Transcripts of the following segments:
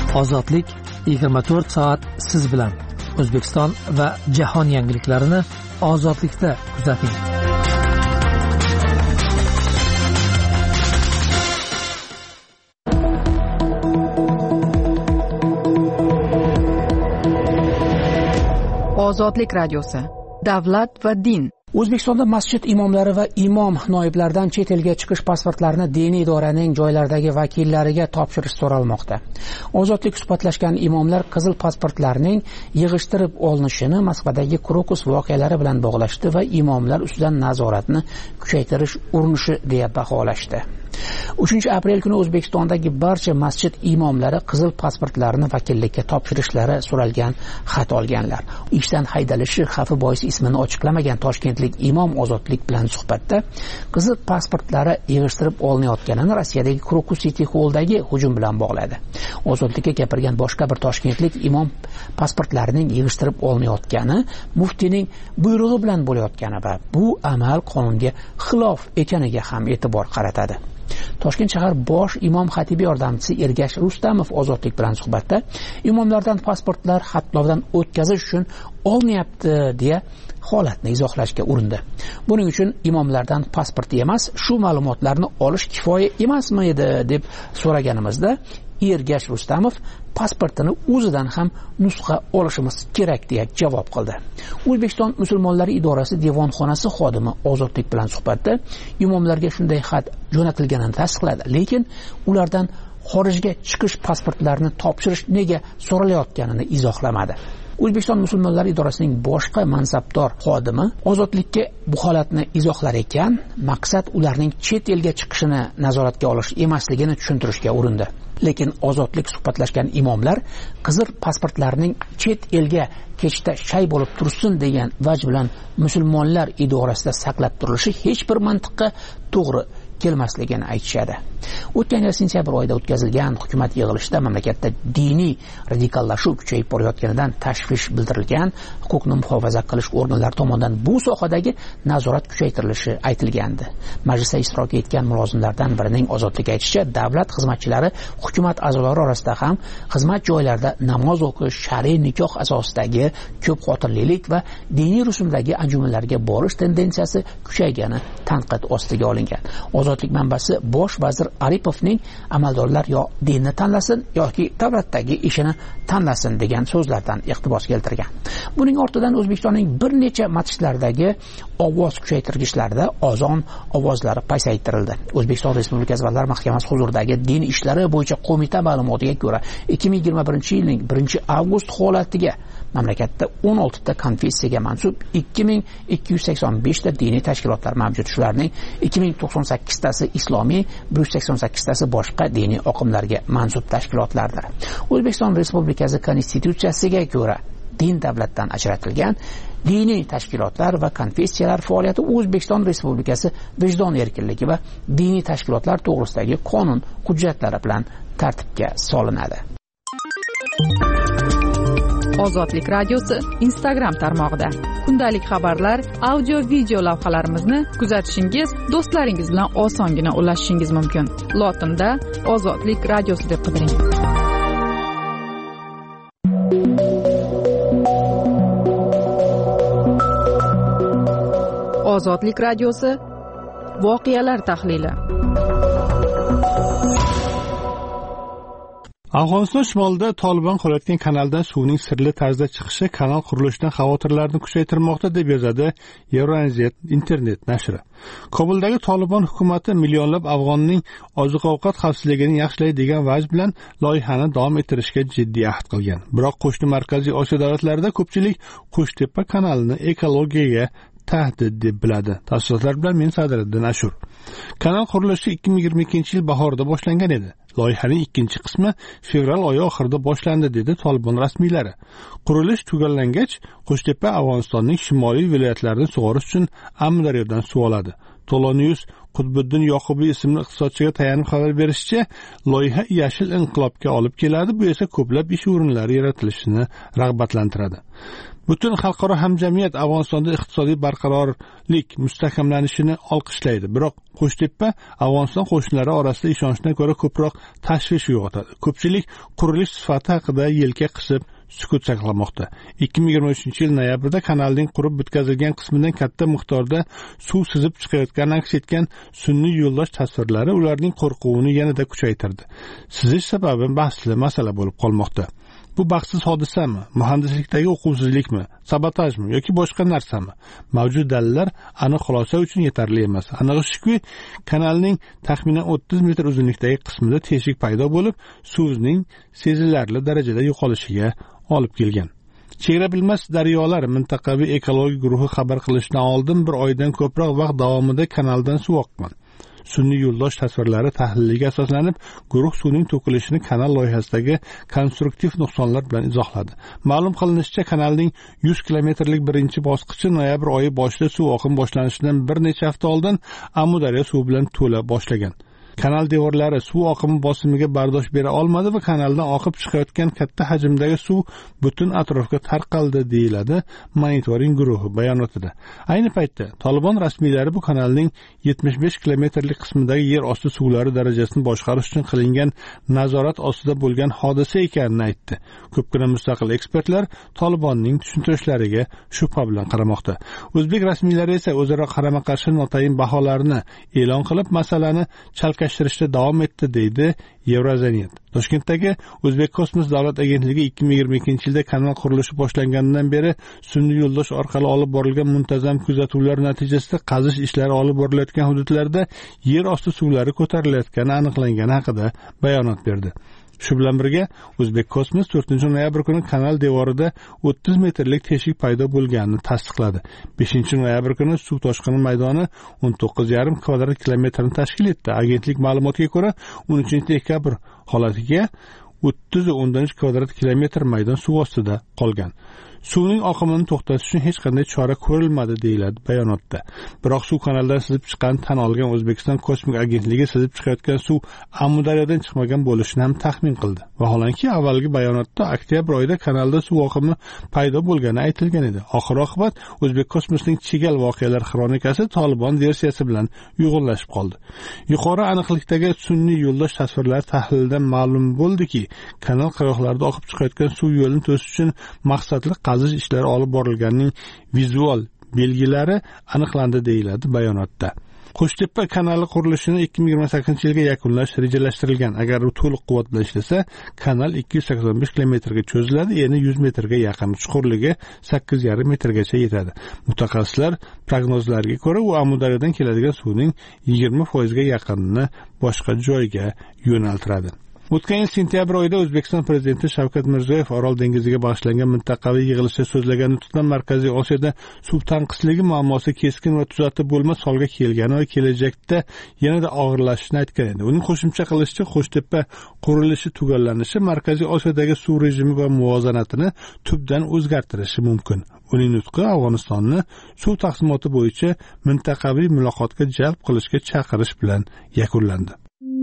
Ozodlik 24 soat siz bilan. O'zbekiston va jahon yangiliklarini ozodlikda kuzating. Ozodlik radiosi. Davlat va din. O'zbekistonda masjid imomlari va imom noiblaridan chet elga chiqish pasportlarini diniy idoraning joylardagi vakillariga topshirish so'ralmoqda. Ozodlik suhbatlashgan imomlar qizil pasportlarning yig'ishtirib olinishini Moskvadagi Krokus voqealari bilan bog'lashdi va imomlar ustidan nazoratni kuchaytirish urinishi deya baholashdi. 3-aprel kuni O'zbekistondagi barcha masjid imomlari qizil pasportlarini vakillikka topshirishlari so'ralgan xat olganlar. Ishdan haydalishi xavfi bois ismini ochiqlamagan toshkentlik imom Ozodlik bilan suhbatda qizil pasportlari yig'ishtirib olinayotganini Rossiyadagi Krokus City Hall'dagi hujum bilan bog'ladi. Ozodlikka gapirgan boshqa bir toshkentlik imom pasportlarining yig'ishtirib olinayotgani muftiyning buyrug'i bilan bo'layotgani va bu amal qonunga xilof ekaniga ham e'tibor qaratadi. Toshkent shahar bosh imom xatibi yordamchisi Ergash Rustamov Ozodlik bilan suhbatda imomlardan pasportlar xatlovdan o'tkazish uchun olmayapti deya holatni izohlashga urindi. Buning uchun imomlardan pasport emas, shu ma'lumotlarni olish kifoya emasmi edi deb so'raganimizda Ergash Rustamov pasportini o'zidan ham nusxa olishimiz kerak deya javob qildi. O'zbekiston musulmonlari idorasi devonxonasi xodimi Ozodlik bilan suhbatda imomlarga shunday xat jo'natilganini tasdiqladi, lekin ulardan xorijga chiqish pasportlarini topshirish nega so'ralayotganini izohlamadi. O'zbekiston musulmonlari idorasining boshqa mansabdor xodimi Ozodlikka bu holatni izohlar ekan, maqsad ularning chet elga chiqishini nazoratga olish emasligini tushuntirishga urindi. Lekin Ozodlik suhbatlashgan imomlar qizil pasportlarning chet elga ketishda shay bo'lib tursin degan vaj bilan musulmonlar idorasida saqlab turilishi hech bir mantiqqa to'g'ri kelmasligini aytishadi. O'tgan yil sentyabr oyida o'tkazilgan hukumat yig'ilishida mamlakatda diniy radikallashuv kuchayib borayotganidan tashvish bildirilgan, huquqni muhofaza qilish organlari tomonidan bu sohadagi nazorat kuchaytirilishi aytilgandi. Majlisda ishtirok etgan mulozimlardan birining Ozodlik aytishicha, davlat xizmatchilari hukumat a'zolari orasida ham xizmat joylarida namoz o'qish, shar'iy nikoh asosidagi ko'p xotirlilik va diniy rusumdagi anjumanlarga borish tendensiyasi kuchaygani tanqid ostiga olingan. Ozodlik manbasi bosh vazir Aripovning amaldorlar yo dinni tanlasin yoki davlatdagi ishini tanlasin degan so'zlardan iqtibos keltirgan. Buning ortidan O'zbekistonning bir necha masjidlaridagi ovoz kuchaytirgichlarda azon ovozlari pasaytirildi. O'zbekiston Respublikasi Vazirlar Mahkamasi huzuridagi din ishlari bo'yicha qo'mita ma'lumotiga ko'ra 2021-yilning 1-avgust holatiga mamlakatda 16 ta konfessiyaga mansub 2285 ta diniy tashkilotlar mavjud. Shularning 2098 tasi islomiy, 188 tasi boshqa diniy oqimlarga mansub tashkilotlardir. O'zbekiston Respublikasi Konstitutsiyasiga ko'ra din davlatdan ajratilgan diniy tashkilotlar va konfessiyalar faoliyati O'zbekiston Respublikasi vijdon erkinligi va diniy tashkilotlar to'g'risidagi qonun hujjatlari bilan tartibga solinadi. Ozodlik radiosi Instagram tarmog'ida kundalik xabarlar, audio video lavhalarimizni kuzatishingiz, do'stlaringiz bilan osongina ulashishingiz mumkin. Lotinda Ozodlik radiosi deb qidiring. Ozodlik radiosi voqealar tahlili. Afg'oniston shimolida Taliban qulayotgan kanaldan suvning sirli tarzda chiqishi kanal qurilishidan xavotirlarni kuchaytirmoqda deb yozadi Euronews internet nashri. Kobuldagi Taliban hukumati millionlab afg'onning oziq-ovqat xavfsizligini yaxshilaydi degan vaj bilan loyihani davom ettirishga jiddiy ahd qilgan. Biroq qo'shni Markaziy Osiyo davlatlarida ko'pchilik Qo'shtepa kanalini ekologiyaga tahdid deb biladi. Tafsilotlar bilan men Sadriddin Ashur. Kanal qurilishi 2022-yil bahorida boshlangan edi. Loyihaning ikkinchi qismi fevral oyi oxirida boshlandi dedi Taliban rasmiylari. Qurilish tugallangach, Qo'shtepa Afg'onistonning shimoliy viloyatlarini sug'orish uchun Amudaryodan suv oladi. Tolonius Qutbiddin Yoqubiy ismli iqtisodchiga tayanib xabar berishicha, loyiha yashil inqilobga olib keladi, bu esa ko'plab ish o'rinlari yaratilishini rag'batlantiradi. Butun xalqaro hamjamiyat Afg'onistonda iqtisodiy barqarorlik mustahkamlanishini olqishlaydi. Biroq Qo'shtepa Afg'oniston qo'shinlari orasida ishonchdan ko'ra ko'proq tashvish uyg'otadi. Ko'pchilik qurilish sifati haqida yelka qisib sukut saqlamoqda. 2023-yil noyabrda kanalning qurib bitkazilgan qismidan katta miqdorda suv sizib chiqayotgani aks etgan sun'iy yo'ldosh tasvirlari ularning qo'rquvini yanada kuchaytirdi. Sizish sababi bahsli masala bo'lib qolmoqda. Bu baxtsiz hodisami, muhandislikdagi uquvsizlikmi, sabotajmi yoki boshqa narsami? Mavjud dalillar aniq xulosa uchun yetarli emas. Anig'i shuki, kanalning taxminan 30 metr uzunlikdagi qismida teshik paydo bo'lib, suvning sezilarli darajada yo'qolishiga olib kelgan. Chegara bilmas daryolar mintaqaviy ekologik guruhi xabar qilishidan oldin bir oydan ko'proq vaqt davomida kanaldan suv oqqan. Sun'iy yo'ldosh tasvirlari tahliliga asoslanib, guruh suvning to'kilishini kanal loyihasidagi konstruktiv nuqsonlar bilan izohladi. Ma'lum qilinishicha, kanalning 100 kilometrlik birinchi bosqichi noyabr oyi boshida suv oqim boshlanishidan bir necha hafta oldin Amudaryo suv bilan to'la boshlagan. Kanal devorlari suv oqimi bosimiga bardosh bera olmadi va kanaldan oqib chiqayotgan katta hajmdagi suv butun atrofga tarqaldi, deyiladi monitoring guruhi bayonotida. Ayni paytda Tolibon rasmiylari bu kanalning 75 kilometrlik qismidagi yer osti suvlari darajasini boshqarish uchun qilingan nazorat ostida bo'lgan hodisa ekanini aytdi. Ko'pgina mustaqil ekspertlar Tolibonning tushuntirishlariga shubha bilan qaramoqda. O'zbek rasmiylari esa o'zaro qarama-qarshi notayin baholarni e'lon qilib, masalani chalkashtirishda davom etdi, deydi Yevroaziyat. Toshkentdagi O'zbek kosmos davlat agentligi 2022-yilda kanal qurilishi boshlanganidan beri sun'iy yo'ldosh orqali olib borilgan muntazam kuzatuvlar natijasida qazish ishlari olib borilayotgan hududlarda yer osti suvlari ko'tarilayotgani aniqlangani haqida bayonot berdi. Shu bilan birga O'zbek kosmos 4-noyabr kuni kanal devorida 30 metrlik teshik paydo bo'lganini tasdiqladi. 5-noyabr kuni suv toshqini maydoni 19,5 kvadrat kilometrni tashkil etdi. Agentlik ma'lumotiga ko'ra, 13-dekabr holatiga 30.3 kvadrat kilometr maydon suv ostida qolgan. Suvning oqimini to'xtatish uchun hech qanday chora ko'rilmadi, deyiladi bayonotda. Biroq suv kanaldan sizib chiqqan tan olgan O'zbekiston kosmik agentligi sizib chiqayotgan suv Amudaryodan chiqmagan bo'lishini ham taxmin qildi. Vaholanki avvalgi bayonotda oktyabr oyida kanalda suv oqimi paydo bo'lgani aytilgan edi. Oxir-oqibat O'zbek kosmosning chigal voqealar xronikasi Tolibon versiyasi bilan uyg'unlashib qoldi. Yuqori aniqlikdagi sun'iy yo'ldosh tasvirlari tahlilidan ma'lum bo'ldiki, kanal qirg'oqlarida oqib chiqayotgan suv yo'lini to'sish uchun maqsadli qazish ishlari olib borilganining vizual belgilari aniqlandi, deyiladi bayonotda. Qo'shtepa kanali qurilishini 2028-yilga yakunlash rejalashtirilgan. Agar u to'liq quvvat bilan ishlasa, kanal 285 kilometrga cho'ziladi, ya'ni 100 metrga yaqin, chuqurligi 8,5 metrgacha yetadi. Mutaxassislar prognozlariga ko'ra, u Amudaryodan keladigan suvning 20% ga yaqinini boshqa joyga yo'naltiradi. O'tgan yil sentyabr oyida O'zbekiston prezidenti Shavkat Mirziyoyev Orol dengiziga bag'ishlangan mintaqaviy yig'ilishda so'zlagan nutqida Markaziy Osiyoda suv tanqisligi muammosi keskin va tuzatib bo'lmas holga kelgani va kelajakda yanada og'irlashishini aytgan edi. Uning qo'shimcha qilishicha, Qo'shtepa qurilishi tugallanishi Markaziy Osiyodagi suv rejimi va muvozanatini tubdan o'zgartirishi mumkin. Uning nutqi Afg'onistonni suv taqsimoti bo'yicha mintaqaviy muloqotga jalb qilishga chaqirish bilan yakunlandi.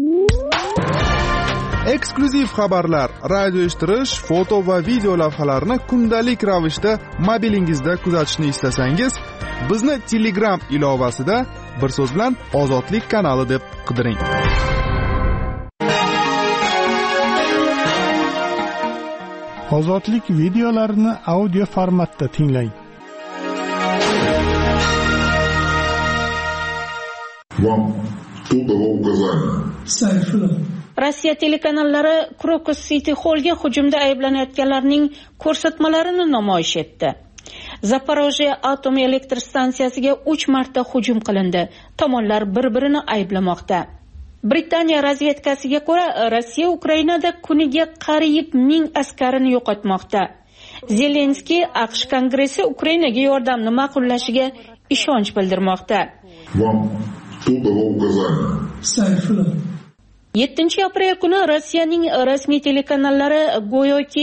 Eksklyuziv xabarlar, radio eshittirish, foto va video lavhalarni kundalik ravishda mobilingizda kuzatishni istasangiz, bizni Telegram ilovasida bir so'z bilan Ozodlik kanali deb qidiring. Ozodlik videolarini audio formatda tinglang. Вам тут дало указание. Rossiya telekanallari Crocus City Hallga hujumda ayblanayotganlarning ko'rsatmalarini namoyish etdi. Zaporojye atom elektr stansiyasiga 3 marta hujum qilindi. Tomonlar bir-birini ayblamoqda. Britaniya razvedkasiga ko'ra, Rossiya Ukrainada kuniga qariyb 1000 askarini yo'qotmoqda. Zelenskiy AQSh Kongressi Ukrainaga yordamni ma'qullashiga ishonch bildirmoqda. Вам тут дало указание. 7 aprel kuni Rossiyaning rasmiy telekanallari go'yoki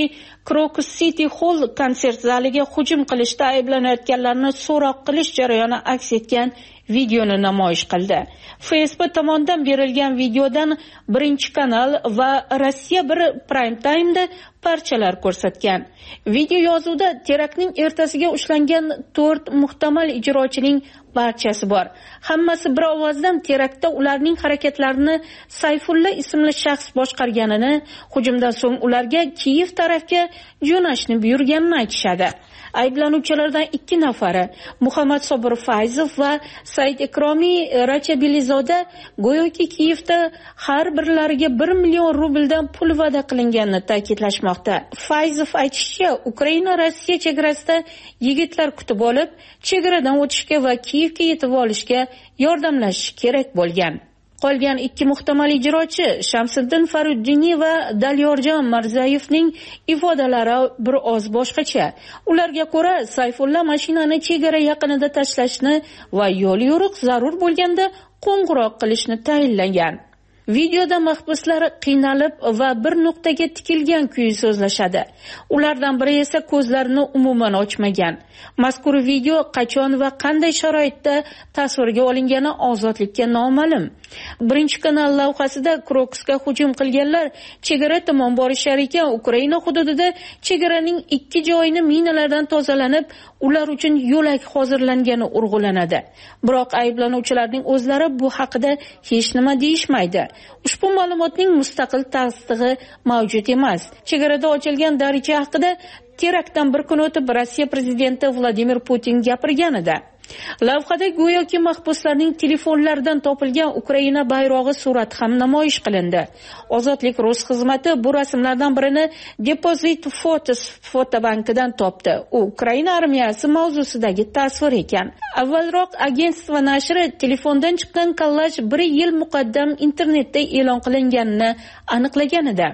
Crocus City Hall konsert zaliga hujum qilishda ayblanayotganlarni so'roq qilish jarayoni aks etgan videoni namoyish qildi. Facebook tomonidan berilgan videodan Birinchi kanal va Rossiya 1 Prime Time'da parchalar ko'rsatgan. Video yozuvda teraktning ertasiga ushlangan 4 muhtamal ijrochining barchasi bor. Hammasi bir ovozdan teraktda ularning harakatlarini Sayfulla ismli shaxs boshqarganini, hujumdan so'ng ularga Kiyev tarafga jo'nashni buyurganini aytishadi. Ayblanuvchilardan 2 nafari, Muhammad Sobir Fayzov va Said Ikromiy Rachabilizoda, go'yoki Kiyevda har birlariga 1 million rubldan pul va'da qilinganini ta'kidlashmoqda. Fayzov aytishicha, Ukraina Rossiya chegarasida yigitlar kutib olib, chegaradan o'tishga va Kiyevga yetib olishga yordamlashishi kerak bo'lgan. Qolgan 2 muhtamal ijrochi Shamsiddin Faruddiniy va Dalyorjon Mirzayevning ifodalari bir oz boshqacha. Ularga ko'ra, Sayfulla mashinani chegara yaqinida tashlashni va yo'l yo'riq zarur bo'lganda qo'ng'iroq qilishni tayinlagan. Videoda mahbuslar qiynalib va bir nuqtaga tikilgan kuyi so'zlashadi. Ulardan biri esa ko'zlarini umuman ochmagan. Mazkur video qachon va qanday sharoitda tasvirga olingani ozodlikka noma'lum. Birinchi kanal lavhasida Crocusga hujum qilganlar chegara tomon borishar ekan, Ukraina hududida chegaraning 2 joyini minalardan tozalanib, ular uchun yo'lak hozirlangani urg'ulanadi. Biroq ayblanuvchilarning o'zlari bu haqida hech nima deyishmaydi. Ushbu ma'lumotning mustaqil tasdig'i mavjud emas. Chegarada ochilgan daricha haqida teraktdan bir kun o'tib Rossiya prezidenti Vladimir Putin gapirganida. Lavhada go'yoki mahbuslarning telefonlaridan topilgan Ukraina bayrog'i surati ham namoyish qilindi. Ozodlik Rus xizmati bu rasmlardan birini Deposit Photos fotobankidan topdi. U Ukraina armiyasi mavzusidagi tasvir ekan. Avvalroq agentство nashri telefondan chiqqan kollaj 1 yil muqaddam internetda e'lon qilinganini aniqlaganida.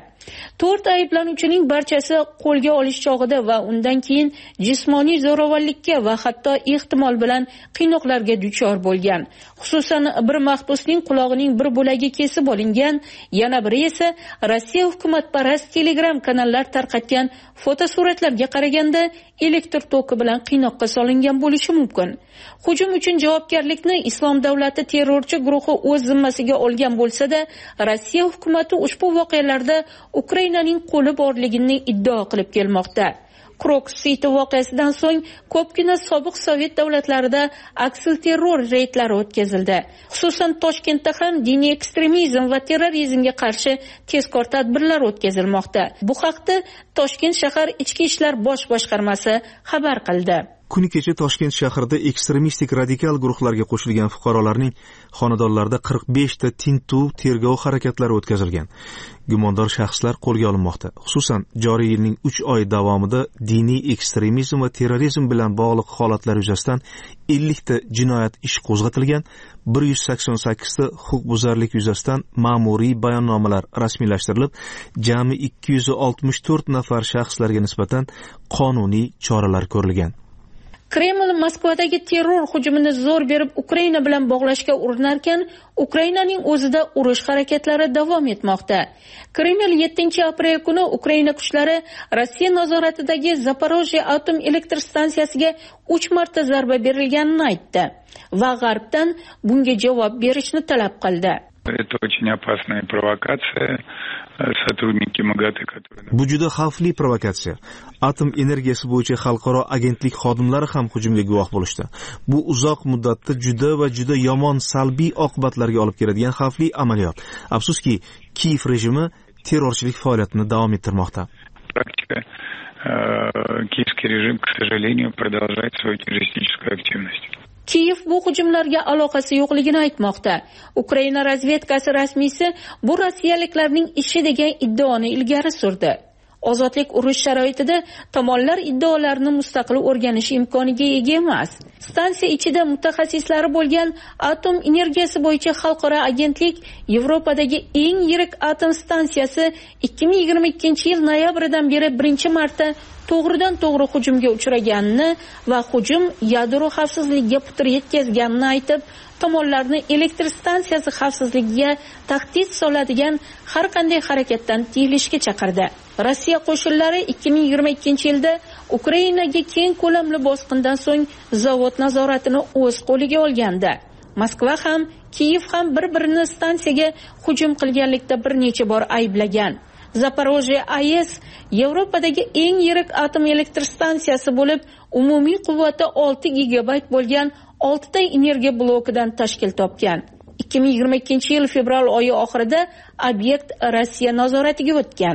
4 ayblanuvchining barchasi qo'lga olish chog'ida va undan keyin jismoniy zo'ravonlikka va hatto ehtimol bilan qiynoqlarga duchor bo'lgan. Xususan, bir mahbusning qulog'ining bir bo'lagi kesib olingan, yana biri esa Rossiya hukumatparast Telegram kanallar tarqatgan fotosuratlarga qaraganda elektr toki bilan qiynoqqa solingan bo'lishi mumkin. Hujum uchun javobgarlikni Islom davlati terrorchi guruhi o'z zimmasiga olgan bo'lsa-da, Rossiya hukumati ushbu voqealarda Ukrainaning qo'li borligini iddao qilib kelmoqda. Crocus City voqeasidan so'ng ko'pgina sobiq Sovet davlatlarida aksil terror reydlari o'tkazildi. Xususan Toshkentda ham diniy ekstremizm va terrorizmga qarshi tezkor tadbirlar o'tkazilmoqda. Bu haqda Toshkent shahar Ichki ishlar bosh boshqarmasi xabar qildi. Kuni kecha Toshkent shahrida ekstremistik radikal guruhlarga qo'shilgan fuqarolarning xonadonlarida 45 ta tintuv tergov harakatlari o'tkazilgan. Gumondor shaxslar qo'lga olinmoqda. Xususan, joriy yilning 3 oy davomida diniy ekstremizm va terrorizm bilan bog'liq holatlar yuzasidan 50 ta jinoyat ish qo'zg'atilgan, 188 ta huquqbuzarlik yuzasidan ma'muriy bayonnomalar rasmiylashtirilib, jami 264 nafar shaxslarga nisbatan qonuniy choralar ko'rilgan. Kreml Moskvadagi terror hujumini zo'r berib Ukraina bilan bog'lashga urinarkan, Ukrainaning o'zida urush harakatlari davom etmoqda. Kreml 7-aprel kuni Ukraina kuchlari Rossiya nazoratidagi Zaporojye atom elektr stansiyasiga 3 marta zarba berilganini aytdi va G'arbdan bunga javob berishni talab qildi. Это очень опасная провокация. Сотрудники МАГАТЭ, которые... Bu juda xavfli provokatsiya. Atom energiyasi bo'yicha xalqaro agentlik xodimlari ham hujumga guvoh bo'lishdi. Bu uzoq muddatda juda yomon salbiy oqibatlarga olib keladigan xavfli amaliyot. Afsuski, Kiyev rejimi terrorchilik faoliyatini davom ettirmoqda. Киевский режим, к сожалению, продолжает свою террористическую активность. Kiyev bu hujumlarga aloqasi yo'qligini aytmoqda. Ukraina razvedkasi rasmiysi bu rossiyaliklarning ishi degan iddaoni ilgari surdi. Ozodlik urush sharoitida tomonlar iddaolarini mustaqil o'rganish imkoniga ega emas. Stansiya ichida mutaxassislari bo'lgan atom energiyasi bo'yicha xalqaro agentlik Yevropadagi eng yirik atom stansiyasi 2022-yil noyabridan beri birinchi marta to'g'ridan-to'g'ri hujumga uchraganini va hujum yadro xavfsizligiga putur yetkazganini aytib, tomonlarni elektr stansiyasi xavfsizligiga tahdid soladigan har qanday harakatdan tiyilishga chaqirdi. Rossiya qo'shinlari 2022-yilda Ukrainaga keng ko'lamli bosqindan so'ng zavod nazoratini o'z qo'liga olgandi. Moskva ham, Kiyev ham bir-birini stansiyaga hujum qilganlikda bir necha bor ayblagan. Zaporojye AES Yevropadagi eng yirik atom elektr stansiyasi bo'lib, umumiy quvvati 6 gigabayt bo'lgan 6 ta energiya blokidan tashkil topgan. 2022-yil fevral oyi oxirida obyekt Rossiya nazoratiga o'tgan.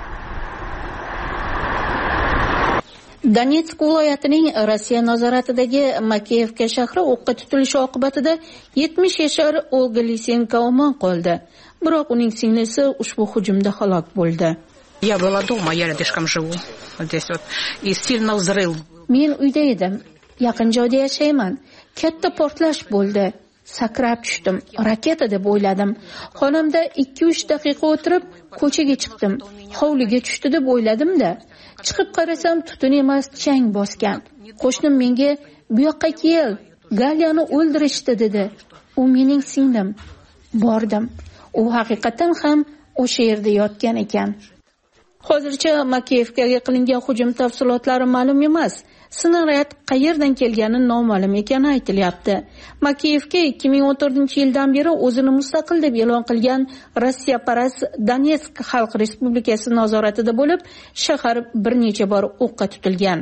Donetsk viloyatining Rossiya nazoratidagi Makeyevka shahri o'qqa tutilishi oqibatida 70 yashar Olga Lisenko omon qoldi. Biroq uning singlisi ushbu hujumda halok bo'ldi. Я была дома, я рядышком живу. Здесь вот и сильно взрыв. Men uyda edim. Yaqin joyda yashayman. Katta portlash bo'ldi. Sakrab tushdim. Raketa deb o'yladim. Xonamda 2-3 daqiqa o'tirib, ko'chaga chiqdim. Hovliga tushdi deb o'yladim-da. Chiqib qarasam, tutun emas, chang bosgan. Qo'shnim menga, "Bu yoqqa kel, Galyani o'ldirishdi" dedi. U mening singlim. Bordim. U haqiqatan ham o'sha yerda yotgan ekan. Hozircha Makeyevkaga qilingan hujum tafsilotlari ma'lum emas. Snaryad qayerdan kelgani noma'lum ekani aytilyapti. Makeyevka 2014-yildan beri o'zini mustaqil deb e'lon qilgan Rossiyaparast Donetsk Xalq Respublikasi nazoratida bo'lib, shahar bir necha bor o'qqa tutilgan.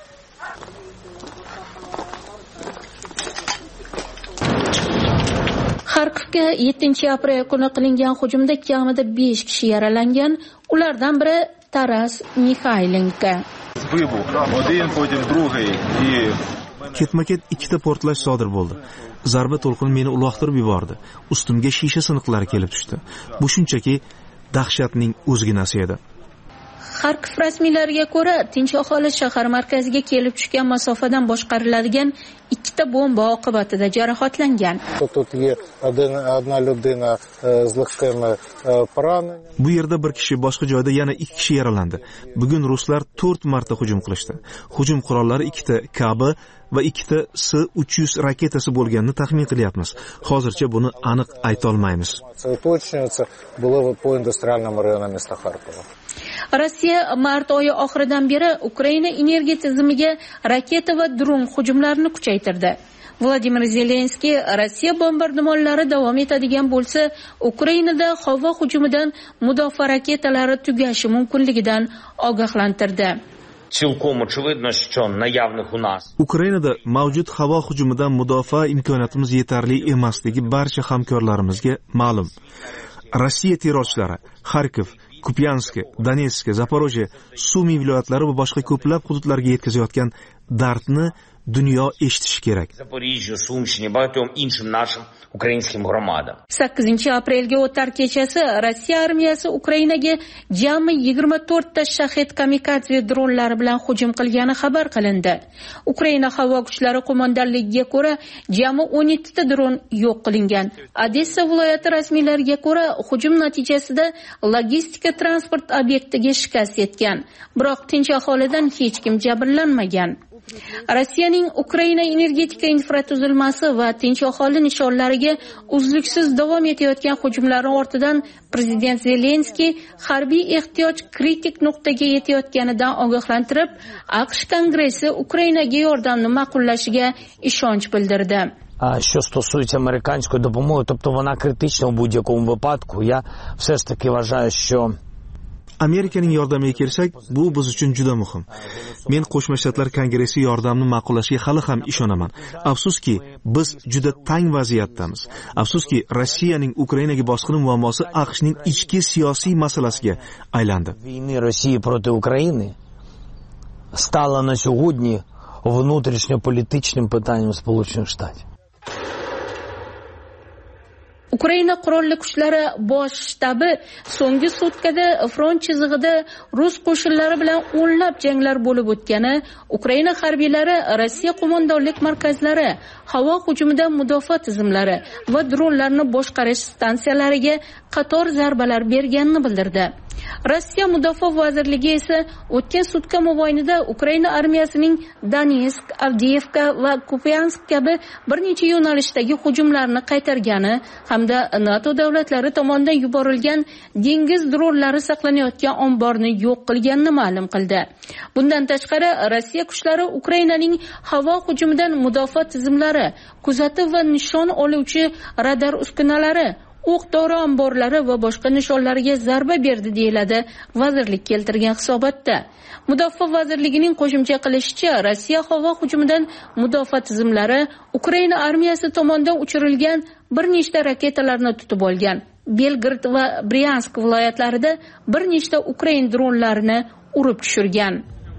Xarkovga 7-aprel kuni qilingan hujumda kamida 5 kishi yaralangan, ulardan biri Taras Mikhaylenko. Ketma-ket ikkita portlash sodir bo'ldi. Zarba to'lqini meni uloqtirib yubordi. Ustimga shisha siniqlari kelib tushdi. Bu shunchaki dahshatning o'zginasi edi. Xarkov rasmiylariga ko'ra, tinch aholi shahar markaziga kelib tushgan masofadan boshqariladigan ikkita bomba oqibatida jarohatlangan. Bu yerda bir kishi, boshqa joyda yana 2 kishi yaralandi. Bugun ruslar 4 marta hujum qilishdi. Hujum qurollari 2 ta KB va 2 ta S-300 raketasi bo'lganini taxmin qilyapmiz. Hozircha buni aniq ayta olmaymiz. Rossiya mart oyi oxiridan beri Ukraina energiya tizimiga raketa va dron hujumlarini kuchaytirdi. Vladimir Zelenskiy Rossiya bombardimonlari davom etadigan bo'lsa, Ukrainada havo hujumidan mudofaa raketalari tugashi mumkinligidan ogohlantirdi. Ukrainada mavjud havo hujumidan mudofaa imkoniyatimiz yetarli emasligi barcha hamkorlarimizga ma'lum. Rossiya terrorchilari Xarkov, Kupyansk, Donetsk, Zaporojye, Sumi viloyatlari va boshqa ko'plab hududlarga yetkazayotgan dardni dunyo eshitishi kerak. 8-aprelga o'tar kechasi Rossiya armiyasi Ukrainaga jami 24 ta Shahed kamikadze dronlari bilan hujum qilgani xabar qilindi. Ukraina havo kuchlari qo'mondonligiga ko'ra, jami 12 ta dron yo'q qilingan. Odessa viloyati rasmiylariga ko'ra, hujum natijasida logistika transport obyektiga shikast yetgan. Biroq tinch aholidan hech kim jabrlanmagan. Rossiyaning Ukraina energetika infratuzilmasi va tinch aholi nishonlariga uzluksiz davom etayotgan hujumlari ortidan prezident Zelenskiy harbiy ehtiyoj kritik nuqtaga yetayotganidan ogohlantirib, AQSh Kongressi Ukrainaga yordamni ma'qullashiga ishonch bildirdi. А що стосується американської допомоги, тобто вона критична у будь-якому випадку, я все ж таки вважаю, що Amerikaning yordamiga kelsak, bu biz uchun juda muhim. Men Qo'shma Shtatlar Kongressi yordamni ma'qullashiga hali ham ishonaman. Afsuski, biz juda tang vaziyatdamiz. Afsuski, Rossiyaning Ukrainaga bosqini muammosi AQShning ichki siyosiy masalasiga aylandi. Війни Росії проти України стала на сьогодні внутрішньополітичним питанням Сполучених Штатів. Ukraina qurolli kuchlari bosh shtabi so'nggi sutkada front chizig'ida rus qo'shinlari bilan o'nlab janglar bo'lib o'tgani, Ukraina harbiylari Rossiya qo'mondonlik markazlari, havo hujumidan mudofaa tizimlari va dronlarni boshqarish stansiyalariga qator zarbalar berganini bildirdi. Rossiya Mudofaa vazirligi esa o'tgan sutka mobaynida Ukraina armiyasining Donetsk, Avdiivka va Kupiansk kabi bir necha yo'nalishdagi hujumlarni qaytargani hamda NATO davlatlari tomonidan yuborilgan dengiz dronlari saqlanayotgan omborni yo'q qilganini ma'lum qildi. Bundan tashqari, Rossiya kuchlari Ukrainaning havo hujumidan mudofaa tizimlari, kuzatuv va nishon oluvchi radar uskunalari, o'q-dori omborlari va boshqa nishonlarga zarba berdi deyiladi vazirlik keltirgan hisobotda. Mudofaa vazirligining qo'shimcha qilishicha, Rossiya havo hujumidan mudofaa tizimlari Ukraina armiyasi tomonidan uchirilgan bir nechta raketalarni tutib olgan. Belgrad va Bryansk viloyatlarida bir nechta Ukraina dronlarini urib tushirgan.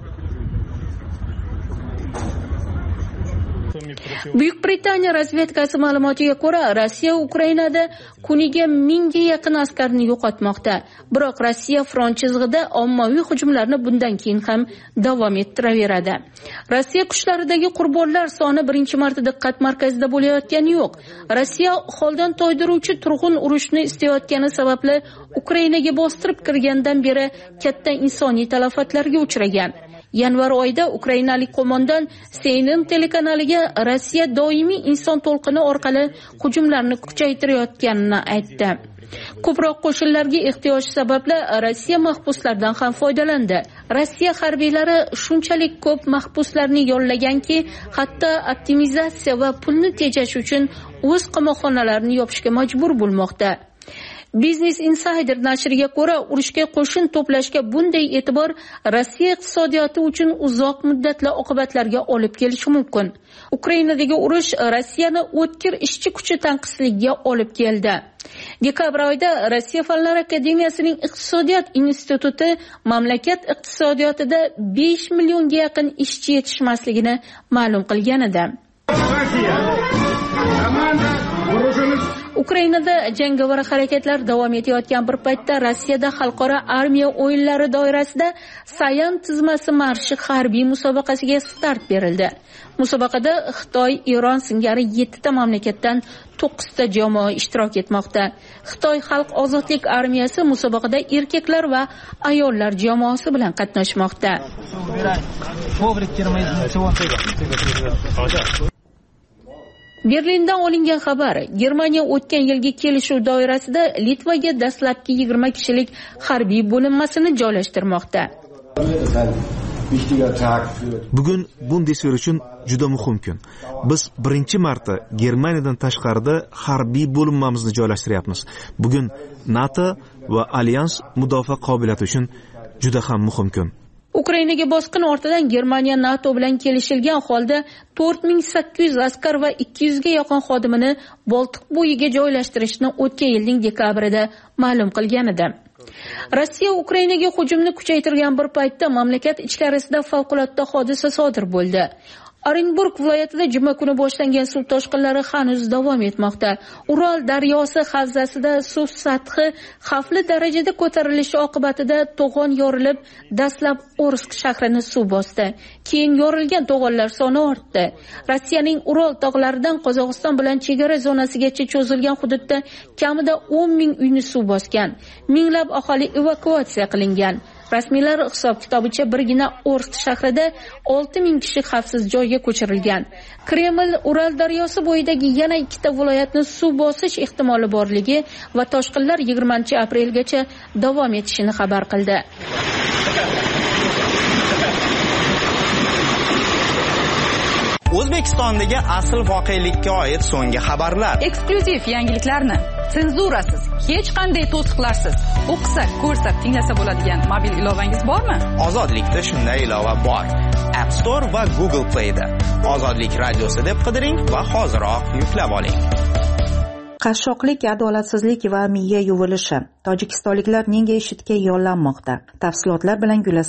Buyuk Britaniya razvedkasi ma'lumotiga ko'ra, Rossiya Ukrainada kuniga 1000 ga yaqin askarni yo'qotmoqda. Biroq Rossiya front chizig'ida ommaviy hujumlarni bundan keyin ham davom ettiraveradi. Rossiya kuchlaridagi qurbonlar soni birinchi marta diqqat markazida bo'layotgani yo'q. Rossiya holdan toydiruvchi turg'un urushni istayotgani sababli Ukrainaga bostirib kirgandan beri katta insoniy talafotlarga uchragan. Yanvar oyida ukrainalik qo'mondon CNN telekanaliga Rossiya doimiy inson to'lqini orqali hujumlarni kuchaytirayotganini aytdi. Ko'proq qo'shinlarga ehtiyoj sababli Rossiya mahbuslardan ham foydalandi. Rossiya harbiylari shunchalik ko'p mahbuslarni yollaganki, hatto optimizatsiya va pulni tejash uchun o'z qamoqxonalarini yopishga majbur bo'lmoqda. Business Insider nashriga ko'ra, urushga qo'shin to'plashga bunday e'tibor Rossiya iqtisodiyoti uchun uzoq muddatli oqibatlarga olib kelishi mumkin. Ukrainadagi urush Rossiyani o'tkir ishchi kuchi tanqisligiga olib keldi. Dekabr oyida Rossiya Fanlar akademiyasining iqtisodiyot instituti mamlakat iqtisodiyotida 5 millionga yaqin ishchi yetishmasligini ma'lum qilgan edi. Ukrainada jangovar harakatlar davom etayotgan bir paytda Rossiyada xalqaro armiya o'yinlari doirasida Sayan tizmasi marshi harbiy musobaqasiga start berildi. Musobaqada Xitoy, Eron singari 7 ta mamlakatdan 9 ta jamoa ishtirok etmoqda. Xitoy xalq ozodlik armiyasi musobaqada erkaklar va ayollar jamoasi bilan qatnashmoqda. Berlindan olingan xabar: Germaniya o'tgan yilgi kelishuv doirasida Litvaga dastlabki 20 kishilik harbiy bo'linmasini joylashtirmoqda. Bugun Bundeswehr uchun juda muhim kun. Biz birinchi marta Germaniyadan tashqarida harbiy bo'linmamizni joylashtiryapmiz. Bugun NATO va Alyans mudofaa qobiliyati uchun juda ham muhim kun. Ukrainaga bosqin ortidan Germaniya NATO bilan kelishilgan holda 4800 askar va 200 ga yaqin xodimini Boltiq bo'yiga joylashtirishni o'tgan yilning dekabrida ma'lum qilgan edi. Rossiya Ukrainaga hujumni kuchaytirgan bir paytda mamlakat ichkarisida favqulodda hodisa sodir bo'ldi. Orenburg viloyatida juma kuni boshlangan suv toshqinlari hanuz davom etmoqda. Ural daryosi havzasida suv sathi xavfli darajada ko'tarilishi oqibatida to'g'on yorilib, dastlab Orsk shahrini suv bosdi. Keyin yorilgan to'g'onlar soni ortdi. Rossiyaning Ural tog'laridan Qozog'iston bilan chegara zonasigacha cho'zilgan hududda kamida 10 ming uyni suv bosgan. Minglab aholi evakuatsiya qilingan. Rasmiylar hisob-kitobicha birgina Orsk shahrida 6000 kishi xavfsiz joyga ko'chirilgan. Kreml Ural daryosi bo'yidagi yana 2 ta viloyatni suv bosish ehtimoli borligi va toshqinlar 20-aprelgacha davom etishini xabar qildi. O'zbekistondagi asl voqelikka oid so'nggi xabarlar. Eksklyuziv yangiliklarni senzurasiz, hech qanday to'siqlarsiz o'qisa, ko'rsa, tinglasa bo'ladigan mobil ilovangiz bormi? Ozodlikda shunday ilova bor. App Store va Google Play'da. Ozodlik radiosi deb qidiring va hoziroq yuklab oling. Qashshoqlik, adolatsizlik va miya yuvilishi. Tojikistonliklar nega IShIDga yollanmoqda? Tafsilotlar bilan Gulasal.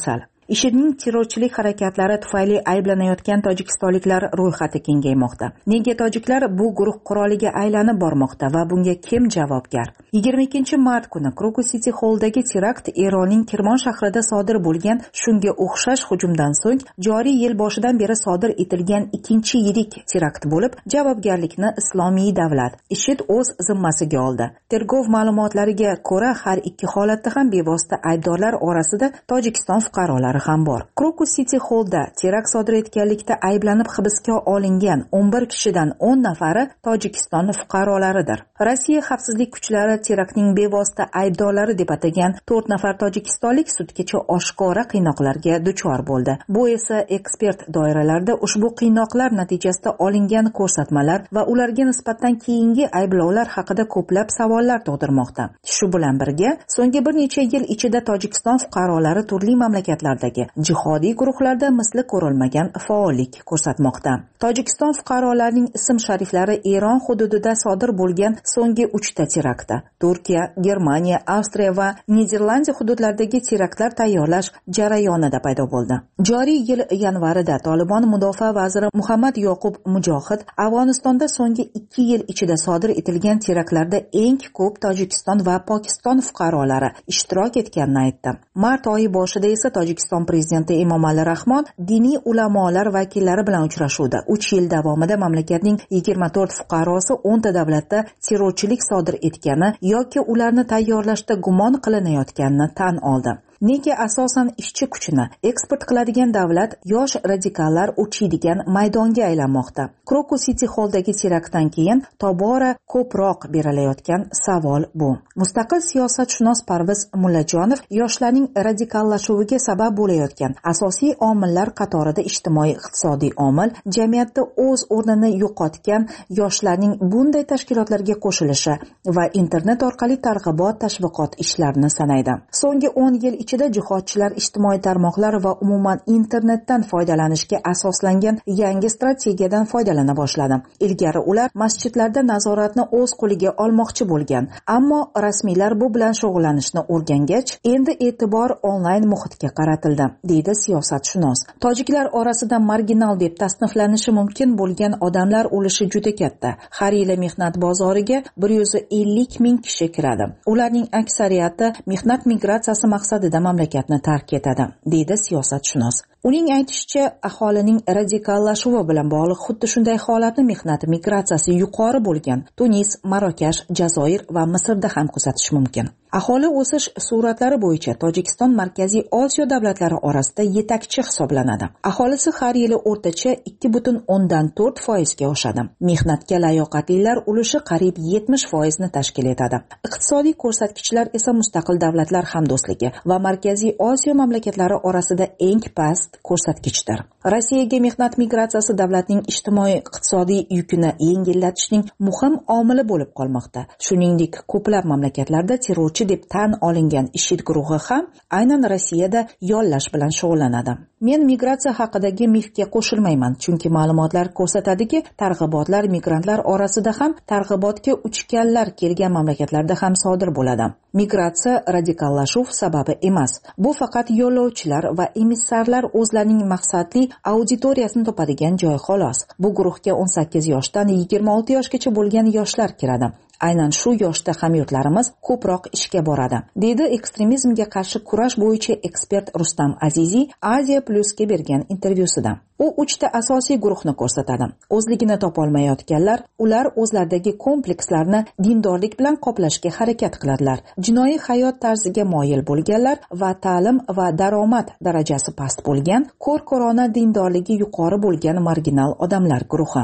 IShIDning terrorchilik harakatlari tufayli ayblanayotgan tojikistonliklar ro'yxati kengaymoqda. Nega tojiklar bu guruh quroliga aylanib bormoqda va bunga kim javobgar? 22-mart kuni Crocus City Hall'dagi terakt Eronning Kirmon shahrida sodir bo'lgan shunga o'xshash hujumdan so'ng joriy yil boshidan beri sodir etilgan ikkinchi yirik terakt bo'lib, javobgarlikni Islomiy davlat IShID o'z zimmasiga oldi. Tergov ma'lumotlariga ko'ra, har ikki holatda ham bevosita aybdorlar orasida Tojikiston fuqarolari ham bor. Crocus City Hall'da terakt sodir etganlikda ayblanib hibsga olingan 11 kishidan 10 nafari Tojikiston fuqarolaridir. Rossiya xavfsizlik kuchlari teraktning bevosita aybdorlari deb atagan 4 nafar tojikistonlik sudgacha oshkora qiynoqlarga duchor bo'ldi. Bu esa ekspert doiralarda ushbu qiynoqlar natijasida olingan ko'rsatmalar va ularga nisbatan keyingi ayblovlar haqida ko'plab savollar tug'dirmoqda. Shu bilan birga, so'nggi bir necha yil ichida Tojikiston fuqarolari turli mamlakatlardagi jihodiy guruhlarda misli ko'rilmagan faollik ko'rsatmoqda. Tojikiston fuqarolarining ism-shariflari Eron hududida sodir bo'lgan so'nggi 3 ta teraktda Turkiya, Germaniya, Avstriya va Niderlandiya hududlaridagi teraktlar tayyorlash jarayonida paydo bo'ldi. Joriy yil yanvarida Tolibon mudofaa vaziri Muhammad Yoqub Mujohid Afg'onistonda so'nggi 2 yil ichida sodir etilgan teraktlarda eng ko'p Tojikiston va Pokiston fuqarolari ishtirok etganini aytdi. Mart oyi boshida esa Tojikiston prezidenti Emomali Rahmon diniy ulamolar vakillari bilan uchrashuvda 3 yil davomida mamlakatning 24 fuqarosi 10 ta davlatda terrorchilik sodir etgani yoki ularni tayyorlashda gumon qilinayotganini tan oldi. Nega asosan ishchi kuchini eksport qiladigan davlat yosh radikallar uchiydigan maydonga aylanmoqda? Crocus City Hall'dagi teraktdan keyin tobora ko'proq berilayotgan savol bu. Mustaqil siyosatshunos Parviz Mullajonov yoshlarning radikallashuviga sabab bo'layotgan asosiy omillar qatorida ijtimoiy-iqtisodiy omil, jamiyatda o'z o'rnini yo'qotgan yoshlarning bunday tashkilotlarga qo'shilishi va internet orqali targ'ibot tashviqot ishlarini sanaydi. So'nggi 10 yil ichida jihodchilar ijtimoiy tarmoqlar va umuman internetdan foydalanishga asoslangan yangi strategiyadan foydalana boshladi. Ilgari ular masjidlarda nazoratni o'z qo'liga olmoqchi bo'lgan, ammo rasmiylar bu bilan shug'ullanishni o'rgangach, endi e'tibor onlayn muhitga qaratildi, deydi siyosatshunos. Tojiklar orasida marginal deb tasniflanishi mumkin bo'lgan odamlar ulushi juda katta. Har yili mehnat bozoriga 150 ming kishi kiradi. Ularning aksariyati mehnat migratsiyasi maqsadida mamlakatni tark etadi, deydi siyosatshunos. Uning aytishicha, aholining radikallashuvi bilan bog'liq xuddi shunday holatni mehnat migratsiyasi yuqori bo'lgan Tunis, Marokash, Jazoir va Misrda ham kuzatish mumkin. Aholi o'sish suratlari bo'yicha Tojikiston Markaziy Osiyo davlatlari orasida yetakchi hisoblanadi. Aholisi har yili o'rtacha 2.4% ga oshadi. Mehnatga layoqatlilar ulushi qariyb 70% ni tashkil etadi. Iqtisodiy ko'rsatkichlar esa mustaqil davlatlar hamdo'stligi va Markaziy Osiyo mamlakatlari orasida eng past ko'rsatkichdir. Rossiyaga mehnat migratsiyasi davlatning ijtimoiy-iqtisodiy yukini yengillatishning muhim omili bo'lib qolmoqda. Shuningdek, ko'plab mamlakatlarda terrorchi deb tan olingan IShID guruhi ham aynan Rossiyada yollash bilan shug'ullanadi. Men migratsiya haqidagi mifga qo'shilmayman, chunki ma'lumotlar ko'rsatadiki, targ'ibotlar migrantlar orasida ham targ'ibotga uchganlar kelgan mamlakatlarda ham sodir bo'ladi. Migratsiya radikallashuv sababi emas. Bu faqat yo'lovchilar va emissarlar o'zlarining maqsadli auditoriyasini topadigan joy xolos. Bu guruhga 18 yoshdan 26 yoshgacha bo'lgan yoshlar kiradi. Aynan shu yoshda hamyurtlarimiz ko'proq ishga boradi, deydi ekstremizmga qarshi kurash bo'yicha ekspert Rustam Aziziy Aziya Plus'ga bergan intervyusida. U 3 ta asosiy guruhni ko'rsatadi. O'zligini topolmayotganlar, ular o'zlaridagi komplekslarni dindorlik bilan qoplashga harakat qiladilar. Jinoiy hayot tarziga moyil bo'lganlar va ta'lim va daromad darajasi past bo'lgan, ko'r-ko'rona dindorligi yuqori bo'lgan marginal odamlar guruhi.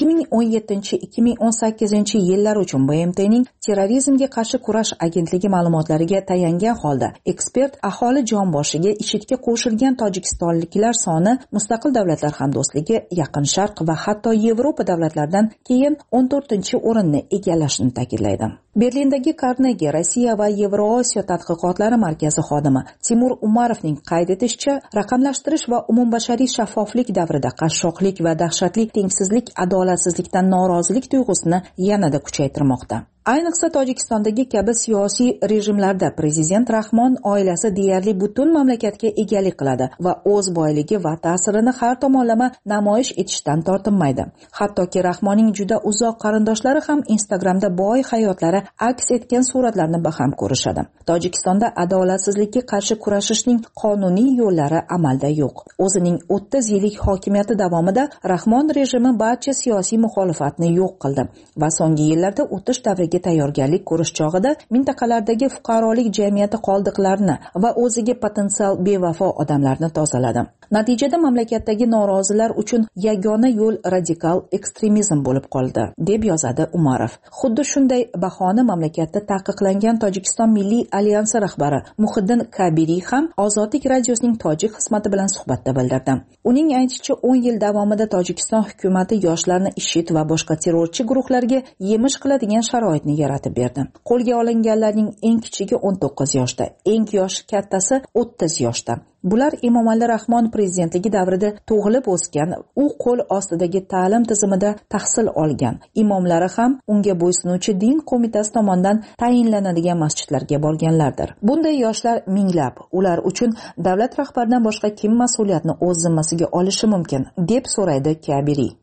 2017-2018 yillar uchun BMTning terrorizmga qarshi kurash agentligi ma'lumotlariga tayangan holda, ekspert aholi jonboshiga IShIDga qo'shilgan tojikistonliklar soni mustaqil davlatlar hamdo'stligi, Yaqin Sharq va hatto Yevropa davlatlaridan keyin 14-o'rinni egallashini ta'kidlaydi. Berlindagi Carnegie Rossiya va Yevrosiyo tadqiqotlari markazi xodimi Timur Umarovning qayd etishicha, raqamlashtirish va umumbashariy shaffoflik davrida qashshoqlik va dahshatli tengsizlik, adolatsizlikdan norozilik tuyg'usini yanada kuchaytirmoqda. Ayniqsa Tojikistondagi kabi siyosiy rejimlarda prezident Rahmon oilasi deyarli butun mamlakatga egalik qiladi va o'z boyligi va ta'sirini har tomonlama namoyish etishdan tortinmaydi. Hattoki Rahmonning juda uzoq qarindoshlari ham Instagramda boy hayotlari aks etgan suratlarni baham ko'rishadi. Tojikistonda adolatsizlikka qarshi kurashishning qonuniy yo'llari amalda yo'q. O'zining 30 yillik hokimiyati davomida Rahmon rejimi barcha siyosiy muxolifatni yo'q qildi va so'nggi yillarda o'tish davriga tayyorgarlik ko'rish chog'ida mintaqalardagi fuqarolik jamiyati qoldiqlarini va o'ziga potensial bevafo odamlarni tozaladi. Natijada mamlakatdagi norozilar uchun yagona yo'l radikal ekstremizm bo'lib qoldi, deb yozadi Umarov. Xuddi shunday bahoni mamlakatda taqiqlangan Tojikiston Milliy alyansi rahbari Muhiddin Kabiriy ham Ozodlik radiosining tojik xizmati bilan suhbatda bildirdi. Uning aytishicha, 10 yil davomida Tojikiston hukumati yoshlarni IShID va boshqa terrorchi guruhlarga yemish qiladigan sharoitni yaratib berdi. Qo'lga olinganlarning eng kichigi 19 yoshda, eng yoshi kattasi 30 yoshda. Bular Emomali Rahmon prezidentligi davrida tug'ilib o'sgan, u qo'l ostidagi ta'lim tizimida tahsil olgan. Imomlari ham unga bo'ysunuvchi din qo'mitasi tomonidan tayinlanadigan masjidlarga borganlardir. Bunday yoshlar minglab. Ular uchun davlat rahbaridan boshqa kim mas'uliyatni o'z zimmasiga olishi mumkin, deb so'raydi Kabiriy.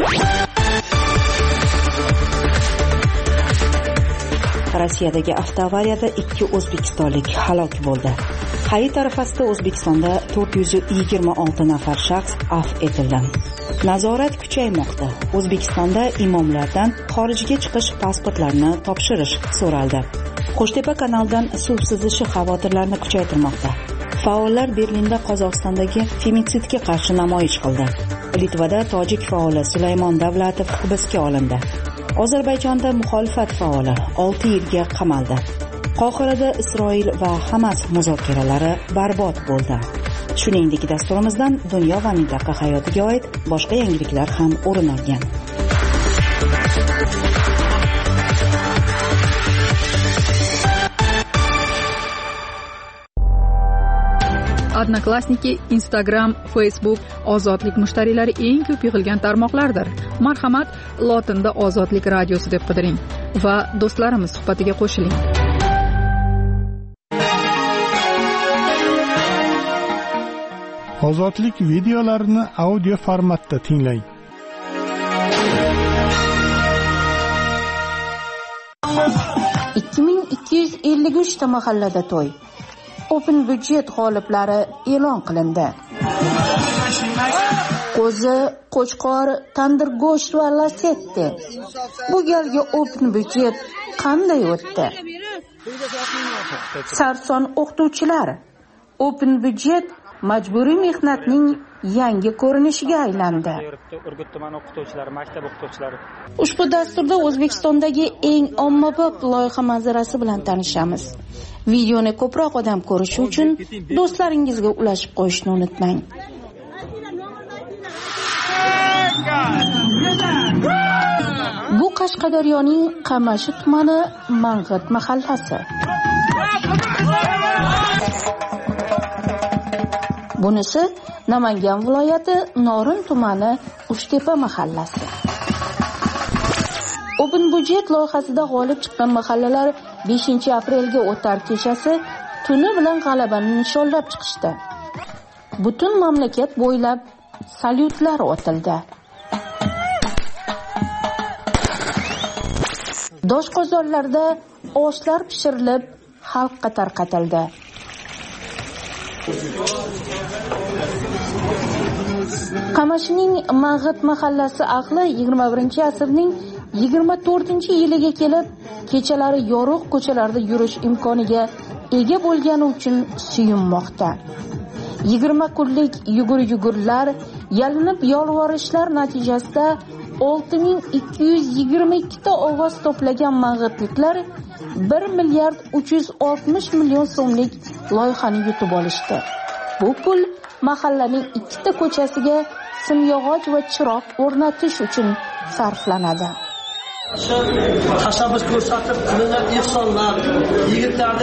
Rossiyadagi avtoavariyada 2 o'zbekistonlik halok bo'ldi. Hayit arafasida O'zbekistonda 426 nafar shaxs afv etildi. Nazorat kuchaymoqda. O'zbekistonda imomlardan xorijga chiqish pasportlarini topshirish so'raldi. Qo'shtepa kanaldan suv sizishi xavotirlarni kuchaytirmoqda. Faollar Berlinda Qozog'istondagi femitsidga qarshi namoyish qildi. Litvada tojik faoli Sulaymon Davlatov hibsga olindi. Ozarbayjonda muxolifat faoli 6 yilga qamaldi. Qohirada Isroil va Hamas muzokaralari barbod bo'ldi. Shuningdek, dasturimizdan dunyo va mintaqa hayotiga oid boshqa yangiliklar ham o'rin olgan. Odnoklassniki, Instagram, Facebook ozodlik mushtariylari eng ko'p yig'ilgan tarmoqlardir. Marhamat, lotinda Ozodlik radiosi deb qidiring va do'stlarimiz suhbatiga qo'shiling. Ozodlik videolarini audio formatda tinglang. ta mahallada to'y. Open budjet g'oliblari e'lon qilindi. Qo'zi, qo'chqor, tandir go'sht va lasetti. Bu galgi open budjet qanday o'tdi? Sarson o'qituvchilar. Open budjet majburiy mehnatning yangi ko'rinishiga aylandi. Ushbu dasturda O'zbekistondagi eng ommabop loyiha manzarasi bilan tanishamiz. Videoni ko'proq odam ko'rishi uchun do'stlaringizga ulashib qo'yishni unutmang. Bu Qashqadaryoning Qamashi tumani Mang'it mahallasi. Bunisi Namangan viloyati Norin tumani Uchtepa mahallasi. Open budjet loyihasida g'olib chiqqan mahallalar 5-aprelga o'tar kechasi tuni bilan g'alabani nishonlab chiqishdi. Butun mamlakat bo'ylab salyutlar otildi. Doshqozonlarda oshlar pishirilib, xalqqa tarqatildi. Qamashining Mang'it mahallasi ahli 21-asrning 24-yiliga kelib, kechalari yorug' ko'chalarda yurish imkoniga ega bo'lgani uchun suyunmoqda. 20 kunlik yugur-yugurlar, yalinib yolvorishlar natijasida 6222 ta ovoz to'plagan mang'itliklar 1,360 million so'mlik loyihani yutib olishdi. Bu pul mahallaning 2 ta ko'chasiga simyog'och va chiroq o'rnatish uchun sarflanadi. tashabbus ko'rsatib qilingan ehsonlar, yigitlarni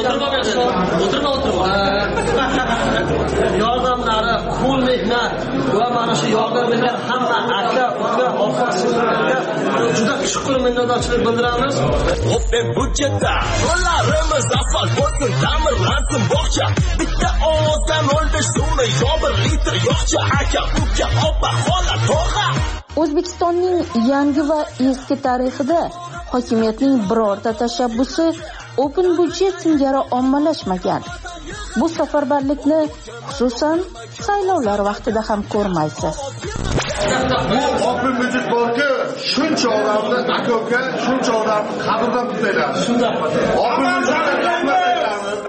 yordamlari, qo'l mehnat va mana shu yordam bergan hamma aka, uka, opa-singillarga juda chuqur minnatdorchilik bildiramiz. Open budjetda qo'llarimiz asfalt bo'lsin, ta'mirlansin bog'cha. Bitta ovozdan 15 so'mda yo 1 litr yoqcha. Aka, uka, opa, xola, to'g'a. O'zbekistonning yangi va eski tarixida hokimiyatning birorta tashabbusi open budjet singari ommalashmagan. Bu safarbarlikni xususan saylovlar vaqtida ham ko'rmaysiz. Bu open budjet borki, shuncha odamni aka-uka, shuncha odamni qabrdan tutaylar. Open budjet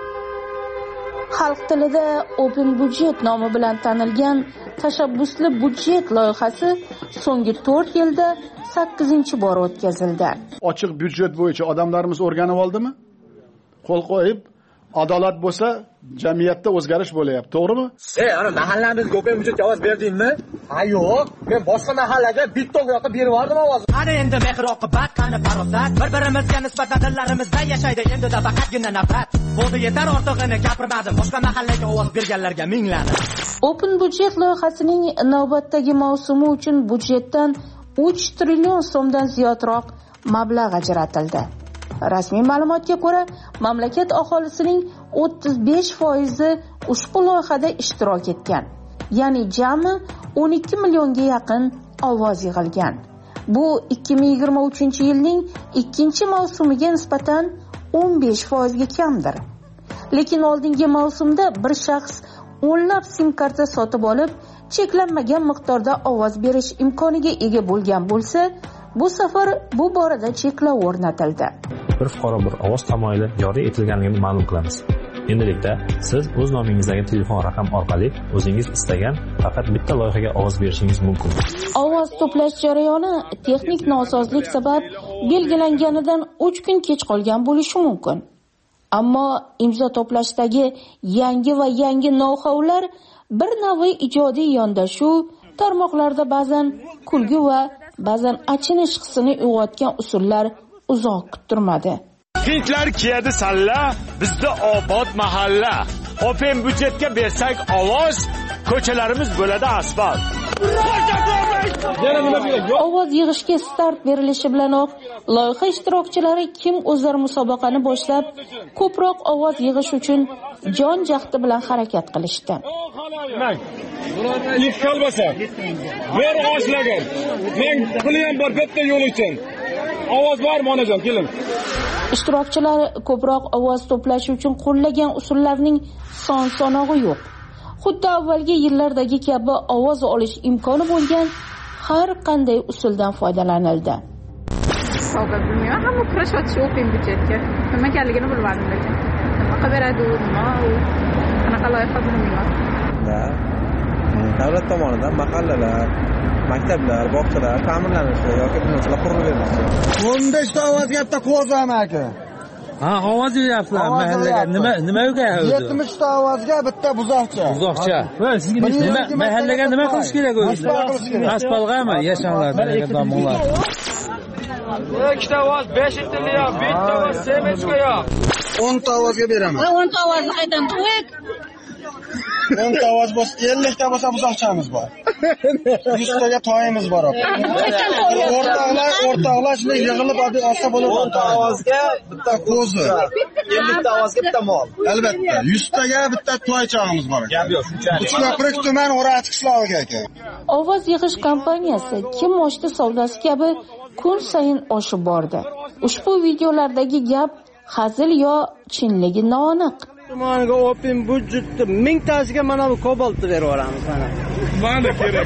Xalq tilida open budjet nomi bilan tanilgan tashabbusli budjet loyihasi so'nggi 4 yilda 8-bor o'tkazildi. Ochiq budjet bo'yicha odamlarimiz o'rganib oldimi? Qo'l qo'yib, adolat bo'lsa, jamiyatda o'zgarish bo'layapti, to'g'rimi? Ana mahallamizga open budjetga ovoz berdingmi? Ha, yo'q. Men boshqa mahallaga bitta yoqib berib yubordim ovozimni. Ana endi mehr-oqibat, qani farosat, bir-birimizga nisbatan dillarimizda yashaydi endi-da faqatgina nafrat. Bo'ldi, yetar, ortig'ini gapirmadim. Boshqa mahallaga ovoz berganlarga mingladi. Open budjet loyihasining navbatdagi mavsumi uchun budjetdan 3 trillion so'mdan ziyodroq mablag' ajratildi. Rasmiy ma'lumotga ko'ra, mamlakat aholisining 35% ushbu loyihada ishtirok etgan. Ya'ni jami 12 millionga yaqin ovoz yig'ilgan. Bu 2023-yilning 2-mavsumiga nisbatan 15% ga kamdir. Lekin oldingi mavsumda bir shaxs o'nlab sim karta sotib olib, cheklanmagan miqdorda ovoz berish imkoniga ega bo'lgan bo'lsa, bu safar bu borada cheklov o'rnatildi. Bir fuqaro bir ovoz tamoyili joriy etilganligini ma'lum qilamiz. Endilikda siz o'z nomingizdagi telefon raqam orqali o'zingiz istagan faqat bitta loyihaga ovoz berishingiz mumkin. Ovoz to'plash jarayoni texnik nosozlik sabab belgilanganidan 3 kun kech qolgan bo'lishi mumkin. Ammo imzo to'plashdagi yangi va yangi know-howlar bir navi ijodiy yondashuv tarmoqlarda ba'zan kulgi va ba'zan achinish hissini uyg'otgan usullar uzoq kuttirmadi. Hindlar kiyadi salla, bizda obod mahalla. Open budjetga bersak ovoz, ko'chalarimiz bo'ladi asfalt. Ovoz yig'ishga start berilishi bilanoq loyiha ishtirokchilari kim o'zlari musobaqani boshlab, ko'proq ovoz yig'ish uchun jon jahdi bilan harakat qilishdi. Ilk kalbasa. Bir oshlagan. Men puli ham bor bitta yo'l uchun. Ovoz bormi onajon, keling. Ishtirokchilar ko'proq ovoz to'plash uchun qo'llagan usullarning son-sanog'i yo'q. Xuddi avvalgi yillardagi kabi ovoz olish imkoni bo'lgan har qanday usuldan foydalanildi. Hozir bilmayman, hamma kurashyapti open budjetga. Nima ekanligini bilmadim lekin. Nima qilib beradi u, nima u? Qanaqa loyiha bilmayman. Davlat tomonidan mahallalar, maktablar, bog'chalar ta'mirlanishi yoki binolar qurilmoqda. 15 ta ovozga bitta kozama aka. Ha, ovoz beryapsizlar mahallaga. Nima o'qiyapsiz? 70 ta ovozga bitta buzoqcha. Buzoqcha. Va sizga nima mahallaga nima qilish kerak o'zi? Asfaltgami, yashanlarda domlalar. 2 ta ovoz 5 tilyap, bitta ovoz 7 yo'q. 10 ta ovozga beraman. 10 ta ovozni qaydan qo'yib? 10 ta ovoz bo'lsa, 50 ta bo'lsa buzoqchamiz bor. 100 taga toyimiz bor. O'rtoqlar shunday yig'ilib olsa bo'ladi. 10 ta ovozga bitta ko'zi, 50 ta ovozga bitta mol. Albatta, 100 taga bitta toychamiz bor. Gap yo'q, shunchalik. Uchko'prik tuman O'rati qishlog'iga aka. Ovoz yig'ish kompaniyasi kim oshdi savdosi kabi kun sayin oshib bordi. Ushbu videolardagi gap hazil yo chinligi noaniq. Tumaniga open budjetni 1000 tasiga mana bu kobaltni berib yuboramiz mana. Mana kerak.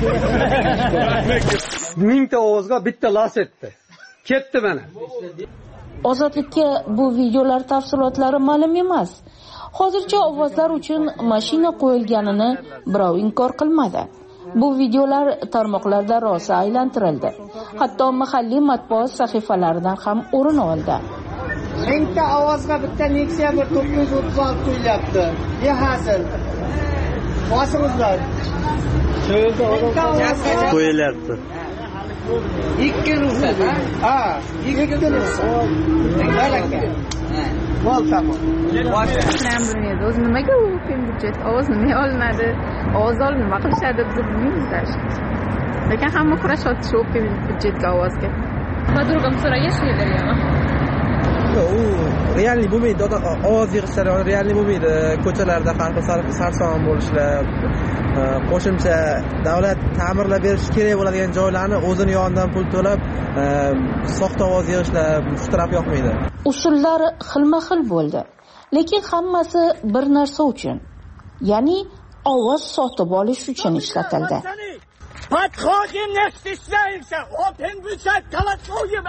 1000 ta ovozga bitta lasetdi. Ketdi mana. Ozodlikka bu videolar tafsilotlari ma'lum emas. Hozircha ovozlar uchun mashina qo'yilganini birov inkor qilmadi. Bu videolar tarmoqlarda rosa aylantirildi. Hatto mahalliy matbuot sahifalaridan ham o'rin oldi. 1000 ta ovozga bitta Nexia 936 qo'yilyapti. Behasir. Bosimizlar. Qo'yilyapti. 2 ruxsat, ha? 2 ruxsat. Malaka. Mol tamom. Bilmaydi, o'zi nimaga u byudjet ovoz nima olinadi, ovoz olib nima qilishadi biz bilmaymiz. Lekin hamma kurashyapti shu byudjetga, ovozga. Подругам so'ragan shu yerlarga. U realniy bo'lmaydi, ovoz yig'ish jarayoni realniy bo'lmaydi. Ko'chalarda har xil sarson bo'lishlar, qo'shimcha davlat ta'mirlab berish kerak bo'ladigan joylarni o'zini yonidan pul to'lab soxta ovoz yig'ishlar shu taraf yoqmaydi. Usullar xilma-xil bo'ldi, lekin hammasi bir narsa uchun, ya'ni ovoz sotib olish uchun ishlatildi. Подходим, не стесняемся. Open бюджет, голосуем.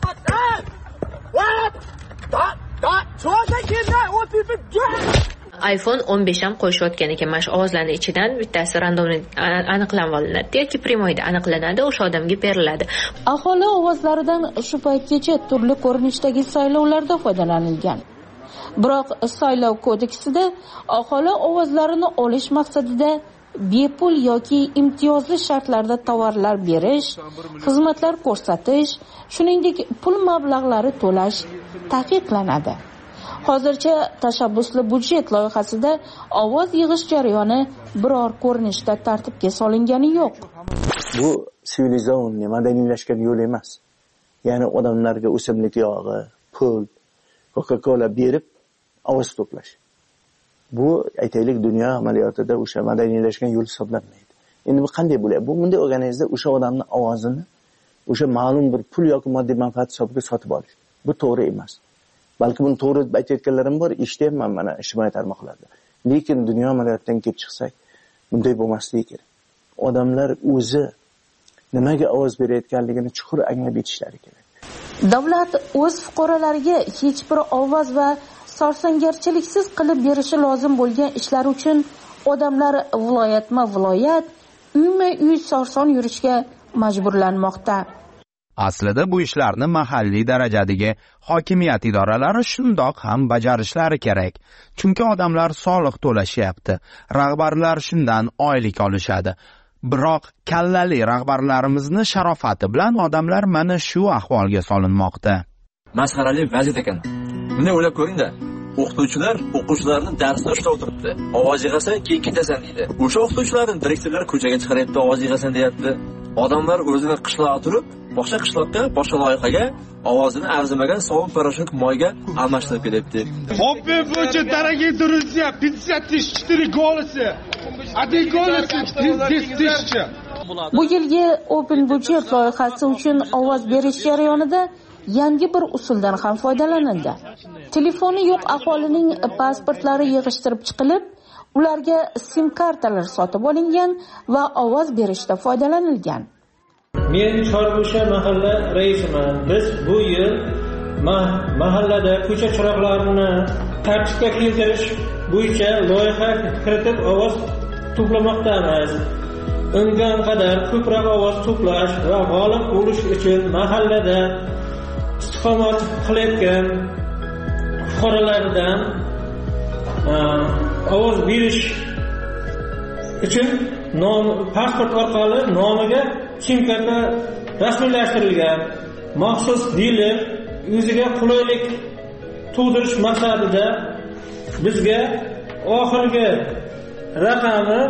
iPhone 15 ham qo'shayotgan ekan. Mana shu ovozlarning ichidan bittasi randomli aniqlanib olinadi yoki primoyda aniqlanadi, o'sha odamga beriladi. Aholi ovozlaridan shu paytgacha turli ko'rinishdagi saylovlarda foydalanilgan. Biroq saylov kodeksida aholi ovozlarini olish maqsadida bepul yoki imtiyozli shartlarda tovarlar berish, xizmatlar ko'rsatish, shuningdek pul mablag'lari to'lash taqiqlanadi. Hozircha tashabbusli byudjet loyihasida ovoz yig'ish jarayoni biror ko'rinishda tartibga solingani yo'q. Bu sivilizovan, madaniylashgan yo'l emas. Ya'ni odamlarga o'simlik yog'i, pul, Coca-Cola berib ovoz to'plash. Bu aytaylik dunyo amaliyotida o'sha madaniylashgan yo'l hisoblanmaydi. Endi bu qanday bo'ladi? Bu bunday organizmda o'sha odamning ovozini o'sha ma'lum bir pul yoki moddiy manfaat hisobiga sotib olish. Bu to'g'ri emas. Balki buni to'g'ri deb aytayotganlarim bor, eshitayapman mana ijtimoiy tarmoqlarda. Lekin dunyo amaliyotidan kelib chiqsak, bunday bo'lmasligi kerak. Odamlar o'zi nimaga ovoz berayotganligini chuqur anglab yetishlari kerak. Davlat o'z fuqarolariga hech bir ovoz va sarsangarchiliksiz qilib berishi lozim bo'lgan ishlar uchun odamlar viloyatma-viloyat, uyma-uy sarson yurishga majburlanmoqda. Aslida bu ishlarni mahalliy darajadagi hokimiyat idoralari shundoq ham bajarishlari kerak. Chunki odamlar soliq to'lashyapti, rahbarlar shundan oylik olishadi. Biroq kallali rahbarlarimizni sharofati bilan odamlar mana shu ahvolga solinmoqda. Masxarali vaziyat ekan. Buni o'ylab ko'ring-da. O'qituvchilar o'quvchilarni darsda ushlab o'tiribdi. Ovoz yig'asa keyin ketasan deydi. O'sha o'qituvchilarning direktorlar ko'chaga chiqaryapti, ovoz yig'asan deyapti. Odamlar o'zini qishloqqa turib, boshqa qishloqqa, boshqa loyihaga ovozini arzimagan sovun parashok moyga almashtirib kelyapti. Open budjet, дорогие друзья, 54 голоса. Один голос 10 тысяч. Bu yilgi Open budjet loyihasi uchun ovoz berish jarayonida yangi bir usuldan ham foydalanildi. Telefoni yo'q aholining pasportlari yig'ishtirib chiqilib, ularga SIM kartalar sotib olingan va ovoz berishda foydalanilgan. Men Chorbo'sha mahalla raisiman. Biz bu yil mahallada ko'cha chiroqlarini tartibga keltirish bo'yicha loyiha kiritib ovoz to'plamoqdamiz. Imkon qadar ko'proq ovoz to'plash va g'olib bo'lish uchun mahallada istiqomat qilayotgan fuqarolardan ovoz berish uchun pasport orqali nomiga SIM karta rasmiylashtirilgan maxsus diler o'ziga qulaylik tug'dirish maqsadida bizga oxirgi raqami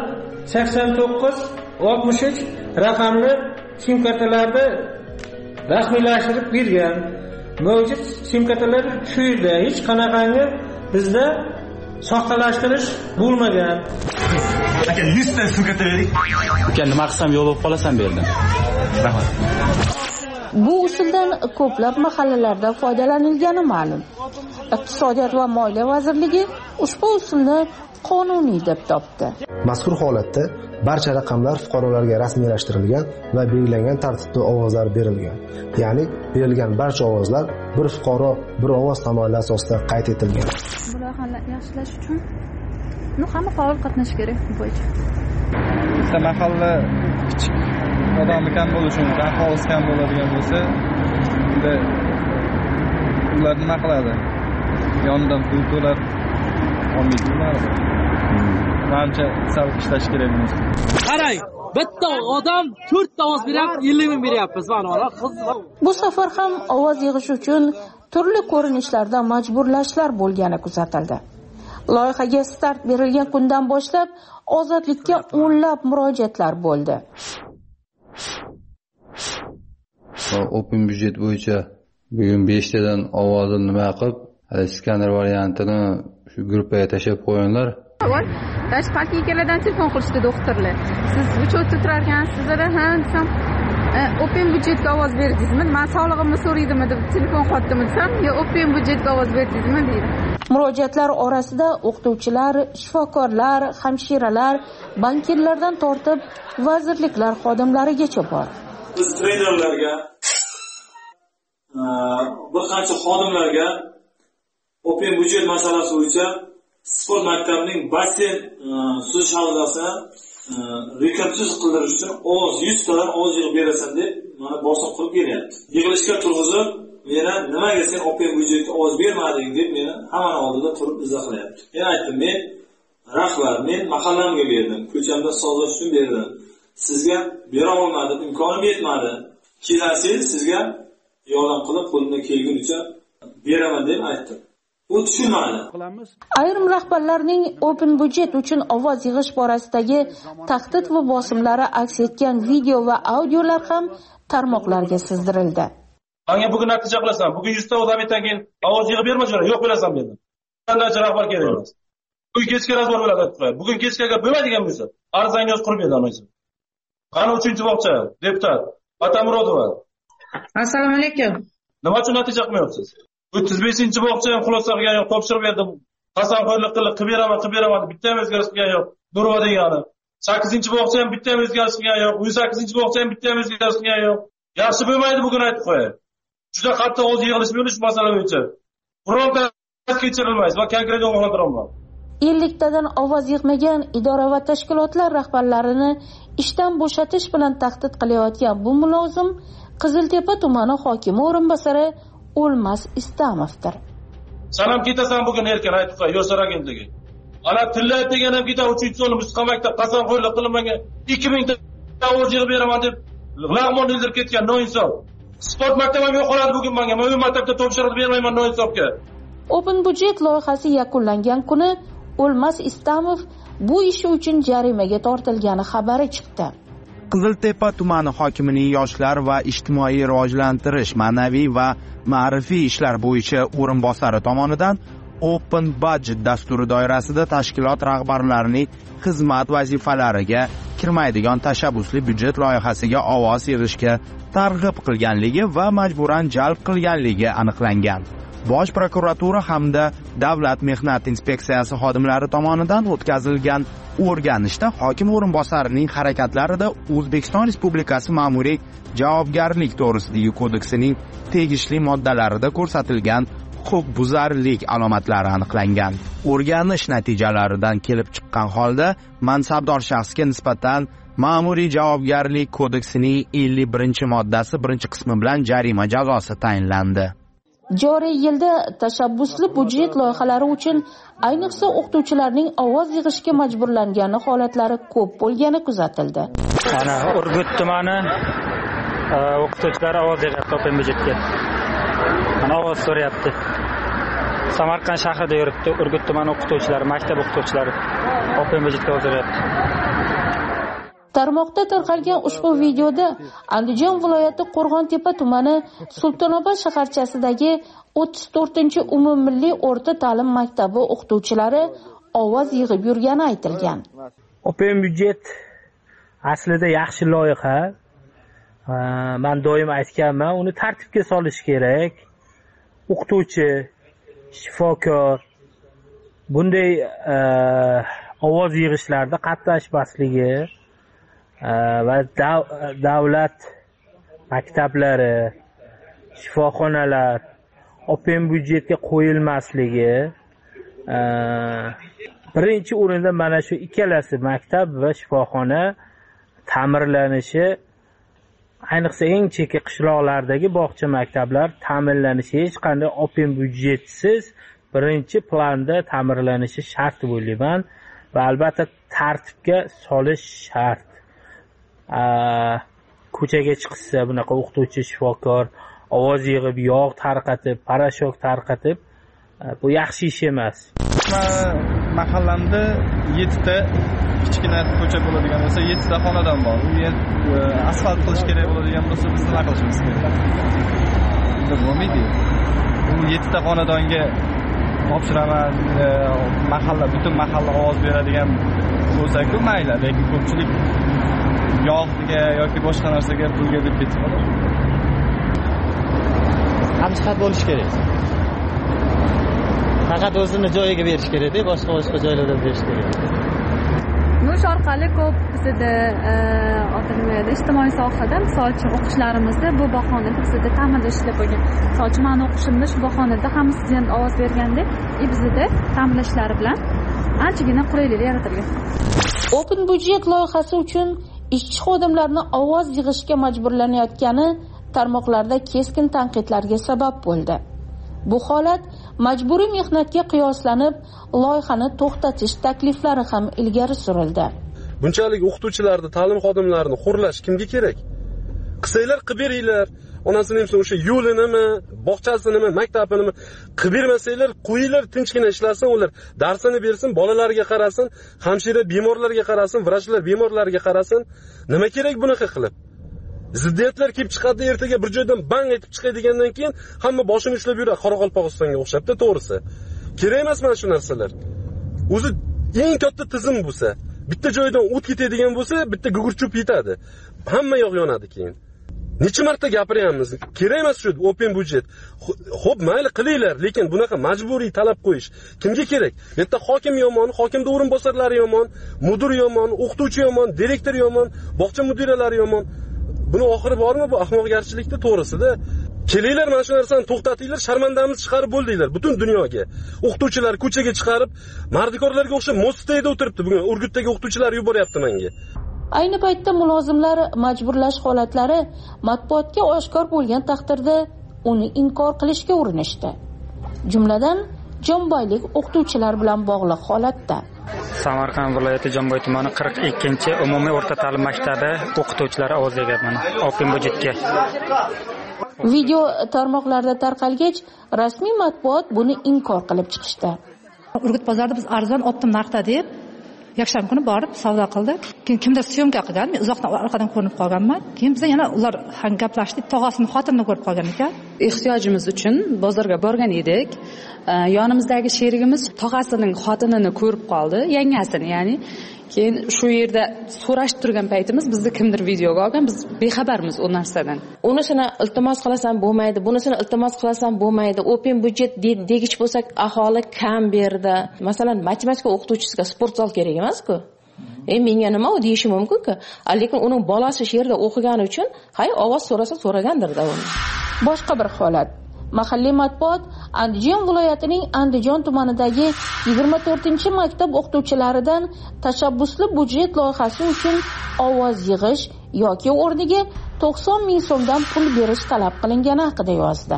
8963 raqamli SIM kartalarni rasmiylashtirib bergan. Mavjud SIM kartalar shu yerda, hech qanaqangi bizda soxtalashtirish bo'lmagan. Aka 100 ta SIM karta bering. Uka nima qilsam yo'l bo'lib qolasan bu yerda. Rahmat. Bu usuldan ko'plab mahallalarda foydalanilgani ma'lum. Iqtisodiyot va Moliya vazirligi ushbu usulni qonuniy deb topdi. Mazkur holatda barcha raqamlar fuqarolarga rasmiylashtirilgan va belgilangan tartibda ovozlar berilgan. Ya'ni berilgan barcha ovozlar bir fuqaro bir ovoz tamoyili asosida qayd etilgan. Bu loyihani yaxshilash uchun hamma faol qatnashish kerak bu bo'yicha. Bizda mahalla kichik odam kam bo'lishi mumkin, aholisi kam bo'ladigan bo'lsa, unda ular nima qiladi? Yonidan pul to'lab olmaydi. Menimcha sal ishlash kerak bo'lsa. Qarang, bitta odam 4 ta ovoz beryapti, 50 ming beryapmiz mana qiz. Bu safar ham ovoz yig'ish uchun turli ko'rinishlarda majburlashlar bo'lgani kuzatildi. Loyihaga start berilgan kundan boshlab ozodlikka o'nlab murojaatlar bo'ldi. Open byudjet bo'yicha bugun 5 tadan ovozini nima qilib, skaner variantini shu gruppaga tashab qo'yinglar. Tashqi ikaladan telefon qilishdi doktorlar. Siz uchotda turargansizlar, ha, desam, Open byudjetga ovoz berdingizmi? Men sog'lig'imni so'raydimi deb telefon qildim desam, "Yo, Open byudjetga ovoz berdingizmi?" deydi. Murojaatlar orasida o'qituvchilar, shifokorlar, hamshiralar, bankirlardan tortib vazirliklar xodimlarigacha bor. Biz trenerlarga, bir qancha xodimlarga Open byudjet masalasi bo'yicha sport maktabining basseyn suzish havzasini rekonstruksiya qildirish uchun 100 tadan ovoz yig'ib berasan deb mana bosim qilib kelyapti. Yig'ilishga turg'izib, meni nimaga sen Open byudjetga ovoz bermading deb meni hamma oldida turib izohlayapti. Men aytdim, men rahbar, men mahallamga berdim, ko'chamda sozlash uchun berdim. Sizga bera olmadim, imkonim yetmadi. Kelasiz sizga yordam qilib qo'limdan kelgunicha beraman deb aytdim. U tushunmadi. Ayrim rahbarlarning Open byudjet uchun ovoz yig'ish borasidagi tahdid va bosimlari aks etgan video va audiolar ham tarmoqlarga sizdirildi. Menga bugun natija qilasan, bugun 100 ta odamdan keyin ovoz yig'ib berma jo'ra, yo'q bilasan dedi. Qanday rahbar kerak emas. Bugun kechga razbor bo'ladi. Bugun kechgaga bo'lmaydigan bo'lsa, arzangiz qurib beramiz. Qani 3-chi bog'cha, deputat Atamurodova. Assalomu alaykum. Nima uchun natija qilmayapsiz? 35-chi bog'cha ham xulosa qilgan yo'q, topshirib berdim. Qasamxo'rlik qilib beraman, bitta ham o'zgarish qilgan yo'q. Nurva degani. 8-chi bog'cha ham bitta ham o'zgarish qilgan yo'q. 8-chi bog'cha ham bitta ham o'zgarish qilgan yo'q. Yaxshi bo'lmaydi bugun aytib qo'yay. Juda qattiq o'z yig'ilish bo'lish masala bo'yicha. Bironta kechirilmaydi va konkret ogohlantiraman. 50 tadan ovoz yig'magan idora va tashkilotlar rahbarlarini ishdan bo'shatish bilan tahdid qilayotgan bu mulozim Qiziltepa tumani hokimi o'rinbosari O'lmas Istamovdir. Sanam ketasan bugun erkin aytib qo'y, yoshlar agentligi. Ana tillayib degan ham keta 3-chi mustaqillikda qasamxo'rlik qilib menga 2000 ta ovoz yig'ib beraman deb lag'mon bildirib ketgan noinsof. Sport maktabim yo'qoladi bugun menga. Men maktabda topshiriq bermayman noinsofga. Open byudjet loyihasi yakunlangan kuni O'lmas Istamov bu ishi uchun jarimaga tortilgani xabari chiqdi. Qiziltepa tumani hokimining yoshlar va ijtimoiy rivojlantirish, ma'naviy va ma'rifiy ishlar bo'yicha o'rinbosari tomonidan Open Budget dasturi doirasida tashkilot rahbarlarining xizmat vazifalariga kirmaydigan tashabbusli byudjet loyihasiga ovoz yig'ishga targ'ib qilganligi va majburan jalb qilganligi aniqlangan. Bosh prokuratura hamda Davlat mehnat inspeksiyasi xodimlari tomonidan o'tkazilgan o'rganishda hokim o'rinbosarining harakatlarida O'zbekiston Respublikasi ma'muriy javobgarlik to'g'risidagi kodeksining tegishli moddalarida ko'rsatilgan huquqbuzarlik alomatlari aniqlangan. O'rganish natijalaridan kelib chiqqan holda mansabdor shaxsga nisbatan ma'muriy javobgarlik kodeksining 51-moddasi 1-qismi bilan jarima jazosi tayinlandi. Joriy yilda tashabbusli byudjet loyihalari uchun ayniqsa o'qituvchilarning ovoz yig'ishga majburlangani holatlari ko'p bo'lgani kuzatildi. Mana Urgut tumani o'qituvchilari ovoz yig'yapti Open byudjetga. Mana ovoz so'rayapti. Samarqand shahrida yuribdi Urgut tumani o'qituvchilari, maktab o'qituvchilari Open byudjetga ovoz yig'yapti. Tarmoqda tarqalgan ushbu videoda Andijon viloyati Qo'rg'ontepa tumani Sultonobod shaharchasidagi 34-umummilliy o'rta ta'lim maktabi o'qituvchilari ovoz yig'ib yurgani aytilgan. Open byudjet aslida yaxshi loyiha. Men doim aytganman, uni tartibga solish kerak. O'qituvchi, shifokor bunday ovoz yig'ishlarda qatnashmasligi va davlat maktablari, shifoxonalar Open byudjetga qo'yilmasligi birinchi o'rinda mana shu ikkalasi maktab va shifoxona ta'mirlanishi, ayniqsa eng chekka qishloqlardagi bog'cha maktablar ta'mirlanishi hech qanday Open byudjetsiz birinchi planda ta'mirlanishi shart bo'layman va albatta tartibga solish shart. ko'chaga chiqsa bunaqa o'qituvchi shifokor ovoz yig'ib yog' tarqatib parashok tarqatib bu yaxshi ish emas. Mahallamda 7 ta kichkina ko'cha bo'ladigan bo'lsa 7 ta xonadon bor. U yer asfalt qilish kerak bo'ladigan bo'lsa biz nima qilishimiz kerak? Bo'lmaydi. Bu 7 ta xonadonga topshiraman, butun mahalla ovoz beradigan bo'lsa-ku mayli, lekin ko'pchilik yog'ga yoki boshqa narsaga pulga deb ketib qoladi. Hamjihat bo'lish kerak. Faqat o'zini joyiga berish kerak-da, boshqa joylarda berish kerak. Nush orqali ko'p bizda ijtimoiy sohada, misol uchun o'qishlarimizni bu bahonada bizda ta'minda ishlab bo'lgan. Misol uchun men o'qishimda shu bahonada ham student ovoz berganda, bizda ta'minlashlari bilan anchagina qulayliklar yaratilgan. Open budjet loyihasi uchun ishchi xodimlarni ovoz yig'ishga majburlanayotgani tarmoqlarda keskin tanqidlarga sabab bo'ldi. Bu holat majburiy mehnatga qiyoslanib, loyihani to'xtatish takliflari ham ilgari surildi. Bunchalik o'qituvchilarni, ta'lim xodimlarini xo'rlash kimga kerak? Qilsanglar qilib beringlar. Onasini ham o'sha yo'linimi, bog'chasinimi, maktabinimi qilib bermasanglar, qo'yinglar, tinchgina ishlasin, ular darsini bersin, bolalarga qarasin, hamshira bemorlarga qarasin, vrachlar bemorlarga qarasin. Nima kerak bunaqa qilib? Ziddiyatlar kelib chiqadi, ertaga bir joydan bang aytib chiqadigandan keyin hamma boshini ushlab yuradi, Qoraqalpog'istonga o'xshabdi, to'g'risi. Kerak emas mana shu narsalar. O'zi eng katta tizim bo'lsa, bitta joydan o't ketadigan bo'lsa, bitta gugurchup yetadi. Hamma yoq yonadi keyin. Necha marta gapiryapmiz? Kerak emas shu open budjet. Xo'p, mayli qilinglar, lekin bunaqa majburiy talab qo'yish kimga kerak? Bu yerda hokim yomon, hokimda o'rinbosarlari yomon, mudir yomon, o'qituvchi yomon, direktor yomon, bog'cha mudiralari yomon. Buni oxiri bormi bu ahmoqgarchilikda, to'g'risida? Kelinglar, mana shu narsani to'xtatinglar, sharmandamiz chiqarib bo'ldinglar butun dunyoga. O'qituvchilar ko'chaga chiqarib, mardikorlarga o'xshab mostayda o'tiribdi. Bugun Urgutdagi o'qituvchilar yuboryapti menga. Ayni paytda mulozimlar majburlash holatlari matbuotga oshkor bo'lgan taqdirda uni inkor qilishga urinishdi. Jumladan, Jomboylik o'qituvchilar bilan bog'liq holatda. Samarqand viloyati Jomboy tumani 42-umumiy o'rta ta'lim maktabi o'qituvchilari ovoz bergan open budjetga. Video tarmoqlarda tarqalgach, rasmiy matbuot buni inkor qilib chiqishdi. Urgut bozorida biz arzon optim narxda deb yakshanba kuni borib savdo qildik. Keyin kimdir syomka qilgan, men uzoqdan orqadan ko'rinib qolganman. Keyin biz yana ular gaplashdik, tog'asining xotinini ko'rib qolgan ekan. Ehtiyojimiz uchun bozorga borgan edik. Yonimizdagi sherigimiz tog'asining xotinini ko'rib qoldi, yangasini, ya'ni. Keyin shu yerda so'rashib turgan paytimiz bizni kimdir videoga olgan, biz bexabarmiz u narsadan. Unisini iltimos qilasam bo'lmaydi, bunisini iltimos qilasam bo'lmaydi. Open budjet degich bo'lsak, aholi kam berdi. Masalan, matematika o'qituvchisiga sport zal kerak emas-ku. Menga nima u deyishi mumkin-ku. Lekin uning bolasi shu yerda o'qigani uchun, hay ovoz so'rasa so'ragandir-da uni. Boshqa bir holat. Mahalliy matbuot Andijon viloyatining Andijon tumanidagi 24-maktab o'qituvchilaridan tashabbusli budjet loyihasi uchun ovoz yig'ish yoki o'rniga 90 ming so'mdan pul berish talab qilingani haqida yozdi.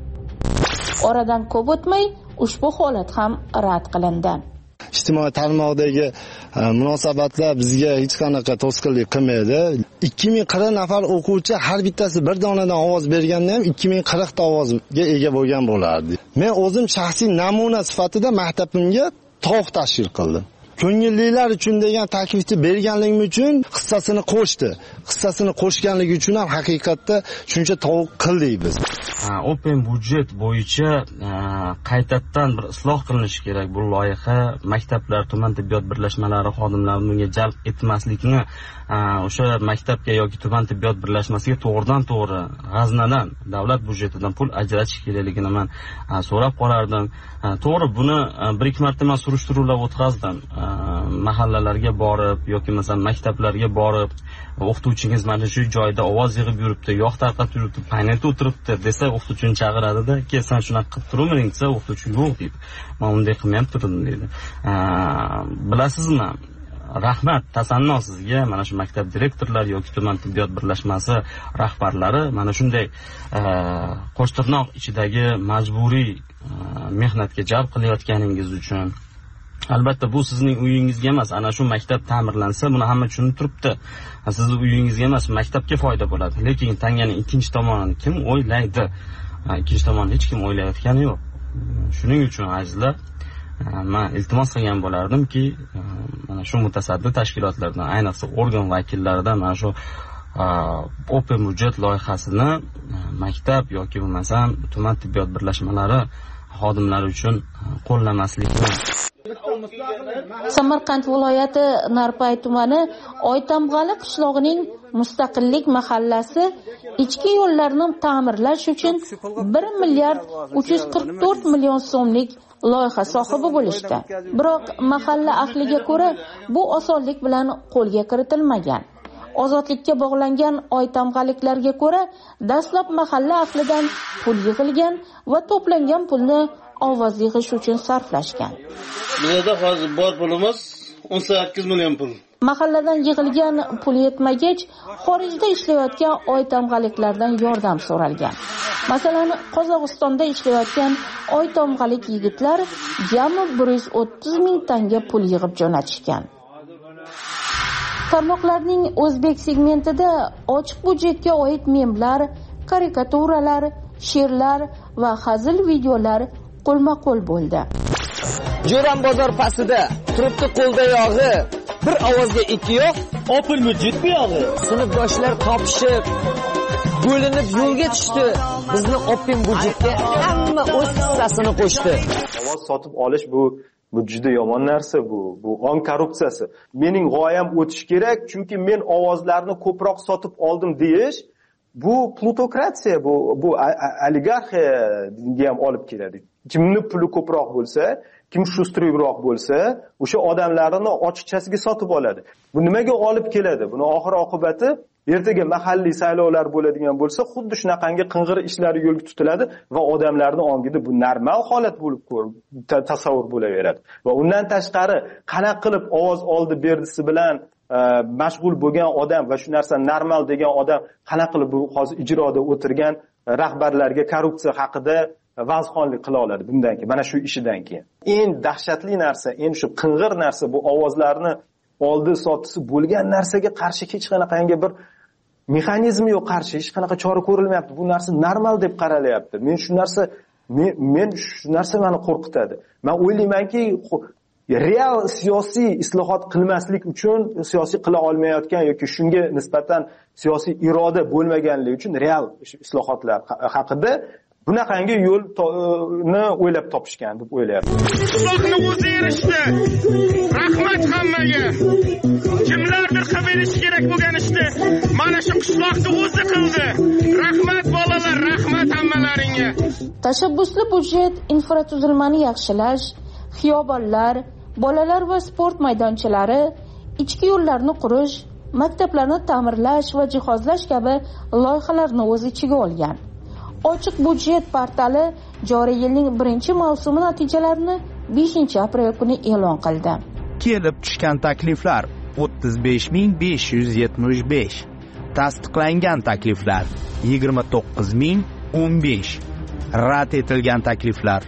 Oradan ko'p o'tmay ushbu holat ham rad qilindi. Ijtimoiy tarmoqdagi munosabatlar bizga hech qanaqa to'sqinlik qilmaydi. 2040 nafar o'quvchi har bittasi bir donadan ovoz berganda ham 2040 ta ovozga ega bo'lgan bo'lardi. Men o'zim shaxsiy namuna sifatida maktabimga tovuq tashkil qildim. Ko'ngillilar uchun degan taklifni berganligim uchun hissasini qo'shdi. Hissasini qo'shganligi uchun ham haqiqatda shuncha tovuq qildik biz. Open budjet bo'yicha qaytadan bir isloh qilinishi kerak bu loyiha. Maktablar, tuman tibbiyot birlashmalari xodimlarini bunga jalb etmaslikni, o'sha maktabga yoki tuman tibbiyot birlashmasiga to'g'ridan-to'g'ri g'aznadan, davlat budjetidan pul ajratish kerakligini men so'rab qolardim. To'g'ri, buni bir-ikki marta men surishtiruvlar o'tkazdim. Mahallalarga borib yoki masalan maktablarga borib, o'qituvchingiz mana shu joyda ovoz yig'ib yuribdi, yog' tarqatib yuribdi, paynatda o'tiribdi desa, o'qituvchini chaqiradida, "Kelsan shunaqa qilib turmang" desa, o'qituvchi "Yo'q" deydi. "Men unday qilmayam turdim" deydi. Bilasizmi? Rahmat, tasanno sizga, mana shu maktab direktorlari yoki tuman tibbiyot birlashmasi rahbarlari mana shunday qo'shtirnoq ichidagi majburiy mehnatga jalb qilayotganingiz uchun, albatta bu sizning uyingizga emas, ana shu maktab ta'mirlansa buni hamma tushunib turibdi. Sizning uyingizga emas, maktabga foyda bo'ladi. Lekin tanganing ikkinchi tomonini kim o'ylaydi? Ikkinchi tomonni hech kim o'ylayotgani yo'q. Shuning uchun azizlar, men iltimos qilgan bo'lardimki, mana shu mutasaddi tashkilotlardan, ayniqsa organ vakillaridan mana shu open budjet loyihasini maktab yoki bo'lmasam tuman tibbiyot birlashmalari xodimlari uchun qo'llamaslikni. Samarqand viloyati Narpay tumani Oytamg'ali qishlog'ining Mustaqillik mahallasi ichki yo'llarni ta'mirlash uchun 1 milliard 344 million so'mlik loyiha sohibi bo'lishdi. Biroq mahalla ahliga ko'ra bu osonlik bilan qo'lga kiritilmagan. Ozodlikka bog'langan oytamg'aliklarga ko'ra, dastlab mahalla ahlidan pul yig'ilgan va to'plangan pulni ovoz yig'ish uchun sarflashgan. Bizda hozir bor pulimiz 18 million pul. Mahalladan yig'ilgan pul yetmagach, xorijda ishlayotgan oytamg'aliklardan yordam so'ralgan. Masalan, Qozog'istonda ishlayotgan oytamg'alik yigitlar jami 130 ming tanga pul yig'ib jo'natishgan. Tarmoqlarning o'zbek segmentida ochiq budjetga oid memlar, karikaturalar, she'rlar va hazil videolar qo'lma-qo'l bo'ldi. Jo'ram bozor pastida turibdi qo'lda yog'i, bir ovozga ikki yo'q, open budjet bu yog'i. Sinfdoshlar topishib, bo'linib yo'lga tushdi. Bizni open budjetga hamma o'z hissasini qo'shdi. Ovoz sotib olish bu juda yomon narsa, bu on korrupsiyasi. Mening g'oyam o'tish kerak, chunki men ovozlarni ko'proq sotib oldim deyish, bu plutokratiya, bu oligarxiyaga ham olib keladi. Kimning puli ko'proq bo'lsa, kim shustruyroq bo'lsa, o'sha odamlarni ochiqchasiga sotib oladi. Bu nimaga olib keladi? Buni oxir oqibati ertaga mahalliy saylovlar bo'ladigan bo'lsa, xuddi shunaqangi qing'ir ishlari yo'lga tutiladi va odamlarning ongida bu normal holat bo'lib tasavvur bo'laveradi. Va undan tashqari, qanaqa qilib ovoz oldi berdisi bilan mashg'ul bo'lgan odam va shu narsa normal degan odam qanaqa qilib bu hozir ijroda o'tirgan rahbarlarga korrupsiya haqida vazxonlik qila oladi bundan keyin, mana shu ishidan keyin. Eng dahshatli narsa, eng shu qing'ir narsa bu ovozlarni oldi sotisi bo'lgan narsaga qarshi hech qanaqangi bir mexanizmi yo'q, qarshi hech qanaqa chora ko'rilmayapti. Bu narsa normal deb qaralyapti. Men shu narsa meni qo'rqitadi. Men o'ylaymanki, real siyosiy islohot qilmaslik uchun, siyosiy qila olmayotgan yoki shunga nisbatan siyosiy iroda bo'lmaganligi uchun real islohotlar haqida bunaqangi yo'lni o'ylab topishgan deb o'ylayapman. Qishloqni o'zi erishdi. Rahmat hammaga. Kimlardir qilib berish kerak bo'lgan ishni mana shu qishloqni o'zi qildi. Rahmat bolalar, rahmat hammalaringga. Tashabbusli budjet infratuzilmani yaxshilash, xiyobonlar, bolalar va sport maydonchalari, ichki yo'llarni qurish, maktablarni ta'mirlash va jihozlash kabi loyihalarni o'z ichiga olgan. Ochiq budjet portali joriy yilning 1-mavsumi natijalarini 5-aprel kuni e'lon qildi. Kelib tushgan takliflar 35575. Tasdiqlangan takliflar 29015. Rad etilgan takliflar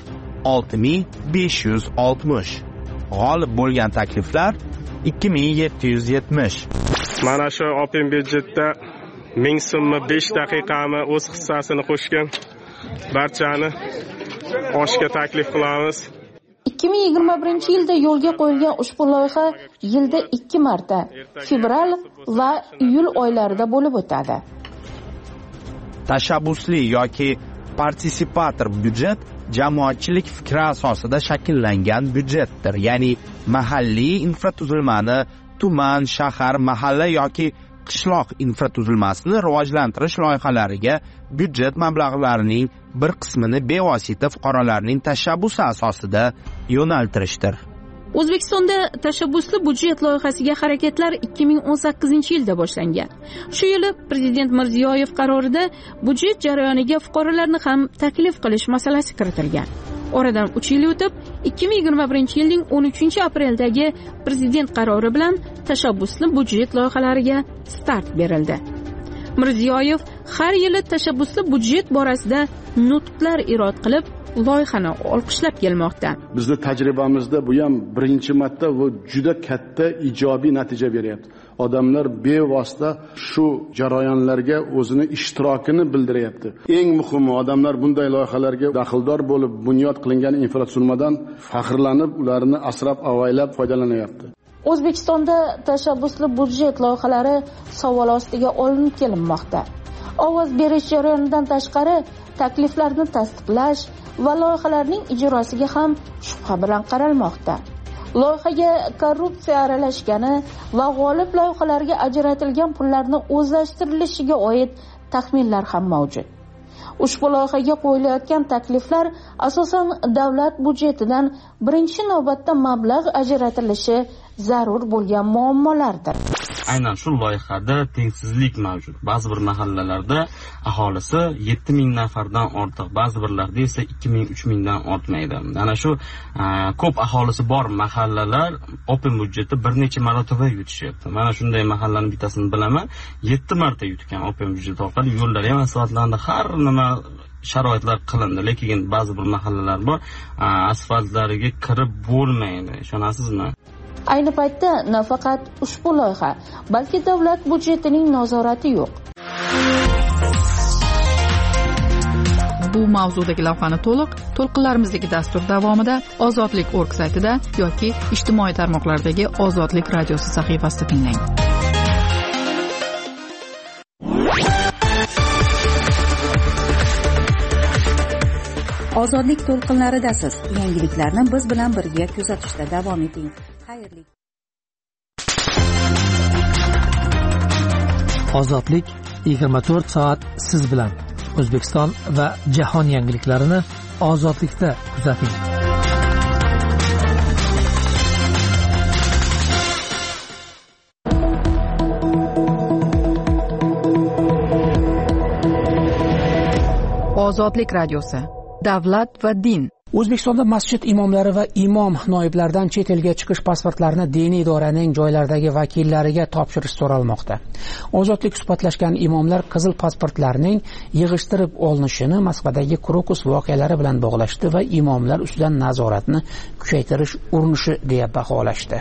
6560. G'olib bo'lgan takliflar 2770. Mana shu open budjetda 1000 so'mni 5 daqiqami o'z hissasini qo'shgan barchani oshga taklif qilamiz. 2021-yilda yo'lga qo'yilgan ushbu loyiha yilda 2 marta, fevral va iyul oylarida bo'lib o'tadi. Tashabbusli yoki partisipator budjet jamoatchilik fikri asosida shakllangan budjetdir. Ya'ni mahalliy infratuzilmani tuman, shahar, mahalla yoki qishloq infratuzilmasini rivojlantirish loyihalariga budjet mablag'larining bir qismini bevosita fuqarolarning tashabbusi asosida yo'naltirishdir. O'zbekistonda tashabbusli budjet loyihasiga harakatlar 2018-yilda boshlangan. Shu yili Prezident Mirziyoyev qarorida budjet jarayoniga fuqarolarni ham taklif qilish masalasi kiritilgan. Oradan 3 yil o'tib, 2021-yilning 13-apreldagi Prezident qarori bilan tashabbusli budjet loyihalariga start berildi. Mirziyoyev har yili tashabbusli budjet borasida nutqlar irod qilib, loyihani olqishlab kelmoqda. Bizning tajribamizda bu ham birinchi marta va juda katta ijobiy natija beryapti. Odamlar bevosita shu jarayonlarga o'zini ishtirokini bildiryapti. Eng muhimi, odamlar bunday loyihalarga daxldor bo'lib, bunyod qilingan infratuzilmadan faxrlanib, ularni asrab-avaylab foydalanyapti. O'zbekistonda tashabbusli budjet loyihalari savol ostiga olinib kelinmoqda. Ovoz berish jarayonidan tashqari takliflarni tasdiqlash va loyihalarning ijrosiga ham shubha bilan qaralmoqda. Loyihaga korrupsiya aralashgani va g'olib loyihalarga ajratilgan pullarni o'zlashtirilishiga oid taxminlar ham mavjud. Ushbu loyihaga qo'yilayotgan takliflar asosan davlat budjetidan birinchi navbatda mablag' ajratilishi zarur bo'lgan muammolardir. Aynan shu loyihada tengsizlik mavjud. Ba'zi bir mahallalarda aholisi 7000 nafardan ortiq, ba'zi birlarda esa 2000-3000 dan ortmaydi. Ana shu ko'p aholisi bor mahallalar open budjetni bir necha marotaba yutishyapti. Mana shunday mahallaning bittasini bilaman, 7 marta yutgan open budjet orqali yo'llar ham asfaltlandi, har nima sharoitlar qilindi, lekin ba'zi bir mahallalar bor, asfaltlariga kirib bo'lmaydi. Ishonasizmi? Ayni paytda nafaqat ushbu loyiha, balki davlat budjetining nazorati yo'q. Bu mavzudagi lavhani to'lqinlarimizdagi dastur davomida Ozodlik.org saytida yoki ijtimoiy tarmoqlardagi Ozodlik radiosi sahifasida tinglang. Ozodlik to'lqinlaridasiz. Yangiliklarni biz bilan birga kuzatishda davom eting. Xayrli. Ozodlik 24 soat siz bilan. O'zbekiston va jahon yangiliklarini Ozodlikda kuzating. Ozodlik radiosi. Davlat va din. O'zbekistonda masjid imomlari va imom noiblaridan chet elga chiqish pasportlarini diniy idoraning joylardagi vakillariga topshirish so'ralmoqda. Ozodlik suhbatlashgan imomlar qizil pasportlarning yig'ishtirib olinishini Moskvadagi Krokus voqealari bilan bog'lashdi va imomlar ustidan nazoratni kuchaytirish urinishi deya baholashdi.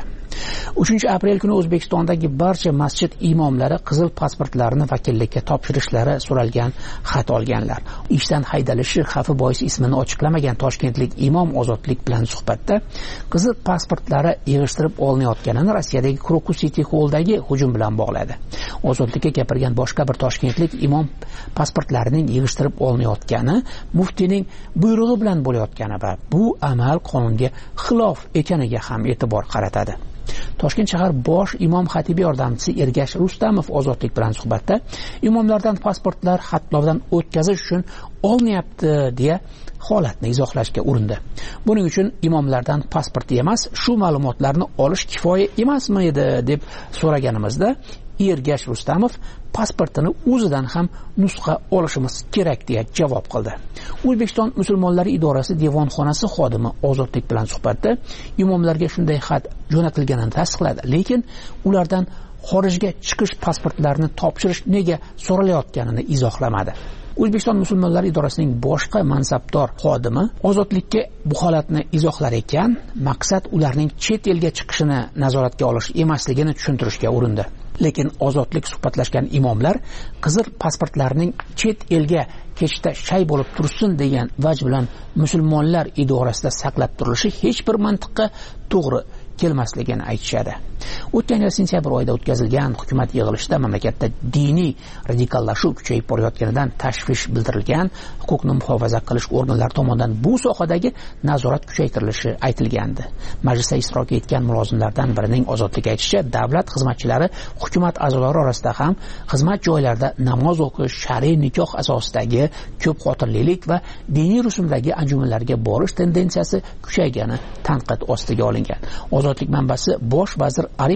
3-aprel kuni O'zbekistondagi barcha masjid imomlari qizil pasportlarini vakillikka topshirishlari so'ralgan xat olganlar. Ishdan haydalishi xavfi bois ismini ochiqlamagan toshkentlik imom Ozodlik bilan suhbatda qizil pasportlari yig'ishtirib olinayotganini Rossiyadagi Krokus City Hall'dagi hujum bilan bog'ladi. Ozodlikka gapirgan boshqa bir toshkentlik imom pasportlarining yig'ishtirib olinayotgani muftiyning buyrug'i bilan bo'layotgani va bu amal qonunga xilof ekaniga ham e'tibor qaratadi. Toshkent shahar bosh imom xatibi yordamchisi Ergash Rustamov Ozodlik bilan suhbatda imomlardan pasportlar xatlovdan o'tkazish uchun olinyapti deya holatni izohlashga urindi. Buning uchun imomlardan pasport emas, shu ma'lumotlarni olish kifoya emasmidi deb so'raganimizda Ergash Rustamov pasportini o'zidan ham nusxa olishimiz kerak deya javob qildi. O'zbekiston musulmonlari idorasi devonxonasi xodimi Ozodlik bilan suhbatda imomlarga shunday xat jo'natilganini tasdiqladi, lekin ulardan xorijga chiqish pasportlarini topshirish nega so'ralayotganini izohlamadi. O'zbekiston musulmonlari idorasining boshqa mansabdor xodimi Ozodlikka bu holatni izohlar ekan, maqsad ularning chet elga chiqishini nazoratga olish emasligini tushuntirishga urindi. Lekin Ozodlik suhbatlashgan imomlar qizil pasportlarning chet elga ketishda shay bo'lib tursin degan vaj bilan musulmonlar idorasida saqlab turilishi hech bir mantiqqa to'g'ri kelmasligini aytishadi. O'tgan yil sentyabr oyida o'tkazilgan hukumat yig'ilishida mamlakatda diniy radikallashuv kuchayib borayotganidan tashvish bildirilgan, huquqni muhofaza qilish organlari tomonidan bu sohadagi nazorat kuchaytirilishi aytilgandi. Majlisda ishtirok etgan mulozimlardan birining Ozodlik aytishicha, davlat xizmatchilari hukumat a'zolari orasida ham xizmat joylarida namoz o'qish, shar'iy nikoh asosidagi ko'p xotirlilik va diniy rusumdagi anjumanlarga borish tendensiyasi kuchaygani tanqid ostiga olingan. Ozodlik manbasi bosh vazir Arif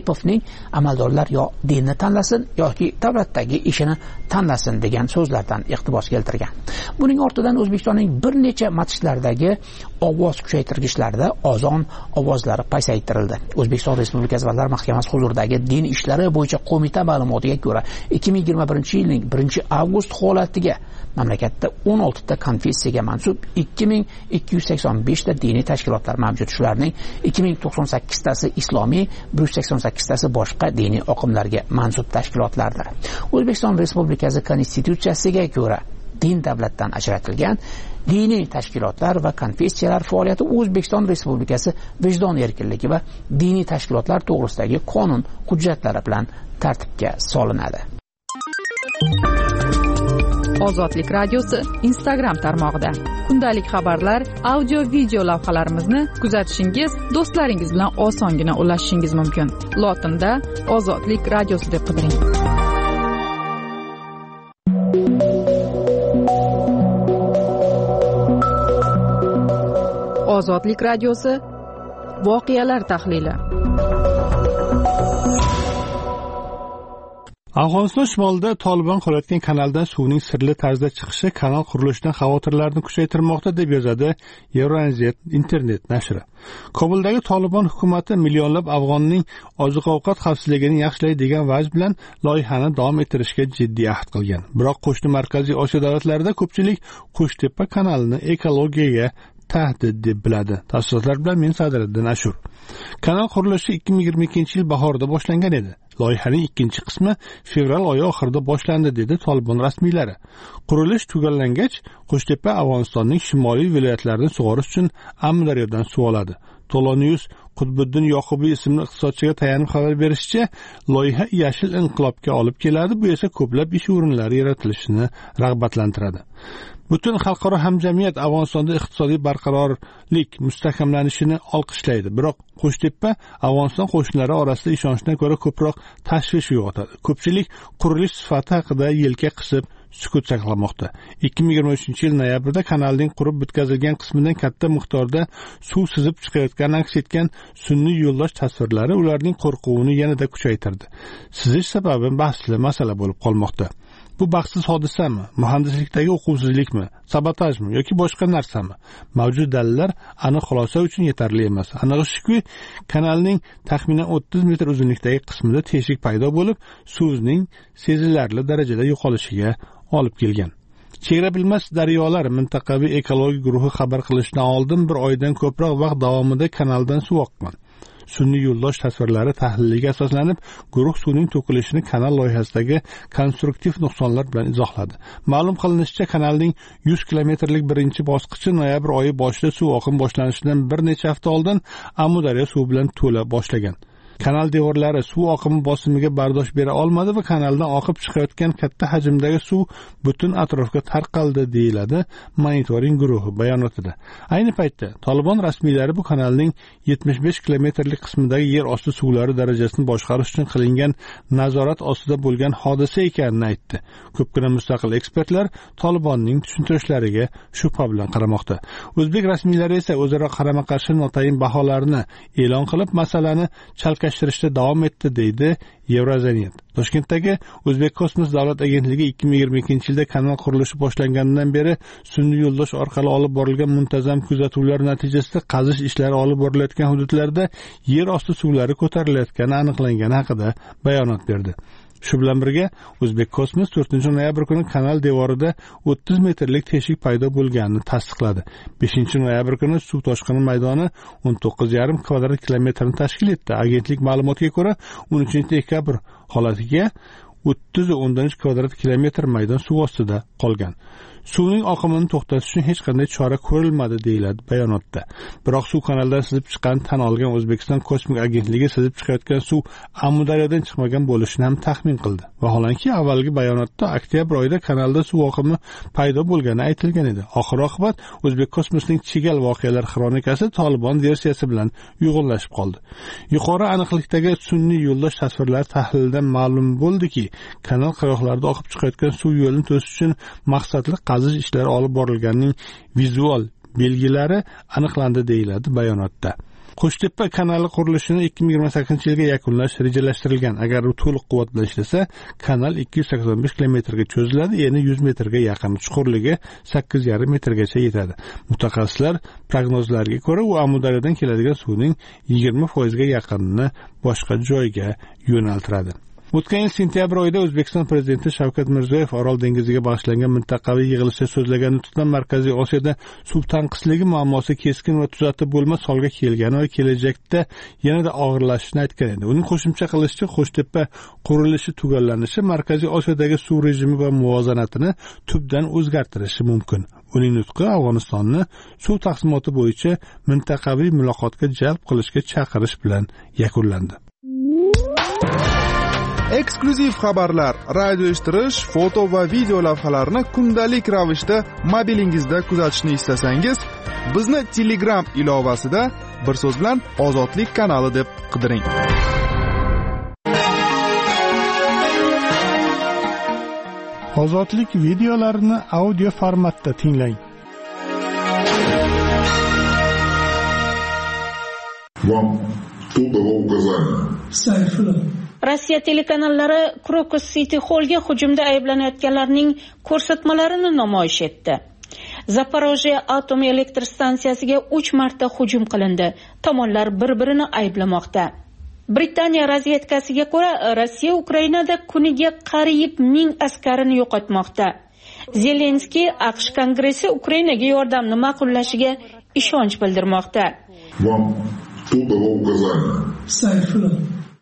Aripovning amaldorlar yo dinni tanlasin yoki davlatdagi ishini tanlasin degan so'zlardan iqtibos keltirgan. Buning ortidan O'zbekistonning bir necha masjidlardagi ovoz kuchaytirgichlarda azon ovozlari pasaytirildi. O'zbekiston Respublikasi Vazirlar Mahkamasi huzuridagi din ishlari bo'yicha qo'mita ma'lumotiga ko'ra 2021-yilning 1-avgust holatiga mamlakatda 16 ta konfessiyaga mansub 2285 ta diniy tashkilotlar mavjud. Shularning 2098 tasi islomiy, 188 tasi boshqa diniy oqimlarga mansub tashkilotlardir. O'zbekiston Respublikasi Konstitutsiyasiga ko'ra din davlatdan ajratilgan diniy tashkilotlar va konfessiyalar faoliyati O'zbekiston Respublikasi vijdon erkinligi va diniy tashkilotlar to'g'risidagi qonun hujjatlari bilan tartibga solinadi. Ozodlik radiosi Instagram tarmog'ida kundalik xabarlar, audio video lavhalarimizni kuzatishingiz, do'stlaringiz bilan osongina ulashishingiz mumkin. Lotinda Ozodlik radiosi deb qidiring. Ozodlik radiosi voqealar tahlili. Afg'oniston shimolida Tolibon qulayotgan kanaldan suvning sirli tarzda chiqishi kanal qurilishidan xavotirlarni kuchaytirmoqda deb yozadi Euronews internet nashri. Kobuldagi Tolibon hukumati millionlab afg'onning oziq-ovqat xavfsizligini yaxshilaydi degan vaj bilan loyihani davom ettirishga jiddiy ahd qilgan. Biroq qo'shni Markaziy Osiyo davlatlarida ko'pchilik Qo'shtepa kanalini ekologiyaga tahdid deb biladi. Tafsilotlar bilan men Sadriddin Ashur. Kanal qurilishi 2022-yil bahorida boshlangan edi. Loyihaning ikkinchi qismi fevral oyi oxirida boshlandi dedi Tolibon rasmiylari. Qurilish tugallangach, Qo'shtepa Afg'onistonning shimoliy viloyatlarini sug'orish uchun Amudaryodan suv oladi. Tolonius Qutbiddin Yoqubiy ismli iqtisodchiga tayanib xabar berishicha, loyiha yashil inqilobga olib keladi, bu esa ko'plab ish o'rinlari yaratilishini rag'batlantiradi. Butun xalqaro hamjamiyat Afg'onistonda iqtisodiy barqarorlik mustahkamlanishini olqishlaydi. Biroq Qo'shtepa Afg'oniston qo'shnilari orasida ishonchdan ko'ra ko'proq tashvish uyg'otadi. Ko'pchilik qurilish sifati haqida yelka qisib sukut saqlamoqda. 2023-yil noyabrda kanalning qurib bitkazilgan qismidan katta miqdorda suv sizib chiqayotgani aks etgan sun'iy yo'ldosh tasvirlari ularning qo'rquvini yanada kuchaytirdi. Sizish sababi bahsli masala bo'lib qolmoqda. Bu baxtsiz hodisami, muhandislikdagi o'quvsizlikmi, sabotajmi yoki boshqa narsami? Mavjud dalillar aniq xulosa uchun yetarli emas. Anig'i shuki, kanalning taxminan 30 metr uzunlikdagi qismida teshik paydo bo'lib, suvning sezilarli darajada yo'qolishiga olib kelgan. Chegara bilmas daryolar mintaqaviy ekologik guruhi xabar qilishidan oldin bir oydan ko'proq vaqt davomida kanaldan suv oqqan. Sun'iy yo'ldosh tasvirlari tahliliga asoslanib, guruh suvning to'kilishini kanal loyihasidagi konstruktiv nuqsonlar bilan izohladi. Ma'lum qilinishicha, kanalning 100 kilometrlik birinchi bosqichi noyabr oyi boshida suv oqim boshlanishidan bir necha hafta oldin Amudaryo suv bilan to'la boshlagan. Kanal devorlari suv oqimi bosimiga bardosh bera olmadi va kanaldan oqib chiqayotgan katta hajmdagi suv butun atrofga tarqaldi, deyiladi monitoring guruhi bayonotida. Ayni paytda Tolibon rasmiylari bu kanalning 75 kilometrlik qismidagi yer osti suvlari darajasini boshqarish uchun qilingan nazorat ostida bo'lgan hodisa ekanini aytdi. Ko'pgina mustaqil ekspertlar Tolibonning tushuntirishlariga shubha bilan qaramoqda. O'zbek rasmiylari esa o'zaro qarama-qarshi notayin baholarni e'lon qilib, masalani chalkashtirishda davom etdi, deydi Euronews. Toshkentdagi O'zbek kosmos davlat agentligi 2022-yilda kanal qurilishi boshlanganidan beri sun'iy yo'ldosh orqali olib borilgan muntazam kuzatuvlar natijasida qazish ishlari olib borilayotgan hududlarda yer osti suvlari ko'tarilayotgani aniqlangani haqida bayonot berdi. Shu bilan birga O'zbek kosmos 4-noyabr kuni kanal devorida 30 metrlik teshik paydo bo'lganini tasdiqladi. 5-noyabr kuni suv toshqini maydoni 19,5 kvadrat kilometrni tashkil etdi. Agentlik ma'lumotiga ko'ra, 13-dekabr holatiga 30.3 kvadrat kilometr maydon suv ostida qolgan. Suvning oqimini to'xtatish uchun hech qanday chora ko'rilmadi, deyiladi bayonotda. Biroq suv kanaldan sizib chiqqan tan olgan O'zbekiston kosmik agentligi sizib chiqayotgan suv Amudaryodan chiqmagan bo'lishini ham taxmin qildi. Vaholanki avvalgi bayonotda oktyabr oyida kanalda suv oqimi paydo bo'lgani aytilgan edi. Oxir-oqibat O'zbek kosmosning chigal voqealar xronikasi Tolibon versiyasi bilan uyg'unlashib qoldi. Yuqori aniqlikdagi sun'iy yo'ldosh tasvirlari tahlilidan ma'lum bo'ldiki, kanal qirg'oqlarida oqib chiqayotgan suv yo'lini to'sish uchun maqsadli qazish ishlari olib borilganining vizual belgilari aniqlandi, deyiladi bayonotda. Qo'shtepa kanali qurilishini 2028-yilga yakunlash rejalashtirilgan. Agar u to'liq quvvat bilan ishlasa, kanal 285 kilometrga cho'ziladi, ya'ni 100 metrga yaqin, chuqurligi 8,5 metrgacha yetadi. Mutaxassislar prognozlariga ko'ra, u Amudaryodan keladigan suvning 20% ga yaqinini boshqa joyga yo'naltiradi. O'tgan yil sentyabr oyida O'zbekiston prezidenti Shavkat Mirziyoyev Orol dengiziga bag'ishlangan mintaqaviy yig'ilishda so'zlagan nutqida Markaziy Osiyoda suv tanqisligi muammosi keskin va tuzatib bo'lmas holga kelgani va kelajakda yanada og'irlashishini aytgan edi. Uning qo'shimcha qilishicha, Qo'shtepa qurilishi tugallanishi Markaziy Osiyodagi suv rejimi va muvozanatini tubdan o'zgartirishi mumkin. Uning nutqi Afg'onistonni suv taqsimoti bo'yicha mintaqaviy muloqotga jalb qilishga chaqirish bilan yakunlandi. Eksklyuziv xabarlar, radio eshittirish, foto va video lavhalarni kundalik ravishda mobilingizda kuzatishni istasangiz, bizni Telegram ilovasida bir so'z bilan Ozodlik kanali deb qidiring. Ozodlik videolarini audio formatda tinglang. Вам кто дал указание? Sayfullo. Rossiya telekanallari Crocus City Hallga hujumda ayblanayotganlarning ko'rsatmalarini namoyish etdi. Zaporojye atom elektr stansiyasiga 3 marta hujum qilindi. Tomonlar bir-birini ayblamoqda. Britaniya razvedkasiga ko'ra, Rossiya Ukrainada kuniga qariyb 1000 askarini yo'qotmoqda. Zelenskiy AQSh Kongressi Ukrainaga yordamni ma'qullashiga ishonch bildirmoqda. Вам кто дал указание? Sayfullo.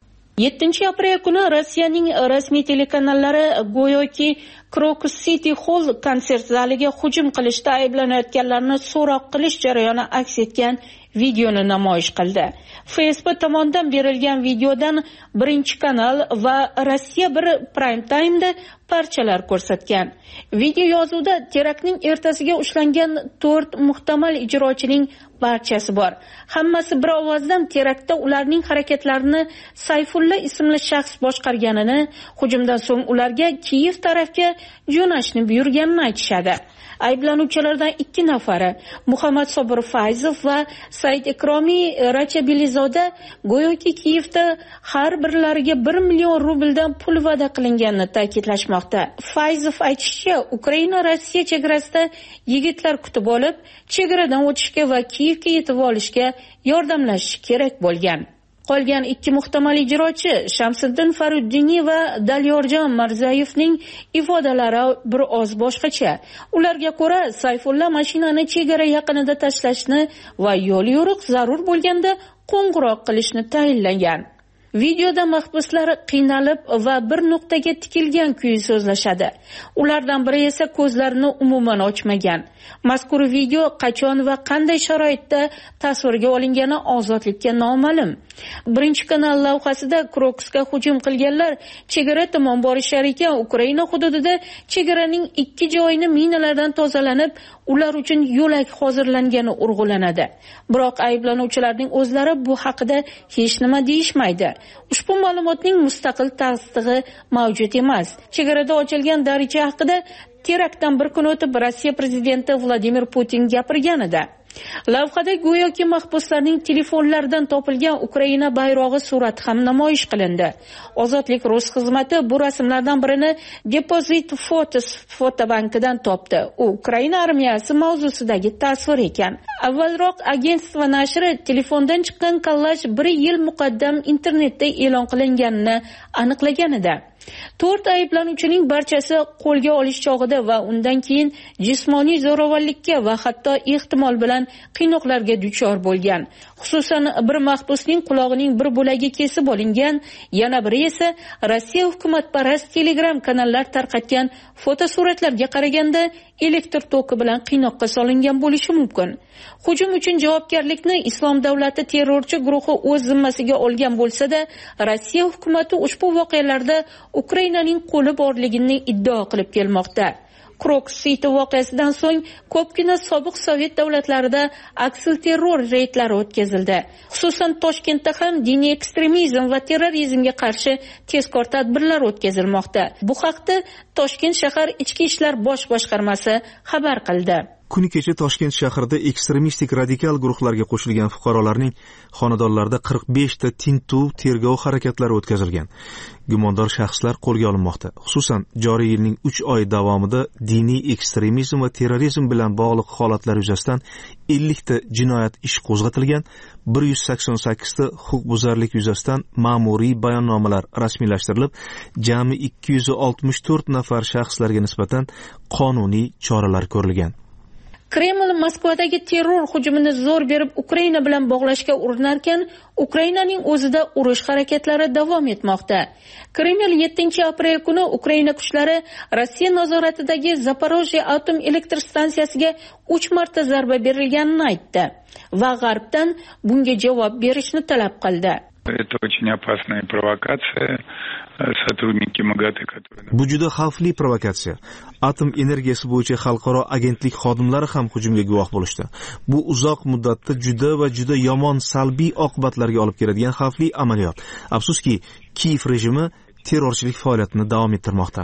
7-aprel kuni Rossiyaning rasmiy telekanallari go'yoki Crocus City Hall konsert zaliga hujum qilishda ayblanayotganlarni so'roq qilish jarayoni aks etgan videoni namoyish qildi. Facebook tomonidan berilgan videodan Birinchi kanal va Rossiya 1 Prime Time'da parchalar ko'rsatgan. Video yozuvda teraktning ertasiga ushlangan 4 muhtamal ijrochining barchasi bor. Hammasi bir ovozdan teraktda ularning harakatlarini Sayfulla ismli shaxs boshqarganini, hujumdan so'ng ularga Kiyev tarafga jo'nashni buyurganini aytishadi. Ayblanuvchilardan 2 nafari, Muhammad Sobir Fayzov va Said Ikromiy Rachabilizoda, go'yoki Kiyevda har birlariga 1 million rubldan pul va'da qilinganini ta'kidlashmoqda. Fayzov aytishicha, Ukraina Rossiya chegarasida yigitlar kutib olib, chegaradan o'tishga va Kiyevga yetib olishga yordamlashishi kerak bo'lgan. Qolgan 2 muhtamal ijrochi Shamsiddin Faruddiniy va Dalyorjon Mirzayevning ifodalari bir oz boshqacha. Ularga ko'ra, Sayfulla mashinani chegara yaqinida tashlashni va yo'l yo'riq zarur bo'lganda qo'ng'iroq qilishni tayinlagan. Videoda mahbuslar qiynalib va bir nuqtaga tikilgan kuyi so'zlashadi. Ulardan biri esa ko'zlarini umuman ochmagan. Mazkur video qachon va qanday sharoitda tasvirga olingani ozodlikka noma'lum. Birinchi kanal lavhasida Crocusga hujum qilganlar chegara tomon borishar ekan, Ukraina hududida chegaraning 2 joyini minalardan tozalanib, ular uchun yo'lak hozirlangani urg'ulanadi. Biroq ayblanuvchilarning o'zlari bu haqida hech nima deyishmaydi. Ushbu ma'lumotning mustaqil tasdig'i mavjud emas. Chegarada ochilgan daricha haqida teraktdan bir kun o'tib Rossiya prezidenti Vladimir Putin gapirgan edi. Lavhada go'yoki mahbuslarning telefonlaridan topilgan Ukraina bayrog'i surati ham namoyish qilindi. Ozodlik Rus xizmati bu rasmlardan birini Deposit Photos fotobankidan topdi. U Ukraina armiyasi mavzusidagi tasvir ekan. Avvalroq agentство nashri telefondan chiqqan kollaj 1 yil muqaddam internetda e'lon qilinganini aniqlagan edi. 4 ayblanuvchining barchasi qo'lga olish chog'ida va undan keyin jismoniy zo'ravonlikka va hatto ehtimol bilan qiynoqlarga duchor bo'lgan. Xususan, bir mahbusning qulog'ining bir bo'lagi kesib olingan, yana biri esa Rossiya hukumatparast Telegram kanallar tarqatgan fotosuratlarga qaraganda elektr toki bilan qiynoqqa solingan bo'lishi mumkin. Hujum uchun javobgarlikni Islom davlati terrorchi guruhi o'z zimmasiga olgan bo'lsa-da, Rossiya hukumati ushbu voqealarda Ukrainaning qo'li borligini iddao qilib kelmoqda. Crocus City voqeasidan so'ng ko'pgina sobiq Sovet davlatlarida aksilterror reydlari o'tkazildi. Xususan Toshkentda ham diniy ekstremizm va terrorizmga qarshi tezkor tadbirlar o'tkazilmoqda. Bu haqda Toshkent shahar Ichki ishlar bosh boshqarmasi xabar qildi. Kuni kecha Toshkent shahrida ekstremistik radikal guruhlarga qo'shilgan fuqarolarning xonadonlarida 45 ta tintuv tergov harakatlari o'tkazilgan. Gumondor shaxslar qo'lga olinmoqda. Xususan, joriy yilning 3 oy davomida diniy ekstremizm va terrorizm bilan bog'liq holatlar yuzasidan 50 ta jinoyat ishi qo'zg'atilgan, 188 ta huquqbuzarlik yuzasidan ma'muriy bayonnomalar rasmiylashtirilib, jami 264 nafar shaxslarga nisbatan qonuniy choralar ko'rilgan. Kreml Moskvadagi terror hujumini zo'r berib Ukraina bilan bog'lashga urinarkan, Ukrainaning o'zida urush harakatlari davom etmoqda. Kreml 7-aprel kuni Ukraina kuchlari Rossiya nazoratidagi Zaporojye atom elektr stansiyasiga 3 marta zarba berilganini aytdi va G'arbdan bunga javob berishni talab qildi. Это очень опасная провокация. Сотрудники МАГАТЭ, которые... Bu juda xavfli provokatsiya. Atom energiyasi bo'yicha xalqaro agentlik xodimlari ham hujumga guvoh bo'lishdi. Bu uzoq muddatda juda yomon salbiy oqibatlarga olib keladigan xavfli amaliyot. Afsuski, Kiyev rejimi terrorchilik faoliyatini davom ettirmoqda.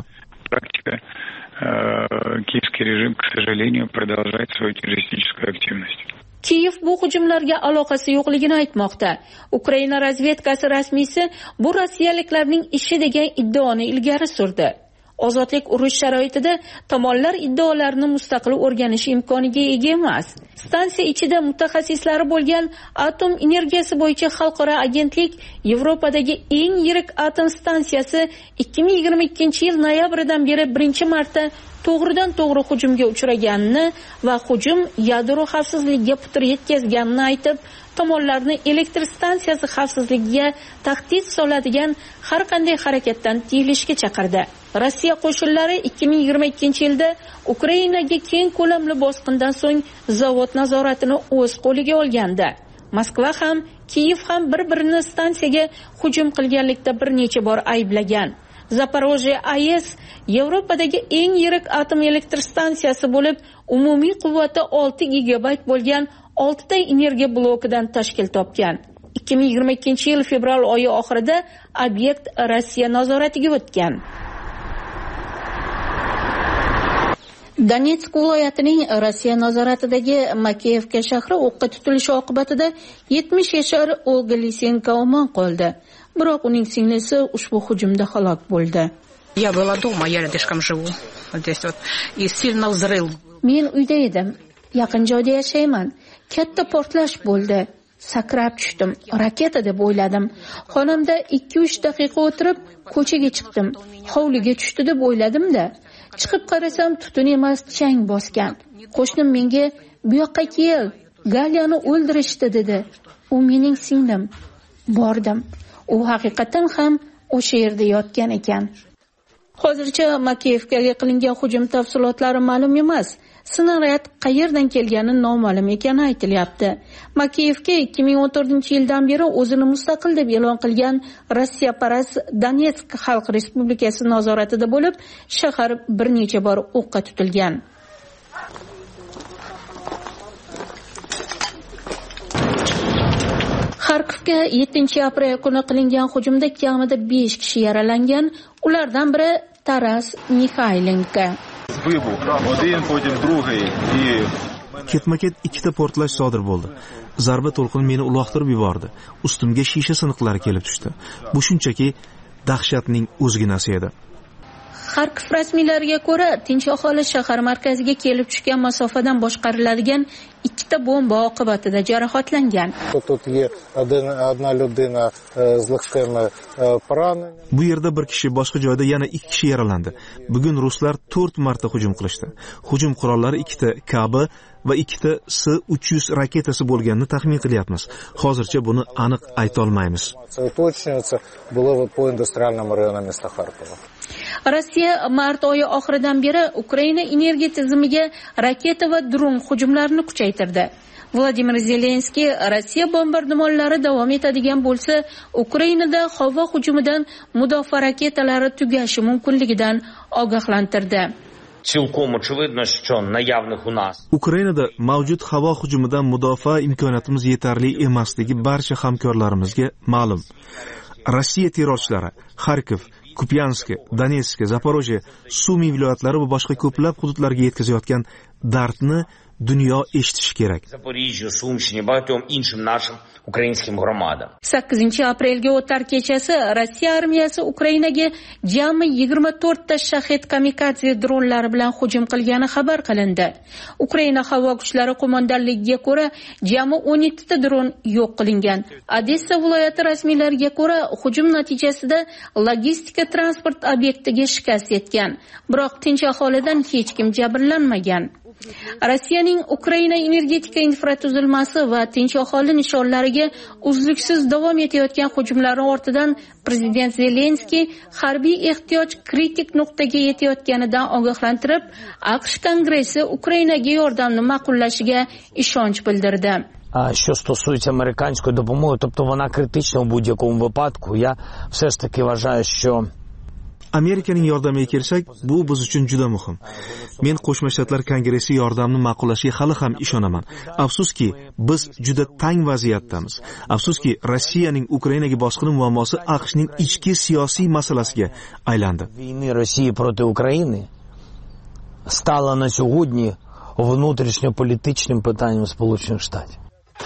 Киевский режим, к сожалению, продолжает свою террористическую активность. Kiyev bu hujumlarga aloqasi yo'qligini aytmoqda. Ukraina razvedkasi rasmiysi bu rossiyaliklarning ishi degan iddaoni ilgari surdi. Ozodlik urush sharoitida tomonlar iddaolarini mustaqil o'rganish imkoniga ega emas. Stansiya ichida mutaxassislari bo'lgan atom energiyasi bo'yicha xalqaro agentlik Yevropadagi eng yirik atom stansiyasi 2022-yil noyabridan beri birinchi marta to'g'ridan to'g'ri hujumga uchraganini va hujum yadro xavfsizligiga putur yetkazganini aytib, tomonlarni elektr stansiyasi xavfsizligiga tahdid soladigan har qanday harakatdan tiyilishga chaqirdi. Rossiya qo'shinlari 2022-yilda Ukrainaga keng ko'lamli bosqindan so'ng zavod nazoratini o'z qo'liga olgandi. Moskva ham, Kiyev ham bir-birini stansiyaga hujum qilganlikda bir necha bor ayblagan. Zaporojye AES Yevropadagi eng yirik atom elektr stansiyasi bo'lib, umumiy quvvati 6 gigabayt bo'lgan 6 ta energiya blokidan tashkil topgan. 2022-yil fevral oyi oxirida obyekt Rossiya nazoratiga o'tgan. Donetsk viloyatining Rossiya nazoratidagi Makeyevka shahri o'qqa tutilishi oqibatida 70 yashar Olga Lisenko omon qoldi. Biroq uning singlisi ushbu hujumda halok bo'ldi. Я была дома, я рядышком живу. Вот здесь вот. И сильно взрыв. Men uyda edim. Yaqin joyda yashayman. Katta portlash bo'ldi. Sakrab tushdim. Raketa deb o'yladim. Xonamda 2-3 daqiqa o'tirib, ko'chaga chiqdim. Hovliga tushdi deb o'yladim-da. Chiqib qarasam, tutun emas, chang bosgan. Qo'shnim menga, "Bu yoqqa kel, Galyani o'ldirishdi" dedi. U mening singlim. Bordim. U haqiqatan ham o'sha yerda yotgan ekan. Hozircha Makeyevkaga qilingan hujum tafsilotlari ma'lum emas. Snaryad qayerdan kelgani noma'lum ekani aytilyapti. Makeyevka 2014-yildan beri o'zini mustaqil deb e'lon qilgan Rossiyaparast Donetsk Xalq Respublikasi nazoratida bo'lib, shahar bir necha bor o'qqa tutilgan. Xarkovga 7-aprel kuni qilingan hujumda kamida 5 kishi yaralangan, ulardan biri Taras Mikhaylenko. Ketma-ket 2 ta portlash sodir bo'ldi. Zarba to'lqini meni uloqtirib yubordi. Ustimga shisha siniqlari kelib tushdi. Bu shunchaki dahshatning o'zginasi edi. Xarkov rasmiylariga ko'ra, tinch aholi shahar markaziga kelib tushgan masofadan boshqariladigan 2 ta bomba oqibatida jarohatlangan. Bu yerda bir kishi, boshqa joyda yana 2 kishi yaralandi. Bugun ruslar 4 marta hujum qilishdi. Hujum qurollari 2 ta KB va 2 ta S-300 raketasi bo'lganini taxmin qilyapmiz. Hozircha buni aniq ayta olmaymiz. Rossiya mart oyi oxiridan beri Ukraina energiya tizimiga raketa va dron hujumlarini kuchaytirdi. Vladimir Zelenskiy Rossiya bombardimonlari davom etadigan bo'lsa, Ukrainada havo hujumidan mudofaa raketalari tugashi mumkinligidan ogohlantirdi. Ukrainada mavjud havo hujumidan mudofaa imkoniyatimiz yetarli emasligi barcha hamkorlarimizga ma'lum. Rossiya terrorchilari Xarkov, Kupyansk, Donetsk, Zaporojye, Sumi viloyatlari va boshqa ko'plab hududlarga yetkazayotgan dardni dunyo eshitishi kerak. Запоріжжю, Сумщині, багатьом іншим нашим українським громадам. 8 aprelga o'tar kechasi Rossiya armiyasi Ukrainaga jami 24 ta Shahed kamikadze dronlari bilan hujum qilgani xabar qilindi. Ukraina havo kuchlari qo'mondonligiga ko'ra, jami 17 ta dron yo'q qilingan. Odessa viloyati rasmiylariga ko'ra, hujum natijasida logistika transport obyektiga shikast yetgan. Biroq tinch aholidan hech kim jabrlanmagan. Rossiyaning Ukraina energetika infratuzilmasi va tinch aholi nishonlariga uzluksiz davom etayotgan hujumlari ortidan prezident Zelenskiy harbiy ehtiyoj kritik nuqtaga yetayotganidan ogohlantirib, AQSh Kongressi Ukrainaga yordamni ma'qullashiga ishonch bildirdi. Що стосується американської допомоги, тобто вона критична у будь-якому випадку, я все ж таки вважаю, що Amerikaning yordamiga kelsak, bu biz uchun juda muhim. Men Qo'shma Shtatlar Kongressi yordamni ma'qullashiga hali ham ishonaman. Afsuski, biz juda tang vaziyatdamiz. Afsuski, Rossiyaning Ukrainaga bosqini muammosi AQShning ichki siyosiy masalasiga aylandi. Війни Росії проти України стала на сьогодні внутрішньополітичним питанням Сполучених Штатів.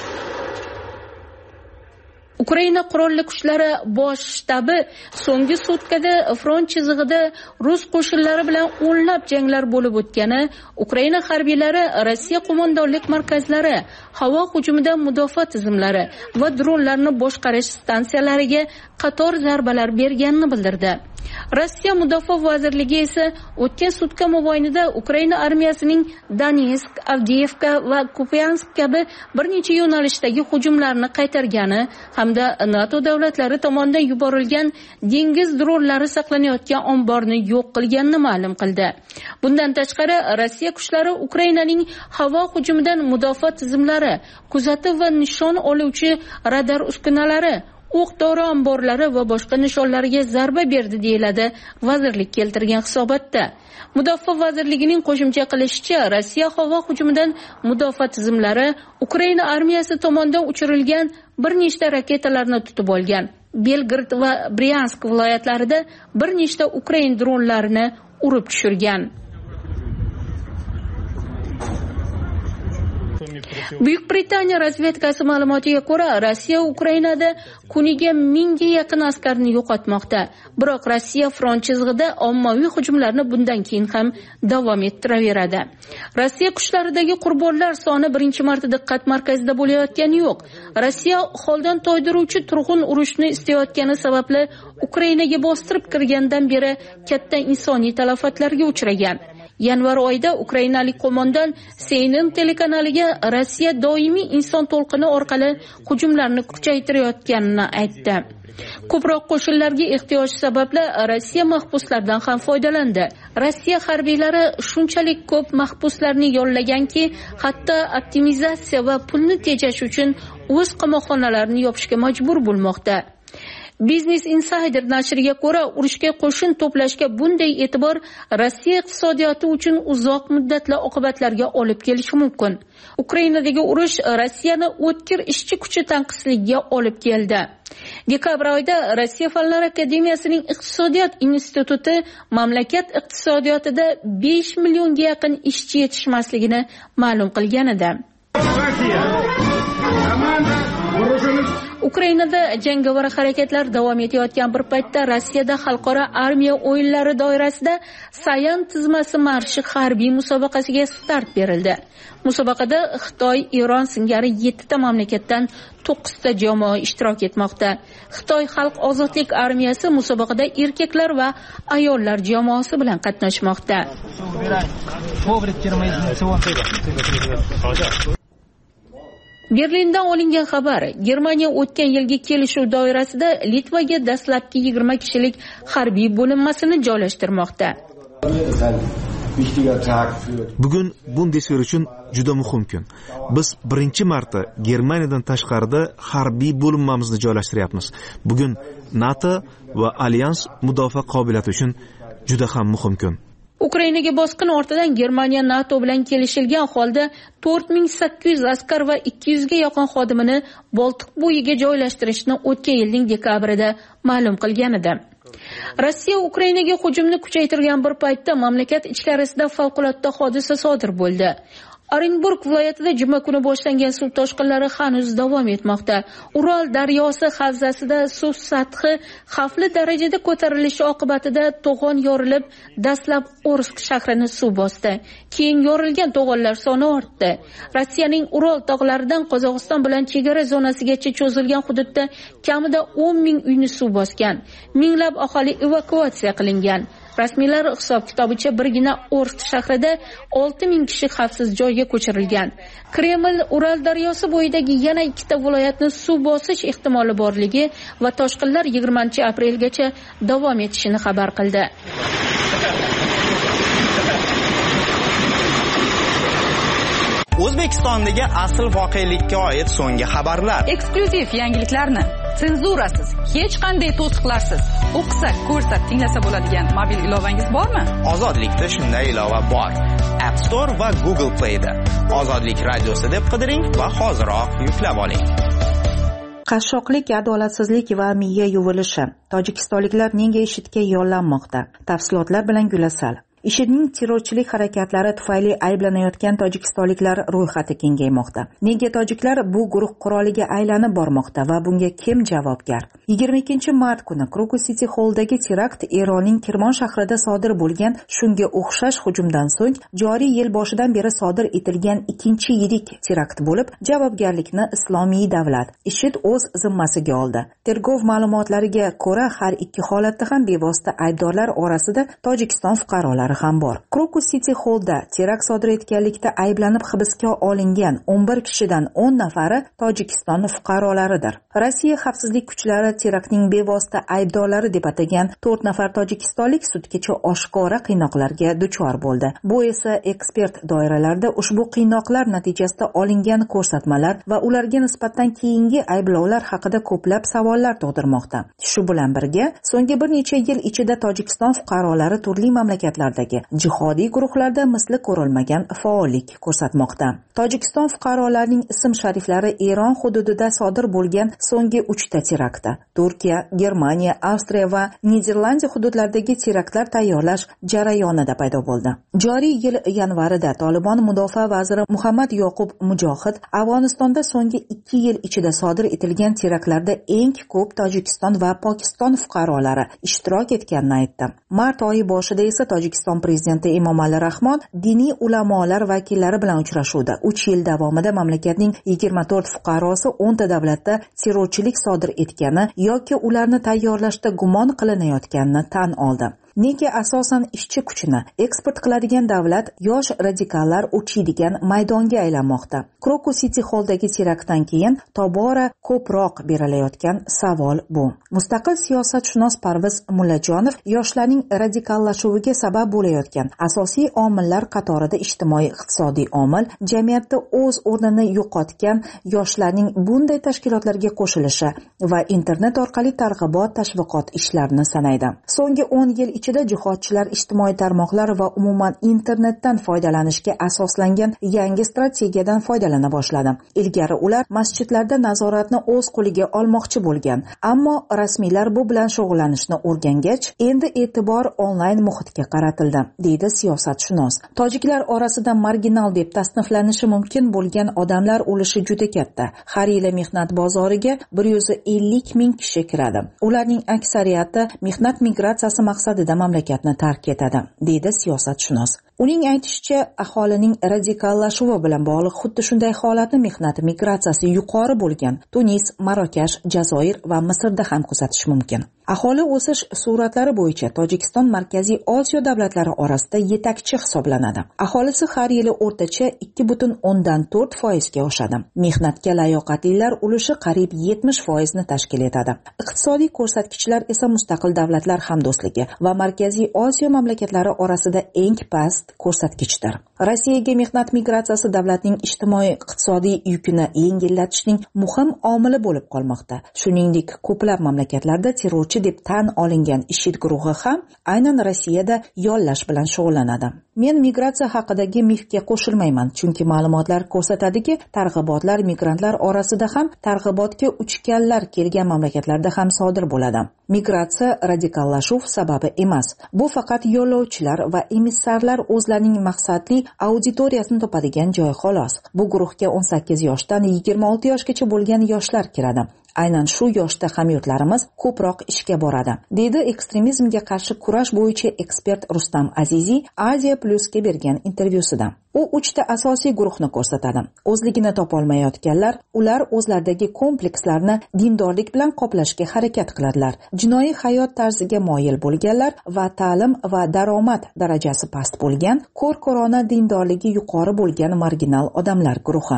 Ukraina qurolli kuchlari bosh shtabi so'nggi sutkada front chizig'ida rus qo'shinlari bilan o'nlab janglar bo'lib o'tgani, Ukraina harbiylari Rossiya qo'mondonlik markazlari, havo hujumidan mudofaa tizimlari va dronlarni boshqarish stansiyalariga qator zarbalar berganini bildirdi. Rossiya Mudofaa vazirligi esa o'tgan sutka mobaynida Ukraina armiyasining Donetsk, Avdiivka va Kupiansk kabi bir necha yo'nalishdagi hujumlarni qaytargani hamda NATO davlatlari tomonidan yuborilgan dengiz dronlari saqlanayotgan omborni yo'q qilganini ma'lum qildi. Bundan tashqari, Rossiya kuchlari Ukrainaning havo hujumidan mudofaa tizimlari, kuzatuv va nishon oluvchi radar uskunalari, o'q-dori omborlari va boshqa nishonlarga zarba berdi deyiladi vazirlik keltirgan hisobotda. Mudofaa vazirligining qo'shimcha qilishicha, Rossiya havo hujumidan mudofaa tizimlari Ukraina armiyasi tomonidan uchirilgan bir nechta raketalarni tutib olgan. Belgrad va Bryansk viloyatlarida bir nechta Ukraina dronlarini urib tushirgan. Buyuk Britaniya razvedkasi ma'lumotiga ko'ra, Rossiya Ukrainada kuniga 1000 ga yaqin askarni yo'qotmoqda. Biroq Rossiya front chizig'ida ommaviy hujumlarni bundan keyin ham davom ettiraveradi. Rossiya kuchlaridagi qurbonlar soni birinchi marta diqqat markazida bo'layotgani yo'q. Rossiya holdan toydiruvchi turg'un urushni istayotgani sababli Ukrainaga bostirib kirgandan beri katta insoniy talafotlarga uchragan. Yanvar oyida ukrainalik qo'mondon CNN telekanaliga Rossiya doimiy inson to'lqini orqali hujumlarni kuchaytirayotganini aytdi. Ko'proq qo'shinlarga ehtiyoj sababli Rossiya mahbuslardan ham foydalandi. Rossiya harbiylari shunchalik ko'p mahbuslarni yollaganki, hatto optimizatsiya va pulni tejash uchun o'z qamoqxonalarini yopishga majbur bo'lmoqda. Business Insider nashriga ko'ra, urushga qo'shin to'plashga bunday e'tibor Rossiya iqtisodiyoti uchun uzoq muddatli oqibatlarga olib kelishi mumkin. Ukrainadagi urush Rossiyani o'tkir ishchi kuchi tanqisligiga olib keldi. Dekabr oyida Rossiya Fanlar akademiyasining iqtisodiyot instituti mamlakat iqtisodiyotida 5 millionga yaqin ishchi yetishmasligini ma'lum qilgan edi. Ukrainada jangovar harakatlar davom etayotgan bir paytda Rossiyada xalqaro armiya o'yinlari doirasida Sayan tizmasi marshi harbiy musobaqasiga start berildi. Musobaqada Xitoy, Eron singari 7 ta mamlakatdan 9 ta jamoa ishtirok etmoqda. Xitoy xalq ozodlik armiyasi musobaqada erkaklar va ayollar jamoasi bilan qatnashmoqda. Berlindan olingan xabar: Germaniya o'tgan yilgi kelishuv doirasida Litvaga dastlabki 20 kishilik harbiy bo'linmasini joylashtirmoqda. Bugun Bundeswehr uchun juda muhim kun. Biz birinchi marta Germaniyadan tashqarida harbiy bo'linmamizni joylashtiryapmiz. Bugun NATO va Alyans mudofaa qobiliyati uchun juda ham muhim kun. Ukrainaga bosqin ortidan Germaniya NATO bilan kelishilgan holda 4800 askar va 200 ga yaqin xodimini Boltiq bo'yiga joylashtirishni o'tgan yilning dekabrida ma'lum qilgan edi. Rossiya Ukrainaga hujumni kuchaytirgan bir paytda mamlakat ichkarisida favqulodda hodisa sodir bo'ldi. Orenburg viloyatida juma kuni boshlangan suv toshqinlari hanuz davom etmoqda. Ural daryosi havzasida suv sathi xavfli darajada ko'tarilishi oqibatida to'g'on yorilib, dastlab Orsk shahrini suv bosdi. Keyin yorilgan to'g'onlar soni ortdi. Rossiyaning Ural tog'laridan Qozog'iston bilan chegara zonasigacha cho'zilgan hududda kamida 10 ming uyni suv bosgan. Minglab aholi evakuatsiya qilingan. Rasmiylar hisob-kitobicha birgina Orsk shahrida 6 ming kishi xavfsiz joyga ko'chirilgan. Kreml Ural daryosi bo'yidagi yana 2 ta viloyatni suv bosish ehtimoli borligi va toshqinlar 20-aprelgacha davom etishini xabar qildi. O'zbekistondagi asl voqelikka oid so'nggi xabarlar. Eksklyuziv yangiliklarni senzurasiz, hech qanday to'siqlarsiz o'qisa, ko'rsa, tinglasa bo'ladigan mobil ilovangiz bormi? Ozodlikda shunday ilova bor. App Store va Google Play'da. Ozodlik radiosi deb qidiring va hoziroq yuklab oling. Qashshoqlik, adolatsizlik va miya yuvilishi. Tojikistonliklar nega IShIDga yollanmoqda? Tafsilotlar bilan Gulasal. IShIDning terrorchilik harakatlari tufayli ayblanayotgan tojikistonliklar ro'yxati kengaymoqda. Nega tojiklar bu guruh quroliga aylanib bormoqda va bunga kim javobgar? 22-mart kuni Krokus City Hall'dagi terakt Eronning Kirmon shahrida sodir bo'lgan shunga o'xshash hujumdan so'ng joriy yil boshidan beri sodir etilgan ikkinchi yirik terakt bo'lib, javobgarlikni Islomiy davlat IShID o'z zimmasiga oldi. Tergov ma'lumotlariga ko'ra, har ikki holatda ham bevosita aybdorlar orasida Tojikiston fuqarolari ham bor. Krokus City Hall'da terakt sodir etganlikda ayblanib hibsga olingan 11 kishidan 10 nafari Tojikiston fuqarolaridir. Rossiya xavfsizlik kuchlari teraktning bevosita aybdorlari deb atagan 4 nafar tojikistonlik sudgacha oshkora qiynoqlarga duchor bo'ldi. Bu esa ekspert doiralarda ushbu qiynoqlar natijasida olingan ko'rsatmalar va ularga nisbatan keyingi ayblovlar haqida ko'plab savollar tug'dirmoqda. Shu bilan birga, so'nggi bir necha yil ichida Tojikiston fuqarolari turli mamlakatlarda jihodiy guruhlarda misli ko'rilmagan faollik ko'rsatmoqda. Tojikiston fuqarolarining ism-shariflari Eron hududida sodir bo'lgan so'nggi 3 ta teraktda, Turkiya, Germaniya, Avstriya va Niderlandiya hududlaridagi teraktlar tayyorlash jarayonida paydo bo'ldi. Joriy yil yanvarida Tolibon mudofaa vaziri Muhammad Yoqub Mujohid Afg'onistonda so'nggi 2 yil ichida sodir etilgan teraktlarda eng ko'p Tojikiston va Pokiston fuqarolari ishtirok etganini aytdi. Mart oyi boshida esa Tojikiston prezidenti Emomali Rahmon diniy ulamolar vakillari bilan uchrashuvda 3 yil davomida mamlakatning 24 fuqarosi 10 ta davlatda terrorchilik sodir etgani yoki ularni tayyorlashda gumon qilinayotganini tan oldi. Nega asosan ishchi kuchini eksport qiladigan davlat yosh radikallar uchiydigan maydonga aylanmoqda? Krokus City Hall'dagi teraktdan keyin tobora ko'proq berilayotgan savol bu. Mustaqil siyosatshunos Parviz Mullajonov yoshlarning radikallashuviga sabab bo'layotgan asosiy omillar qatorida ijtimoiy-iqtisodiy omil, jamiyatda o'z o'rnini yo'qotgan yoshlarning bunday tashkilotlarga qo'shilishi va internet orqali targ'ibot tashviqot ishlarini sanaydi. So'nggi 10 yil ichida jihodchilar ijtimoiy tarmoqlar va umuman internetdan foydalanishga asoslangan yangi strategiyadan foydalana boshladi. Ilgari ular masjidlarda nazoratni o'z qo'liga olmoqchi bo'lgan, ammo rasmiylar bu bilan shug'ullanishni o'rgangach, endi e'tibor onlayn muhitga qaratildi, deydi siyosatshunos. Tojiklar orasida marginal deb tasniflanishi mumkin bo'lgan odamlar ulushi juda katta. Har yili mehnat bozoriga 150 ming kishi kiradi. Ularning aksariyati mehnat migratsiyasi maqsadida mamlakatni tark etadi, deydi siyosatshunos. Uning aytishicha, aholining radikallashuvi bilan bog'liq xuddi shunday holatni mehnat migratsiyasi yuqori bo'lgan Tunis, Marokash, Jazoir va Misrda ham kuzatish mumkin. Aholi o'sish suratlari bo'yicha Tojikiston Markaziy Osiyo davlatlari orasida yetakchi hisoblanadi. Aholisi har yili o'rtacha 2.4% ga oshadi. Mehnatga layoqatlilar ulushi qariyb 70% ni tashkil etadi. Iqtisodiy ko'rsatkichlar esa mustaqil davlatlar hamdo'stligi va Markaziy Osiyo mamlakatlari orasida eng past ko'rsatkichdir. Rossiyaga mehnat migratsiyasi davlatning ijtimoiy-iqtisodiy yukini yengillatishning muhim omili bo'lib qolmoqda. Shuningdek, ko'plab mamlakatlarda terrorchi deb tan olingan IShID guruhi ham aynan Rossiyada yollash bilan shug'ullanadi. Men migratsiya haqidagi mifga qo'shilmayman, chunki ma'lumotlar ko'rsatadiki, targ'ibotlar migrantlar orasida ham targ'ibotga uchganlar kelgan mamlakatlarda ham sodir bo'ladi. migratsiya radikallashuv sababi emas. Bu faqat yo'lovchilar va emissarlar o'zlarining maqsadli auditoriyasini topadigan joy xolos. Bu guruhga 18 yoshdan 26 yoshgacha bo'lgan yoshlar kiradi. Aynan shu yoshda hamyurtlarimiz ko'proq ishga boradi, deydi ekstremizmga qarshi kurash bo'yicha ekspert Rustam Aziziy Asia Plus'ga bergan intervyusida. U 3 ta asosiy guruhni ko'rsatadi. O'zligini topolmayotganlar, ular o'zlaridagi komplekslarni dindorlik bilan qoplashga harakat qiladilar. Jinoiy hayot tarziga moyil bo'lganlar va ta'lim va daromad darajasi past bo'lgan, ko'r-ko'rona dindorligi yuqori bo'lgan marginal odamlar guruhi.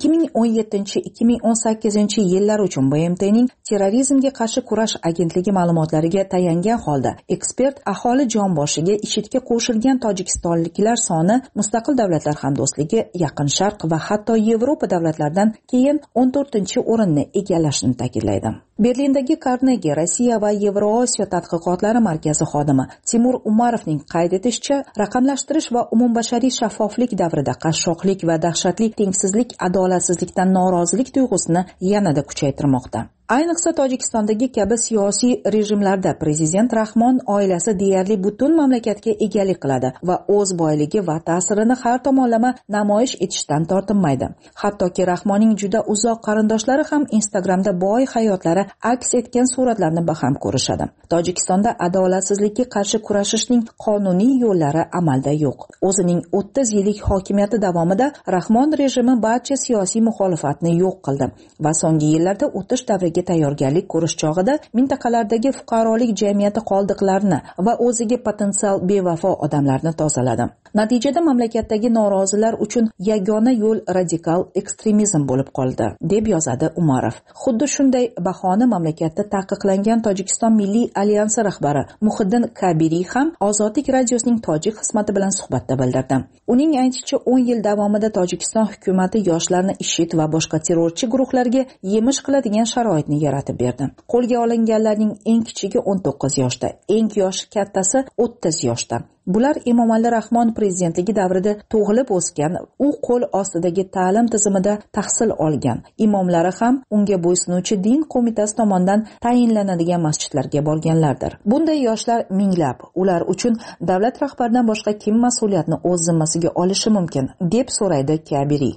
2017-2018 yillar uchun BMTning terrorizmga qarshi kurash agentligi ma'lumotlariga tayangan holda ekspert aholi jonboshiga IShIDga qo'shilgan tojikistonliklar soni mustaqil davlatlar hamdo'stligi, Yaqin Sharq va hatto Yevropa davlatlaridan keyin 14-o'rinni egallashini ta'kidlaydi. Berlindagi Carnegie Rossiya va Yevrosiyo tadqiqotlari markazi xodimi Timur Umarovning qayd etishicha, raqamlashtirish va umumbashariy shaffoflik davrida qashshoqlik va dahshatli tengsizlik, adolatsizlikdan norozilik tuyg'usini yanada kuchaytirmoqda. Ayniqsa Tojikistondagi kabi siyosiy rejimlarda prezident Rahmon oilasi deyarli butun mamlakatga egalik qiladi va o'z boyligi va ta'sirini har tomonlama namoyish etishdan tortinmaydi. Hattoki Rahmonning juda uzoq qarindoshlari ham Instagramda boy hayotlari aks etgan suratlarni baham ko'rishadi. Tojikistonda adolatsizlikka qarshi kurashishning qonuniy yo'llari amalda yo'q. O'zining 30 yillik hokimiyati davomida Rahmon rejimi barcha siyosiy muxolifatni yo'q qildi va so'nggi yillarda o'tish davriga tayyorgarlik ko'rish chog'ida mintaqalardagi fuqarolik jamiyati qoldiqlarini va o'ziga potensial bevafo odamlarni tozaladi. Natijada mamlakatdagi norozilar uchun yagona yo'l radikal ekstremizm bo'lib qoldi, deb yozadi Umarov. Xuddi shunday bahoni mamlakatda taqiqlangan Tojikiston Milliy alyansi rahbari Muhiddin Kabiriy ham Ozodlik radiosining tojik xizmati bilan suhbatda bildirdi. Uning aytishicha, 10 yil davomida Tojikiston hukumati yoshlarni IShID va boshqa terrorchi guruhlarga yemish qiladigan sharoitni yaratib berdi. Qo'lga olinganlarning eng kichigi 19 yoshda, eng yoshi kattasi 30 yoshda. Bular Emomali Rahmon prezidentligi davrida tug'ilib o'sgan, u qo'l ostidagi ta'lim tizimida tahsil olgan. Imomlari ham unga bo'ysunuvchi din qo'mitasi tomonidan tayinlanadigan masjidlarga borganlardir. Bunday yoshlar minglab. Ular uchun davlat rahbaridan boshqa kim mas'uliyatni o'z zimmasiga olishi mumkin, deb so'raydi Kabiriy.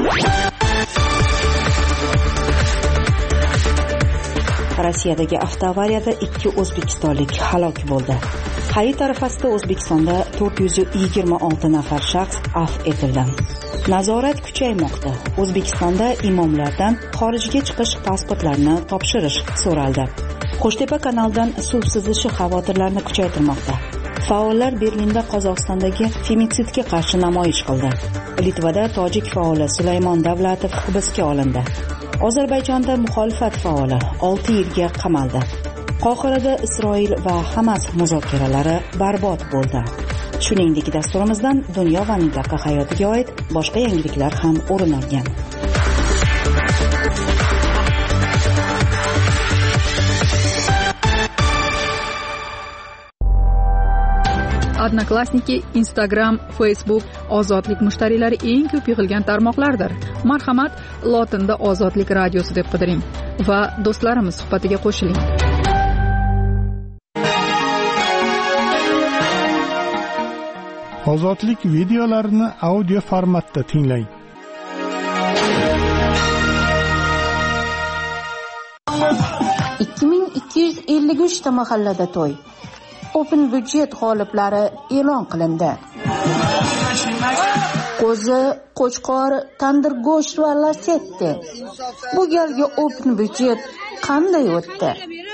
Rossiyadagi avtoavariyada 2 o'zbekistonlik halok bo'ldi. Hayit arafasida O'zbekistonda 426 nafar shaxs afv etildi. Nazorat kuchaymoqda. O'zbekistonda imomlardan xorijga chiqish pasportlarini topshirish so'raldi. Qo'shtepa kanaldan suv sizishi xavotirlarni kuchaytirmoqda. Faollar Berlinda Qozog'istondagi femitsidga qarshi namoyish qildi. Litvada tojik faoli Sulaymon Davlatov hibsga olindi. Ozarbayjonda muxolifat faoli 6 yilga qamaldi. Qohirada Isroil va Hamas muzokaralari barbod bo'ldi. Shuningdek, dasturimizdan dunyo va mintaqa hayotiga oid boshqa yangiliklar ham o'rin olgan. Odnoklassniki, Instagram, Facebook ozodlik mushtariylari eng ko'p yig'ilgan tarmoqlardir. Marhamat, lotinda Ozodlik radiosi deb qidiring va do'stlarimiz suhbatiga qo'shiling. Ozodlik videolarini audio formatda tinglang. ta mahallada to'y. Open budjet g'oliblari e'lon qilindi. Qo'zi, qo'chqor, tandir go'sht va lasetti. Bu galgi open budjet qanday o'tdi?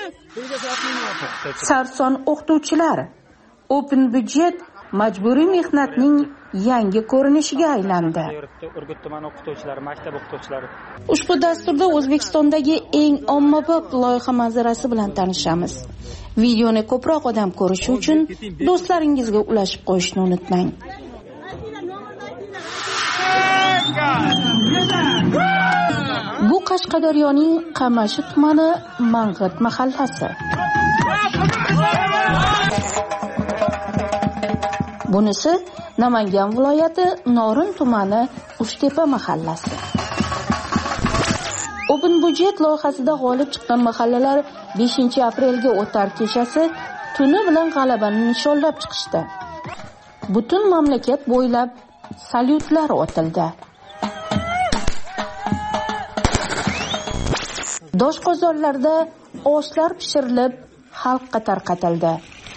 Sarson o'qituvchilar. Open budjet majburiy mehnatning yangi ko'rinishiga aylandi. Ushbu dasturda O'zbekistondagi eng ommabop loyiha manzarasi bilan tanishamiz. Videoni ko'proq odam ko'rishi uchun do'stlaringizga ulashib qo'yishni unutmang. Bu Qashqadaryoning Qamashi tumani Mang'it mahallasi. Bunisi Namangan viloyati Norin tumani Uchtepa mahallasi. Open budjet loyihasida g'olib chiqqan mahallalar 5-aprelga o'tar kechasi tuni bilan g'alabani nishonlab chiqishdi. Butun mamlakat bo'ylab salyutlar otildi. Doshqozonlarda oshlar pishirilib, xalqqa tarqatildi.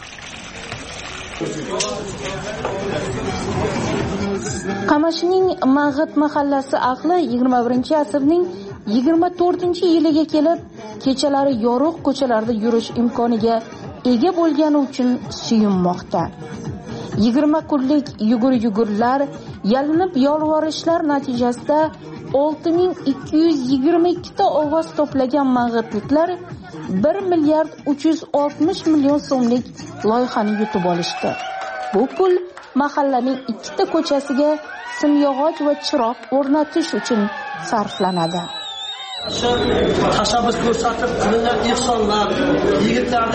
Qamashning Mang'it mahallasi ahli 21-asrning 24-yiliga kelib, kechalari yorug' ko'chalarda yurish imkoniga ega bo'lgani uchun suyunmoqda. 20 kunlik yugur-yugurlar, yalinib yolvorishlar natijasida 6222 ta ovoz to'plagan mang'itliklar 1 milliard 360 million so'mlik loyihani yutib olishdi. Bu pul mahallaning 2 ta ko'chasiga simyog'och va chiroq o'rnatish uchun sarflanadi. Tashabbus ko'rsatib qilingan ehsonlar, yigitlarni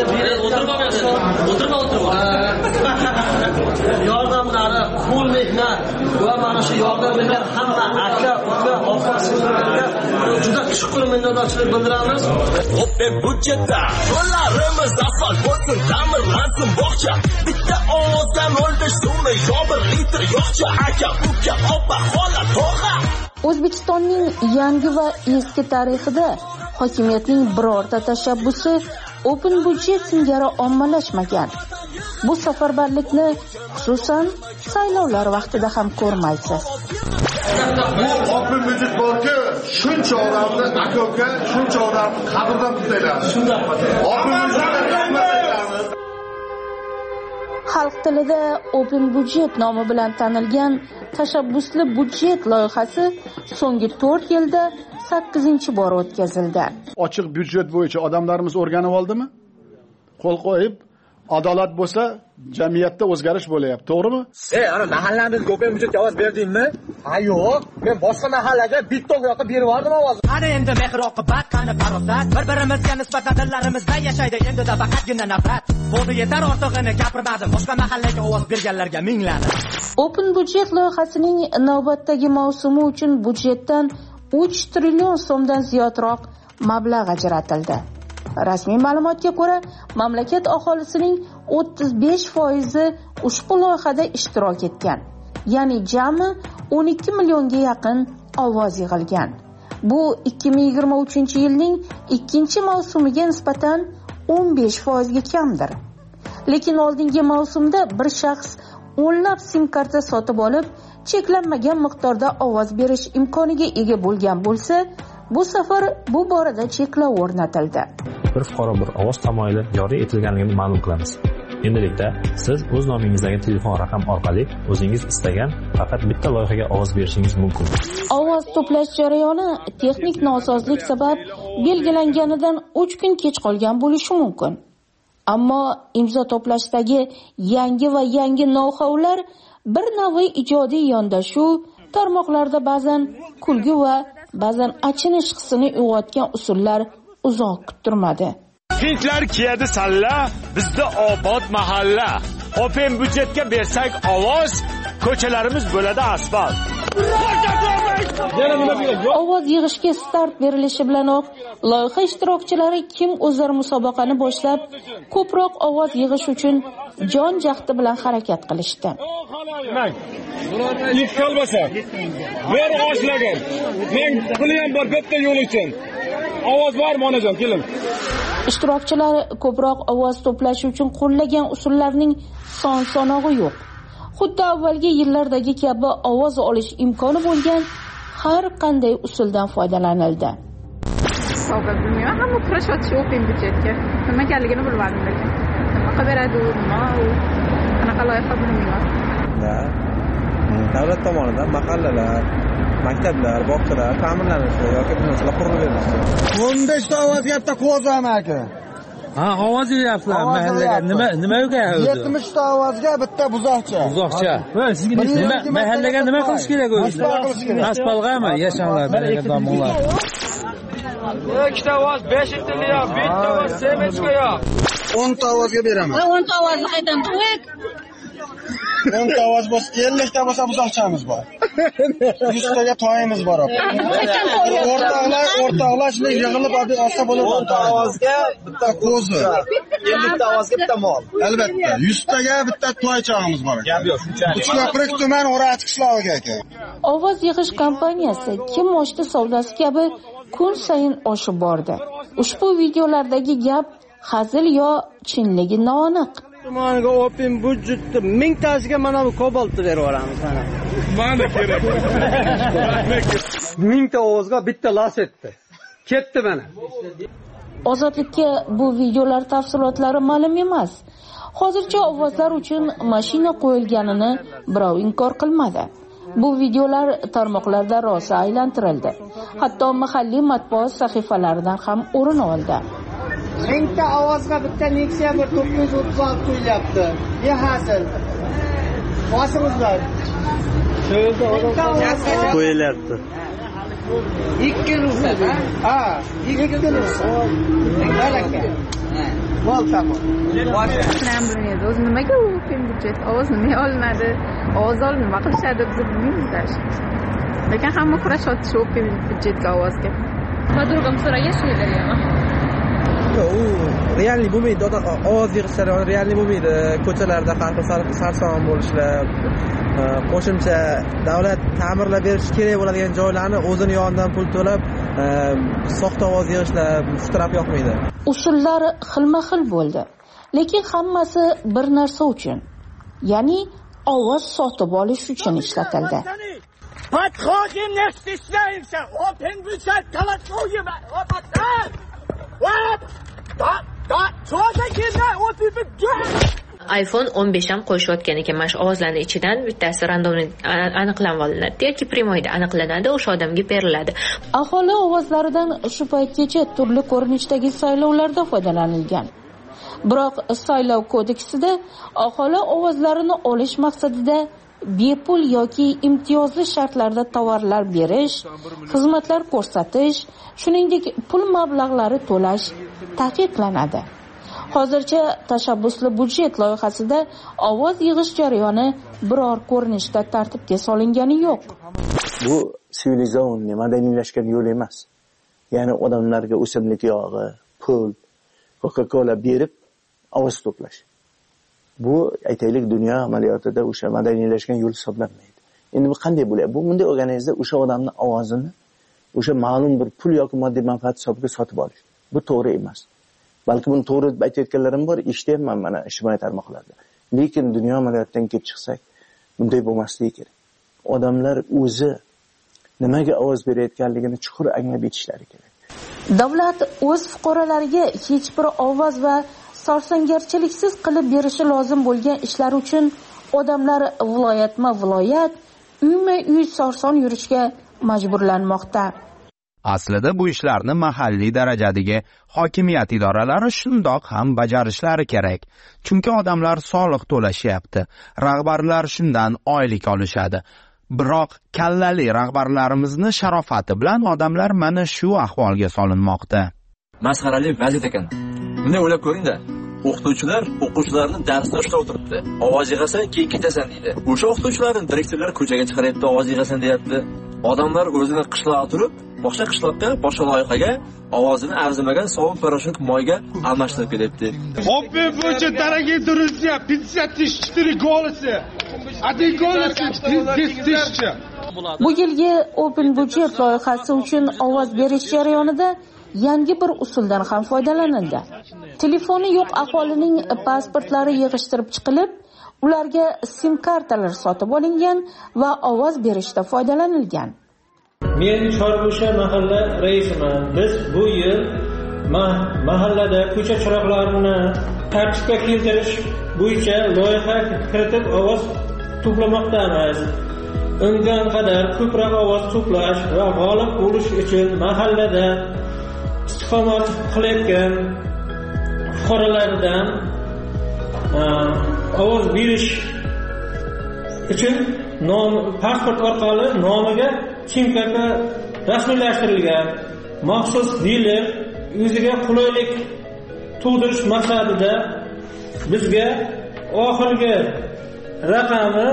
yordamlari, qo'l mehnat va mana shu yordam bergan hamma aka, uka, opa-singillarga juda chuqur minnatdorchilik bildiramiz. Open budjetda yo'llarimiz asfalt bo'lsin, ta'mirlansin bog'cha. Bitta ovozdan 15 so'mni yo 1 litr yo'qcha. Aka, uka, opa, xola, tog'a. O'zbekistonning yangi va eski tarixida hokimiyatning birorta tashabbusi open budjet singari ommalashmagan. Bu safarbarlikni xususan saylovlar vaqtida ham ko'rmaysiz. Bu open budjet borki, shuncha odamni aka-uka, shuncha odamni qabrdan tutaylar. Shunday. Open budjet Xalq tilida open budjet nomi bilan tanilgan tashabbusli budjet loyihasi so'nggi 4 yilda 8-bor o'tkazildi. Ochiq budjet bo'yicha odamlarimiz o'rganib oldimi? Qo'l qo'yib, adolat bo'lsa, jamiyatda o'zgarish bo'layapti, to'g'rimi? Ana mahallamizga open budjetga ovoz berdingmi? Ha, yo'q. Men boshqa mahallaga bitta yoqib berib yubordim ovozini. Ana endi mehr-oqibat, qani farosat, bir-birimizga nisbatan dillarimizda yashaydi endi-da faqatgina nafrat. Bo'ldi, yetar, ortig'ini gapirmadim. Boshqa mahallaga ovoz berganlarga mingladi. Open budjet loyihasining navbatdagi mavsumi uchun budjetdan 3 trillion so'mdan ziyodroq mablag' ajratildi. Rasmiy ma'lumotga ko'ra, mamlakat aholisining 35% ushbu loyihada ishtirok etgan. Ya'ni jami 12 millionga yaqin ovoz yig'ilgan. Bu 2023-yilning 2-mavsumiga nisbatan 15% ga kamdir. Lekin oldingi mavsumda bir shaxs o'nlab sim karta sotib olib, cheklanmagan miqdorda ovoz berish imkoniga ega bo'lgan bo'lsa, bu safar bu borada cheklov o'rnatildi. Bir fuqaro bir ovoz tamoyili joriy etilganligini ma'lum qilamiz. Endilikda siz o'z nomingizdagi telefon raqam orqali o'zingiz istagan faqat bitta loyihaga ovoz berishingiz mumkin. Ovoz to'plash jarayoni texnik nosozlik sabab belgilanganidan 3 kun kech qolgan bo'lishi mumkin. Ammo imzo to'plashdagi yangi va yangi know-howlar bir navi ijodiy yondashuv tarmoqlarda ba'zan kulgi va ba'zan achinish hissini uyg'otgan usullar uzoq kuttirmadi. Hindlar kiyadi salla, bizda obod mahalla. Open budjetga bersak ovoz, ko'chalarimiz bo'ladi asfalt. Ovoz yig'ishga start berilishi bilanoq loyiha ishtirokchilari kim o'zlari musobaqani boshlab, ko'proq ovoz yig'ish uchun jon jahdi bilan harakat qilishdi. It kalbasa. Men oshlagan. Men puli ham bor bitta yo'l uchun. Ovoz bormi onajon, keling. Ishtirokchilar ko'proq ovoz to'plash uchun qo'llagan usullarning son-sanog'i yo'q. Xuddi avvalgi yillardagi kabi ovoz olish imkoni bo'lgan har qanday usuldan foydalanildi. Savol bilmayman, hamma kurashyapti open budjetga. Nimaligini bilmadim lekin. Nima qilib beradi u, nima u? Qanaqa loyiha bilmayman. Davlat tomonidan mahallalar, maktablar, bog'chalar ta'mirlanishi yoki binolar quriladi. 15 ta ovoz yapti Qo'zam aka. Ha, ovoz beryapsizlar mahallaga. Nima o'qiyapsiz? 70 ta ovozga bitta buzoqcha. Buzoqcha. Va sizga nima mahallaga nima qilish kerak o'zi? Asfaltgami, yashanlar, domlalar. Ikkita ovoz 5 tilyap, bitta ovoz 7 yo'q. 10 ta ovozga beraman. 10 ta ovozni qaydan qo'yik? 10 ovoz bo'lsa, 50 ta bo'lsa buzoqchamiz bor. 100 taga toyimiz bor. O'rtoqlar shunday yig'ilib olsa bo'ladi. 10 ta ovozga bitta qo'zi, 50 ta ovozga bitta mol. Albatta, 100 taga bitta toychamiz bor. Gap yo'q, shunchalik. Uchko'prik tuman O'rach qishlog'iga aka. Ovoz yig'ish kompaniyasi kim moshta savdosi kabi kun sayin oshib bordi. Ushbu videolardagi gap hazil yo chinligi noaniq. Tumanga open budjetni 1000 tasiga mana bu kobaltni berib yuboramiz mana. Mana kerak. 1000 ta ovozga bitta lasetdi. Ketdi mana. Ozodlikka bu videolar tafsilotlari ma'lum emas. Hozircha ovozlar uchun mashina qo'yilganini birov inkor qilmadi. Bu videolar tarmoqlarda rosa aylantirildi. Hatto mahalliy matbuot sahifalaridan ham o'rin oldi. 1000 ta ovozga bitta Nexia 936 qo'yilyapti. Ne hasil? Bosimizlar. Sho'da odam qo'yilyapti. 2 rupiya. Ha, 2 rupiya. Malaka. Mol tamom. O'zi nimaga u budjet ovoz nima olinadi? Ovoz olib nima qilishadi biz bilmaymiz. Lekin hamma kurashyapti shu budjetga ovozga. Madrugam so'ragan shu edi. U realniy bo'lmaydi, ovoz yig'ish jarayoni realniy bo'lmaydi. Ko'chalarda har xil sarson bo'lishlar, qo'shimcha davlat ta'mirlab berish kerak bo'ladigan joylarni o'zini yonidan pul to'lab soxta ovoz yig'ishlar shu taraf yoqmaydi. Usullar xilma-xil bo'ldi, lekin hammasi bir narsa uchun, ya'ni ovoz sotib olish uchun ishlatildi. Подходим, не стесняемся. Open budget, колокольня. iPhone 15 ham qo'shayotgan ekan. Mana shu ovozlarning ichidan bittasi randomli aniqlanib olinadi yoki primoyda aniqlanadi, o'sha odamga beriladi. Aholi ovozlaridan shu paytgacha turli ko'rinishdagi saylovlarda foydalanilgan. Biroq saylov kodeksida aholi ovozlarini olish maqsadida bepul yoki imtiyozli shartlarda tovarlar berish, xizmatlar ko'rsatish, shuningdek pul mablag'lari to'lash taqiqlanadi. Hozircha tashabbusli budjet loyihasida ovoz yig'ish jarayoni biror ko'rinishda tartibga solingani yo'q. Bu sivilizovan, madaniylashgan yo'l emas. Ya'ni odamlarga o'simlik yog'i, pul, Coca-Cola berib ovoz to'plash. Bu aytaylik dunyo amaliyotida o'sha madaniylashgan yo'l hisoblanmaydi. Endi bu qanday bo'ladi? Bu bunday o'rganingizda o'sha odamning ovozini o'sha ma'lum bir pul yoki moddiy manfaat hisobiga sotib olish. Bu to'g'ri emas. Balki buni to'g'ri deb aytayotganlarim bor, eshityapman mana ijtimoiy tarmoqlarda. Lekin dunyo amaliyotidan kelib chiqsak, bunday bo'lmasligi kerak. Odamlar o'zi nimaga ovoz berayotganligini chuqur anglab yetishlari kerak. Davlat o'z fuqarolariga hech bir ovoz va sarsangarchiliksiz qilib berishi lozim bo'lgan ishlar uchun odamlar viloyatma-viloyat, uyma-uy sarson yurishga majburlanmoqda. Aslida bu ishlarni mahalliy darajadagi hokimiyat idoralari shundoq ham bajarishlari kerak. Chunki odamlar soliq to'lashyapti. Rahbarlar shundan oylik olishadi. Biroq kallali rahbarlarimizni sharofati bilan odamlar mana shu ahvolga solinmoqda. Masxarali vaziyat ekan. Buni o'ylab ko'ring-da. O'qituvchilar o'quvchilarni darsda ushlab o'tiribdi. Ovoz yig'asan, keyin ketasan deydi. O'sha o'qituvchilarning direktorlar ko'chaga chiqaryapti, ovoz yig'asan deyapti. Odamlar o'zini qishloqqa turib, boshqa qishloqqa, boshqa loyihaga ovozini arzimagan sovun parashut moyga almashtirib ketyapti. Open budget, дорогие друзья, 54 голоса. Один голос 10 000. Bu yilgi Open Budget loyihasi uchun ovoz berish jarayonida yangi bir usuldan ham foydalanildi. Telefoni yo'q aholining pasportlari yig'ishtirib chiqilib, ularga SIM kartalar sotib olingan va ovoz berishda foydalanilgan. Men Chorbo'sha mahalla raisiman. Biz bu yil mahallada ko'cha chiroqlarini tartibga keltirish bo'yicha loyiha kiritib ovoz to'plamoqdamiz. Undan qadar ko'proq ovoz to'plash va g'olib bo'lish uchun mahallada istiqomat qilayotgan fuqarolardan ovoz berish uchun pasport orqali nomiga SIM karta rasmiylashtirilgan maxsus diler o'ziga qulaylik tug'dirish maqsadida bizga oxirgi raqami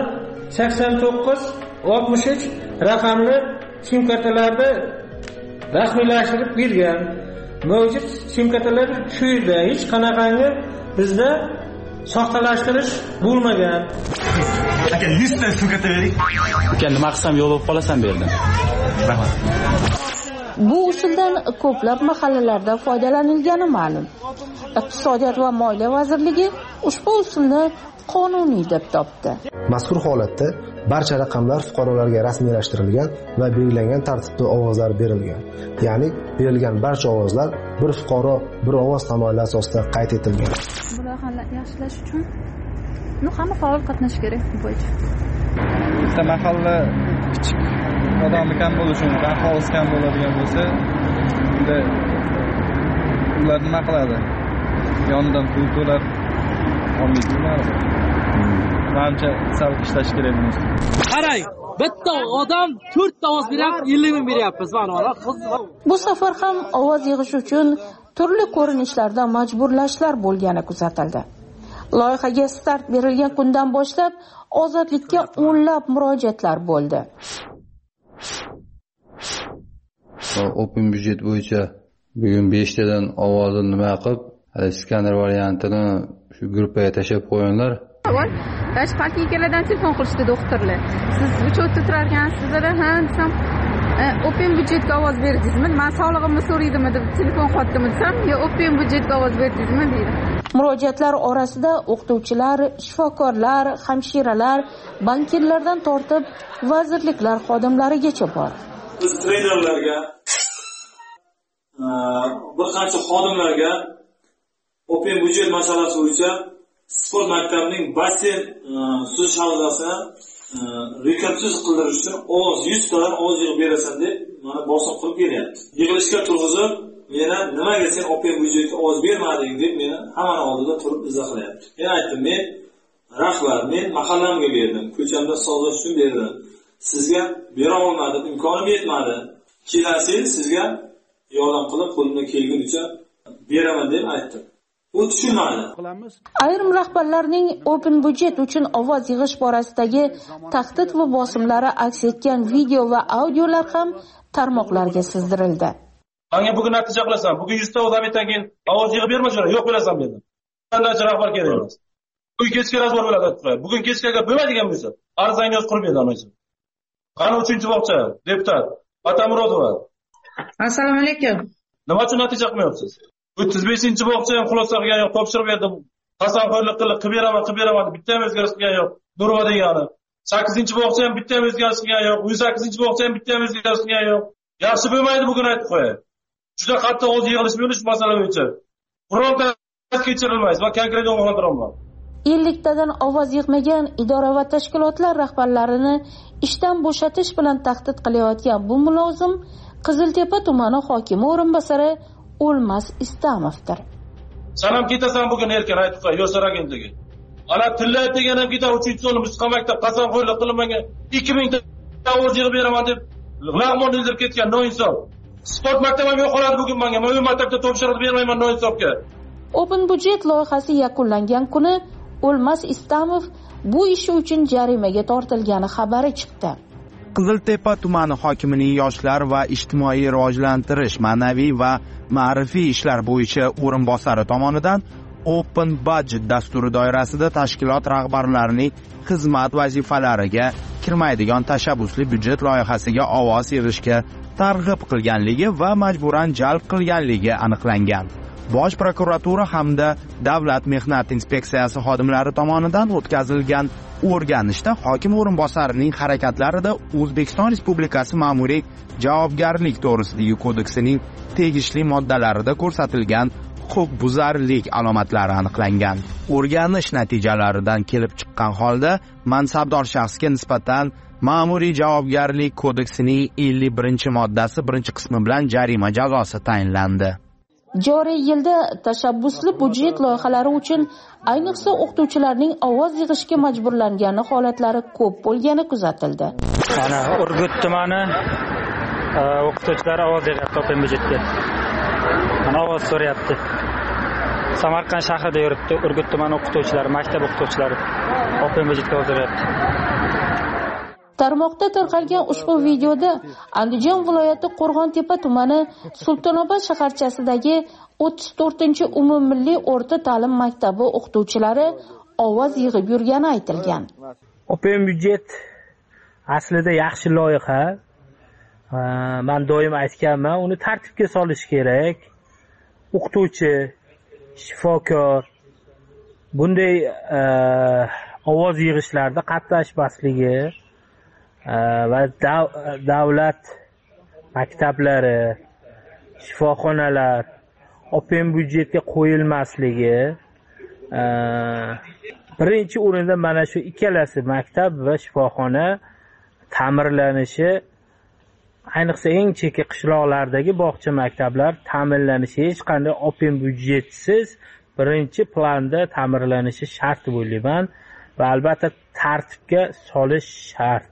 8963 raqamli sim kartalarda rasmiylashtirib bergan. Mavjud sim kartalar shu yerda hech qanaqangi bizda soxtalashtirish bo'lmagan. Aka, 100 ta sim karta bering. Aka, nima qilsam yo'l bo'lib qolasan bu yerda. Rahmat. Bu usuldan ko'plab mahallalarda foydalanilgani ma'lum. Iqtisodiyot va Moliya vazirligi ushbu usulni qonuniy deb topdi. Mazkur holatda barcha raqamlar fuqarolarga rasmiylashtirilgan va belgilangan tartibda ovozlar berilgan. Ya'ni berilgan barcha ovozlar bir fuqaro bir ovoz tamoyili asosida qayd etilgan. Bularni yaxshilash uchun hamma faol qatnashish kerak bu bo'yicha. Bitta mahalla kichik odamlar kam bo'lishi mumkin, aholisi kam bo'ladigan bo'lsa, unda ular nima qiladi? Yonidan pul to'lab olmaydi. Menimcha sal ishlash kerak buni. Qarang, bitta odam 4 ta ovoz beryapti, 50 ming beryapmiz mana. Bu safar ham ovoz yig'ish uchun turli ko'rinishlarda majburlashlar bo'lgani kuzatildi. Loyihaga start berilgan kundan boshlab ozodlikka o'nlab murojaatlar bo'ldi. Open byudjet bo'yicha bugun 5 tadan ovozni nima qilib, skaner variantini shu gruppaga tashab qo'yinglar. Dash partiyalardan telefon qilishdi doktorlar. Siz uchotda turar ekansizlar, ha, desam, Open byudjetga ovoz berdingizmi? Men sog'lig'imni so'raydimi deb telefon qildim desam, "Yo, Open byudjetga ovoz berdingizmi?" deydi. Murojaatlar orasida o'qituvchilar, shifokorlar, hamshiralar, bankirlardan tortib vazirliklar xodimlarigacha bor. Biz trenerlarga, bir qancha xodimlarga Open byudjet masalasi bo'yicha sport maktabining basseyn suzish havzasini rekonstruksiya qildirish uchun ovoz 100 tadan ovoz yig'ib berasan deb mana bosim qilib kelyapti. Yig'ilishga turg'izib, meni nimaga sen Open byudjetga ovoz bermading deb meni hamma oldida turib izohlayapti. Men aytdim, men rahbar, men mahallamga berdim, ko'chamda sozlash uchun berdim. Sizga bera olmadim, imkonim yetmadi. Kelasiz sizga yordam qilib qo'limdan kelgunicha beraman deb aytdim. U tushunmadi. Ayrim rahbarlarning Open byudjet uchun ovoz yig'ish borasidagi tahdid va bosimlari aks etgan video va audiolar ham tarmoqlarga sizdirildi. Menga bugun natija qilasan, bugun 100 ta odamdan keyin ovoz yig'ib berma jo'ra, yo'q bilasan meni. Qanday rahbar kerak emas. Bugun kechga razbor bo'ladi. Bugun kechgaga bo'lmaydigan bo'lsa, arzangiz yo'q qurib beradi o'zi. Qani 3-chi bog'cha, deputat Atamurodova. Assalomu alaykum. Nima uchun natija qilmayapsiz? 35-chi bog'cha ham xulosa qilgan yo'q, topshirib berdim. Qasamxo'rlik qilib beraman, bitta ham o'zgarish qilgan yo'q. Nurva degani. 8-chi bog'cha ham bitta ham o'zgarish qilgan yo'q. 18-chi bog'cha ham bitta ham o'zgarish qilgan yo'q. Yaxshi bo'lmaydi bugun aytib qo'yay. Juda qattiq o'z yig'ilish bo'lish masala bo'yicha. Bironta kechirilmaysiz va konkret ogohlantiraman. 50 tadan ovoz yig'magan idora va tashkilotlar rahbarlarini ishdan bo'shatish bilan tahdid qilayotgan bu mulozim Qiziltepa tumani hokimi o'rinbosari O'lmas Istamovdir. Sen ham ketasan bugun erkin aytib qo'y, yo'sar agentligi. Ana tillayt degan ham ketar 3-chi mustaqil maktab qasamxo'rlik qilinmagan 2000 ta ovoz yig'ib beraman deb lag'mon ildirib ketgan noinsof. Sport maktabim yo'q qoladi bugun menga. Men maktabda topshiriq bermayman noinsofga. Open byudjet loyihasi yakunlangan kuni O'lmas Istamov bu ishi uchun jarimaga tortilgani xabari chiqdi. Qiziltepa tumani hokimining yoshlar va ijtimoiy rivojlantirish, ma'naviy va ma'rifiy ishlar bo'yicha o'rinbosari tomonidan Open Budget dasturi doirasida tashkilot rahbarlarining xizmat vazifalariga kirmaydigan tashabbusli byudjet loyihasiga ovoz yig'ishga targ'ib qilganligi va majburan jalb qilganligi aniqlangan. Bosh prokuratura hamda Davlat mehnat inspeksiyasi xodimlari tomonidan o'tkazilgan o'rganishda hokim o'rinbosarining harakatlarida O'zbekiston Respublikasi Ma'muriy javobgarlik to'g'risidagi kodeksining tegishli moddalarida ko'rsatilgan huquqbuzarlik alomatlari aniqlangan. O'rganish natijalaridan kelib chiqqan holda mansabdor shaxsga nisbatan Ma'muriy javobgarlik kodeksining 51-moddasi 1-qismi bilan jarima jazosi tayinlandi. Joriy yilda tashabbusli byudjet loyihalari uchun ayniqsa o'qituvchilarning ovoz yig'ishga majburlangani holatlari ko'p bo'lgani kuzatildi. Mana Urgut tumani o'qituvchilari ovoz yig'yapti Open byudjetga. Mana ovoz so'rayapti. Samarqand shahrida yuribdi. Urgut tumani o'qituvchilari, maktab o'qituvchilari open budjetga o'ziryapti. Tarmoqda tarqalgan ushbu videoda Andijon viloyati Qo'rg'ontepa tumani Sultonobod shaharchasidagi 34-umummilliy o'rta ta'lim maktabi o'qituvchilari ovoz yig'ib yurgani aytilgan. Open budjet aslida yaxshi loyiha. Men doim aytganman, uni tartibga solish kerak. O'qituvchi, shifokor bunday ovoz yig'ishlarda qatnashmasligi va davlat maktablari, shifoxonalar open budjetga qo'yilmasligi birinchi o'rinda mana shu ikkalasi maktab va shifoxona ta'mirlanishi, ayniqsa eng chekka qishloqlardagi bog'cha maktablar ta'minlanishi hech qanday open budjetsiz birinchi planda ta'mirlanishi shart deb o'ylayman va albatta tartibga solish shart.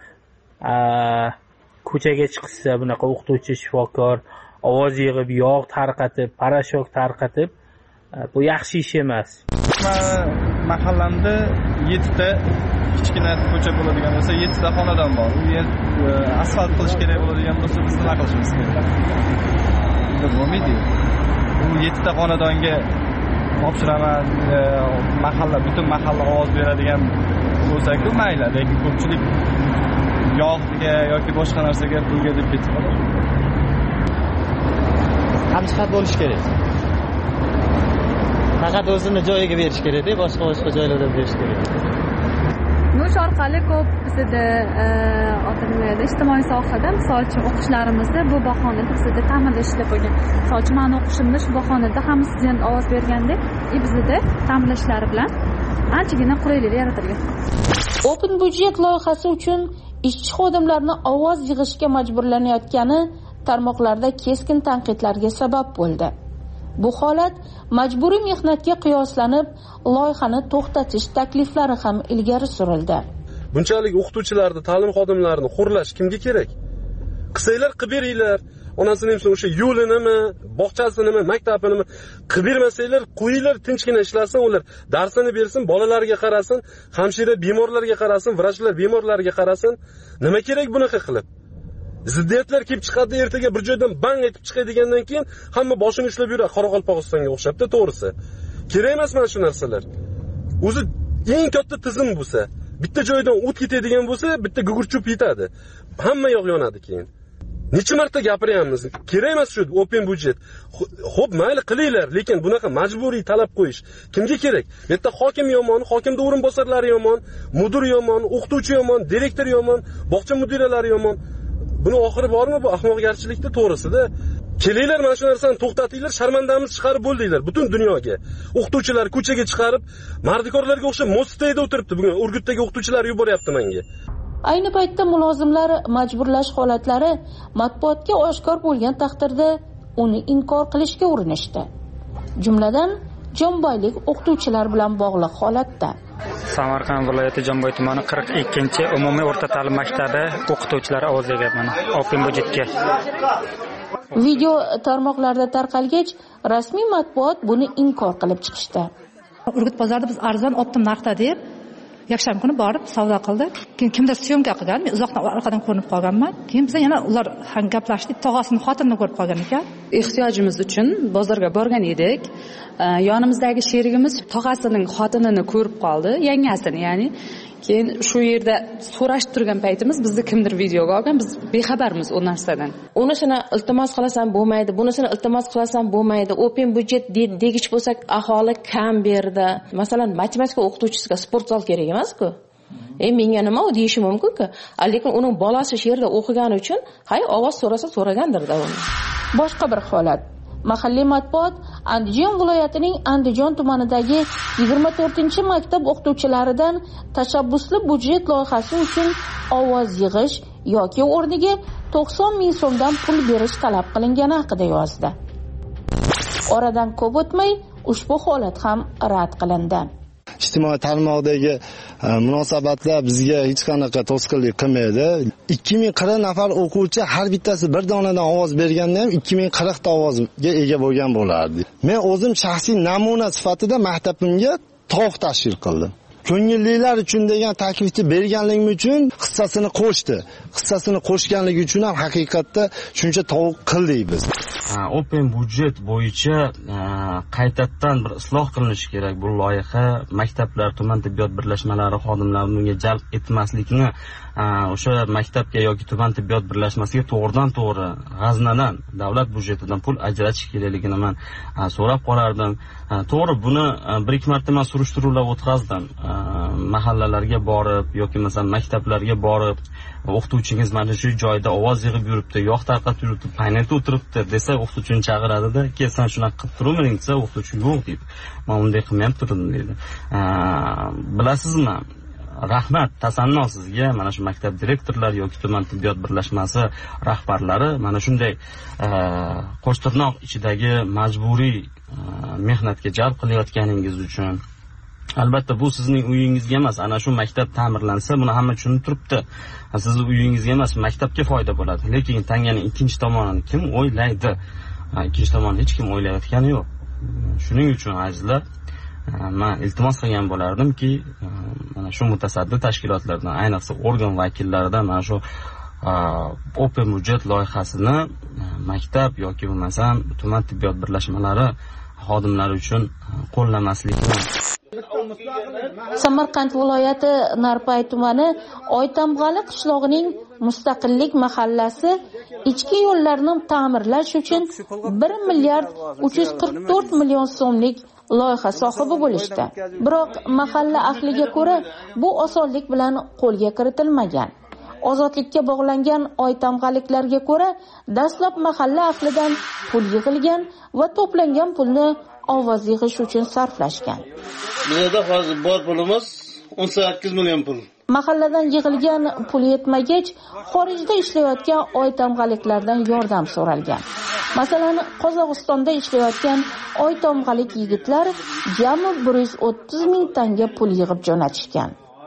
Ko'chaga chiqsa bunaqa o'qituvchi, shifokor ovoz yig'ib, yog' tarqatib, parashok tarqatib, bu yaxshi ish emas. Mahallamda 7 ta kichkina ko'cha bo'ladigan bo'lsa, 7 ta xonadon bor. U yer asfalt qilish kerak bo'ladigan bo'lsa, biz nima qilishimiz kerak? Bunda bo'lmaydi. Bu 7 ta xonadonga topshiraman, butun mahalla ovoz beradigan bo'lsa-ku mayli, lekin ko'pchilik yog'ga yoki boshqa narsaga pulga deb ketib qoladi. Hamjihat bo'lish kerak. Faqat o'zini joyiga berish kerak-da, boshqa joylarga berish kerak. Shu orqali ko'p bizda ijtimoiy sohada, misol uchun o'qishlarimizni bu bahonada bizda ta'minlash ishlab qo'ygan. Misol uchun men o'qishimda shu bahonada hamma student ovoz berganda, bizda ta'minlashlari bilan anchagina qulayliklar yaratilgan. Open budjet loyihasi uchun ishchi xodimlarni ovoz yig'ishga majburlanayotgani tarmoqlarda keskin tanqidlarga sabab bo'ldi. Bu holat majburiy mehnatga qiyoslanib, loyihani to'xtatish takliflari ham ilgari surildi. Bunchalik o'qituvchilarni, ta'lim xodimlarini xo'rlash kimga kerak? Qilsanglar qilib beringlar. Onasini ham o'sha yo'linimi, bog'chasinimi, maktabinimi qilib bermasanglar, qo'yinglar, tinchgina ishlasin, ular darsini bersin, bolalarga qarasin, hamshira bemorlarga qarasin, vrachlar bemorlarga qarasin. Nima kerak bunaqa qilib? Ziddiyatlar kelib chiqadi, ertaga bir joydan bang etib chiqadigandan keyin hamma boshini ushlab yuradi, Qoraqalpog'istonga o'xshabdi, to'g'risi. Kerak emas mana shu narsalar. O'zi eng katta tizim bo'lsa, bitta joydan o't ketadigan bo'lsa, bitta gugurchup yetadi. Hamma yoq yonadi keyin. Necha marta gapiryapmiz? Kerak emas shu open budjet. Xo'p, mayli qilinglar, lekin bunaqa majburiy talab qo'yish kimga kerak? Bu yerda hokim yomon, hokimning o'rinbosarlari yomon, mudir yomon, o'qituvchi yomon, direktor yomon, bog'cha mudiralari yomon. Buni oxiri bormi bu ahmoqgarchilikda, to'g'risida? Kelinglar, mana shu narsani to'xtatinglar, sharmandamiz chiqarib bo'ldinglar butun dunyoga. O'qituvchilar ko'chaga chiqarib, mardikorlarga o'xshab mostayda o'tiribdi. Bugun Urgutdagi o'qituvchilar yuboryapti menga. Ayni paytda mulozimlar majburlash holatlari matbuotga oshkor bo'lgan taqdirda uni inkor qilishga urinishdi. Jumladan, Jomboylik o'qituvchilar bilan bog'liq holatda. Samarqand viloyati Jomboy tumani 42-umumiy o'rta ta'lim maktabi o'qituvchilari ovoz bergan open budjetga. Video tarmoqlarda tarqalgach, rasmiy matbuot buni inkor qilib chiqishdi. Urgut bozorida biz arzon optim narxda deb yakshanba kuni borib savdo qildik. Keyin kimdir syomka qilgan, men uzoqdan orqadan ko'rinib qolganman. Keyin biz yana ular gaplashdik, tog'asining xotinini ko'rib qolgan ekan. Ehtiyojimiz uchun bozorga borgan edik. Yonimizdagi sherigimiz tog'asining xotinini ko'rib qoldi, yangasini, ya'ni. Keyin shu yerda so'rashib turgan paytimiz bizni kimdir videoga olgan, biz bexabarmiz u narsadan. Unisini iltimos qilasam bo'lmaydi, bunisini iltimos qilasam bo'lmaydi. Open budjet degich bo'lsak, aholi kam berdi. Masalan, matematika o'qituvchisiga sport zal kerak emas-ku. Menga nima u deyishi mumkin-ku. Lekin uning bolasi shu yerda o'qigani uchun, hay ovoz so'rasa so'ragandir-da uni. Boshqa bir holat. Mahalliy matbuot Andijon viloyatining Andijon tumanidagi 24-maktab o'qituvchilaridan tashabbusli budjet loyihasi uchun ovoz yig'ish yoki o'rniga 90 ming so'mdan pul berish talab qilingani haqida yozdi. Oradan ko'p o'tmay ushbu holat ham rad qilindi. Ijtimoiy tarmoqdagi munosabatlar bizga hech qanaqa to'sqinlik qilmaydi. 2040 nafar o'quvchi har bittasi bir donadan ovoz berganda ham 2040 ta ovozga ega bo'lgan bo'lardi. Men o'zim shaxsiy namuna sifatida maktabimga tovuq tashkil qildim. Ko'ngillilar uchun degan taklifni berganligim uchun hissasini qo'shdi. Hissasini qo'shganligi uchun ham haqiqatda shuncha tovuq qildik biz. Open budjet bo'yicha qaytadan bir isloh qilinishi kerak bu loyiha. Maktablar, tuman tibbiyot birlashmalari xodimlarini bunga jalb etmaslikni o'sha maktabga yoki tuman tibbiyot birlashmasiga to'g'ridan-to'g'ri g'aznadan, davlat budjetidan pul ajratish kerakligini men so'rab qolardim. To'g'ri, buni bir-ikki marta men surishtiruvlar o'tkazdim. Mahallalarga borib yoki masalan maktablarga borib, o'qituvchingiz mana shu joyda ovoz yig'ib yuribdi, yog' tarqatib yuribdi, paynakda o'tiribdi desa, o'qituvchini chaqiradida, "Kelsan shunaqa qilib turmang" desa, o'qituvchi "Yo'q" deydi. "Men unday qilmayam turdim" deydi. Bilasizmi? Rahmat, tasanno sizga, mana shu maktab direktorlari yoki tuman tibbiyot birlashmasi rahbarlari mana shunday qo'shtirnoq ichidagi majburiy mehnatga jalb qilayotganingiz uchun. Albatta bu sizning uyingizga emas, ana shu maktab ta'mirlansa, buni hamma tushunib turibdi. Sizning uyingizga emas, maktabga foyda bo'ladi. Lekin tanganing ikkinchi tomonini kim o'ylaydi? Ikkinchi tomonni hech kim o'ylayotgani yo'q. Shuning uchun azizlar, men iltimos qilgan bo'lardimki, mana shu mutasaddi tashkilotlardan, ayniqsa organ vakillaridan mana shu open budjet loyihasini maktab yoki bo'lmasam tuman tibbiyot birlashmalari xodimlari uchun qo'llamaslikni. Samarqand viloyati Narpay tumani Oytamg'ali qishlog'ining Mustaqillik mahallasi ichki yo'llarni ta'mirlash uchun 1 milliard 344 million so'mlik loyiha sohibi bo'lishdi. Biroq mahalla ahliga ko'ra bu osonlik bilan qo'lga kiritilmagan. Ozodlikka bog'langan oytamg'aliklarga ko'ra dastlab mahalla ahlidan pul yig'ilgan va to'plangan pulni ovoz yig'ish uchun sarflashgan. Bizda hozir bor pulimiz 18 million pul. Mahalladan yig'ilgan pul yetmagach, xorijda ishlayotgan oytamg'aliklardan yordam so'ralgan. Masalan, Qozog'istonda ishlayotgan oytamg'alik yigitlar jami 130 ming tanga pul yig'ib jo'natishgan.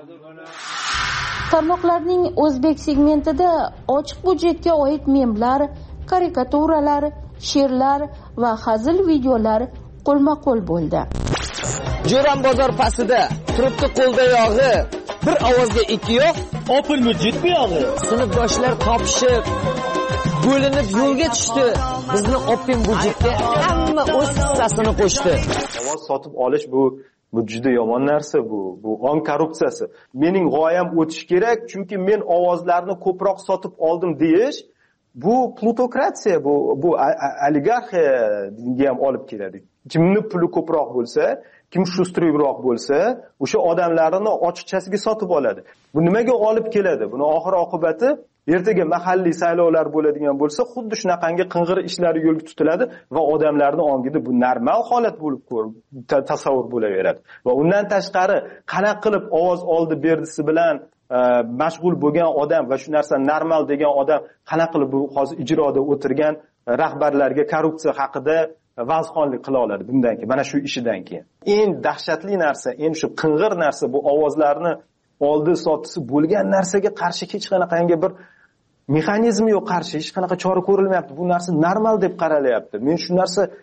Tarmoqlarning o'zbek segmentida ochiq budjetga oid memlar, karikaturalar, she'rlar va hazil videolar qo'lma-qo'l bo'ldi. Jo'ram bozor pastida turibdi qo'lda yog'i, bir ovozga 2 yog', open budjet bu yog'i. Sinfdoshlar topishib, bo'linib yo'lga tushdi. Bizni open budjetga hamma o'z hissasini qo'shdi. Ovoz sotib olish bu juda yomon narsa bu on korrupsiyasi. Mening g'oyam o'tish kerak, chunki men ovozlarni ko'proq sotib oldim deyish bu plutokratiya, bu oligarxiyaga ham olib keladi. Kimni puli ko'proq bo'lsa, kim shustroyroq bo'lsa, o'sha odamlarni ochiqchasiga sotib oladi. Bu nimaga olib keladi? Buni oxir oqibati ertaga mahalliy saylovlar bo'ladigan bo'lsa, xuddi shunaqangi qing'ir ishlari yo'lga tutiladi va odamlarning ongida bu normal holat bo'lib tasavvur bo'laveradi. Va undan tashqari, qanaqa qilib ovoz oldi berdisi bilan mashg'ul bo'lgan odam va shu narsa normal degan odam qanaqa qilib bu hozir ijroda o'tirgan rahbarlarga korrupsiya haqida vazxonlik qila oladi bundan keyin, mana shu ishidan keyin. Eng dahshatli narsa, eng shu qing'ir narsa bu ovozlarni oldi sotisi bo'lgan narsaga qarshi hech qanaqangi bir mexanizmi yo'q, qarshi hech qanaqa chora ko'rilmayapti. Bu narsa normal deb qaralyapti. Men shu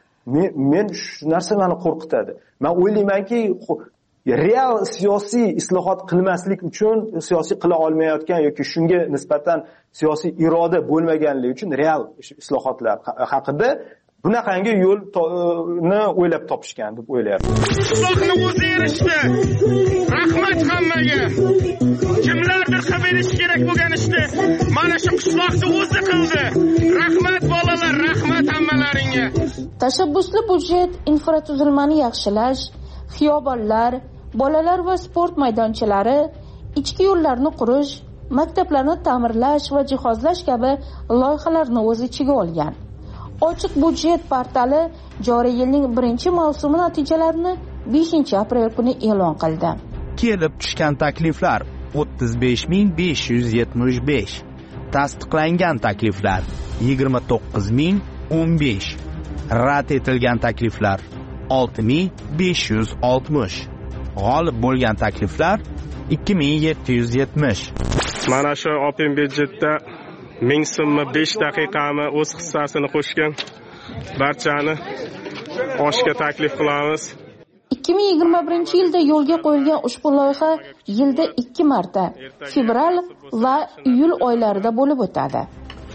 narsa meni qo'rqitadi. Men o'ylaymanki, real siyosiy islohot qilmaslik uchun, siyosiy qila olmayotgan yoki shunga nisbatan siyosiy iroda bo'lmaganligi uchun real islohotlar haqida bunaqangi yo'lni o'ylab topishgan deb o'ylayapman. Islohni o'zi erishdi. Rahmat hammaga. Kimlardir qilib berish kerak bo'lgan ishni mana shu qishloqni o'zi qildi. Rahmat bolalar, rahmat hammalaringga. Tashabbusli budjet infratuzilmani yaxshilash, xiyobonlar, bolalar va sport maydonchalari, ichki yo'llarni qurish, maktablarni ta'mirlash va jihozlash kabi loyihalarni o'z ichiga olgan. Ochiq budjet portali joriy yilning 1-mavsumi natijalarini 5-aprel kuni e'lon qildi. Kelib tushgan takliflar 35575. Tasdiqlangan takliflar 29015. Rad etilgan takliflar 6560. g'olib bo'lgan takliflar 2770. Mana shu open byudjetda 1000 so'mmi 5 daqiqami o'z hissasini qo'shgan barchani oshga taklif qilamiz. 2021-yilda yo'lga qo'yilgan ushbu loyiha yilda 2 marta, fevral va iyul oylarida bo'lib o'tadi.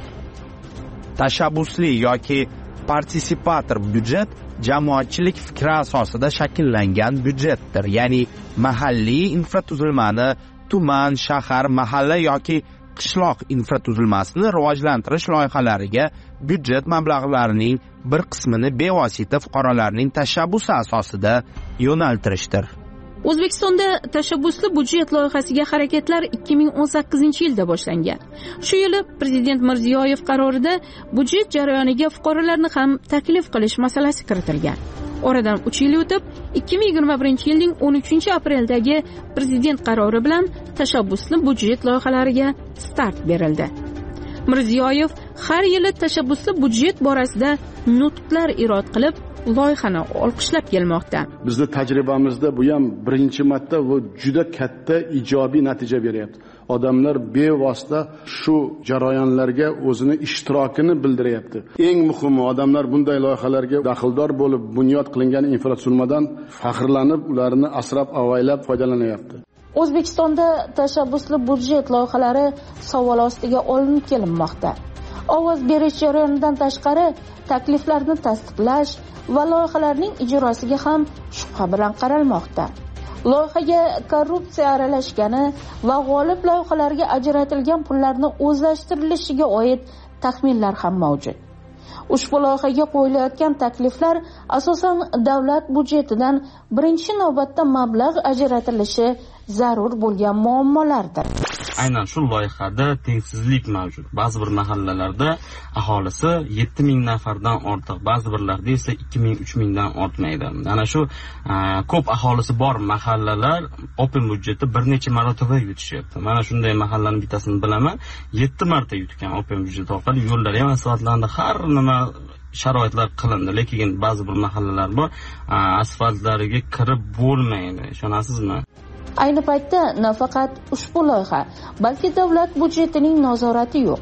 Tashabbusli yoki partisipator byudjet jamoatchilik fikri asosida shakllangan byudjetdir. Ya'ni mahalliy infratuzilmani tuman, shahar, mahalla yoki qishloq infratuzilmasini rivojlantirish loyihalariga byudjet mablag'larining bir qismini bevosita fuqarolarning tashabbusi asosida yo'naltirishdir. O'zbekistonda tashabbusli byudjet loyihasiga harakatlar 2018-yilda boshlangan. Shu yili Prezident Mirziyoyev qarorida byudjet jarayoniga fuqarolarni ham taklif qilish masalasi kiritilgan. Oradan 3 yil o'tib, 2021-yilning 13-apreldagi Prezident qarori bilan tashabbusli byudjet loyihalariga start berildi. Mirziyoyev har yili tashabbusli byudjet borasida nutqlar irod qilib, loyihani olqishlab kelmoqda. Bizning tajribamizda bu ham birinchi marta va juda katta ijobiy natija beryapti. Odamlar bevosita shu jarayonlarga o'zini ishtirokini bildiryapti. Eng muhimi, odamlar bunday loyihalarga daxldor bo'lib, bunyod qilingan infratuzilmadan faxrlanib, ularni asrab-avaylab foydalanyapti. O'zbekistonda tashabbusli byudjet loyihalari savol ostiga olinib kelinmoqda. Ovoz berish jarayonidan tashqari, takliflarni tasdiqlash va loyihalarning ijrosiga ham shubha bilan qaralmoqda. Loyihaga korrupsiya aralashgani va g'olib loyihalarga ajratilgan pullarni o'zlashtirilishiga oid taxminlar ham mavjud. Ushbu loyihaga qo'yilayotgan takliflar asosan davlat byudjetidan birinchi navbatda mablag' ajratilishi zarur bo'lgan muammolardir. Aynan shu loyihada tengsizlik mavjud. Ba'zi bir mahallalarda aholisi 7000 nafardan ortiq, ba'zi birlarda esa 2000-3000 dan ortmaydi. Ana shu ko'p aholisi bor mahallalar open byudjetda bir necha marotaba yutishyapti. Mana shunday mahallaning bittasini bilaman, 7 marta yutgan open byudjet orqali yo'llar ham asfaltlandi, har nima sharoitlar qilindi, lekin ba'zi bir mahallalar bor, asfaltlariga kirib bo'lmaydi. Ishonasizmi? Ayni paytda nafaqat ushbu loyiha, balki davlat byudjetining nazorati yo'q.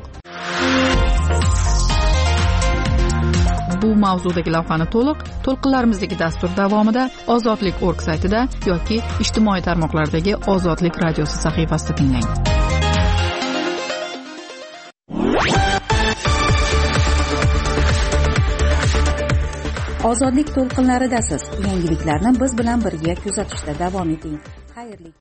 Bu mavzudagi lavhani to'lqinlarimizdagi dastur davomida Ozodlik.org saytida yoki ijtimoiy tarmoqlardagi Ozodlik radiosi sahifasida tinglang. Ozodlik to'lqinlaridasiz. Yangiliklarni biz bilan birga kuzatishda davom eting. Xayrli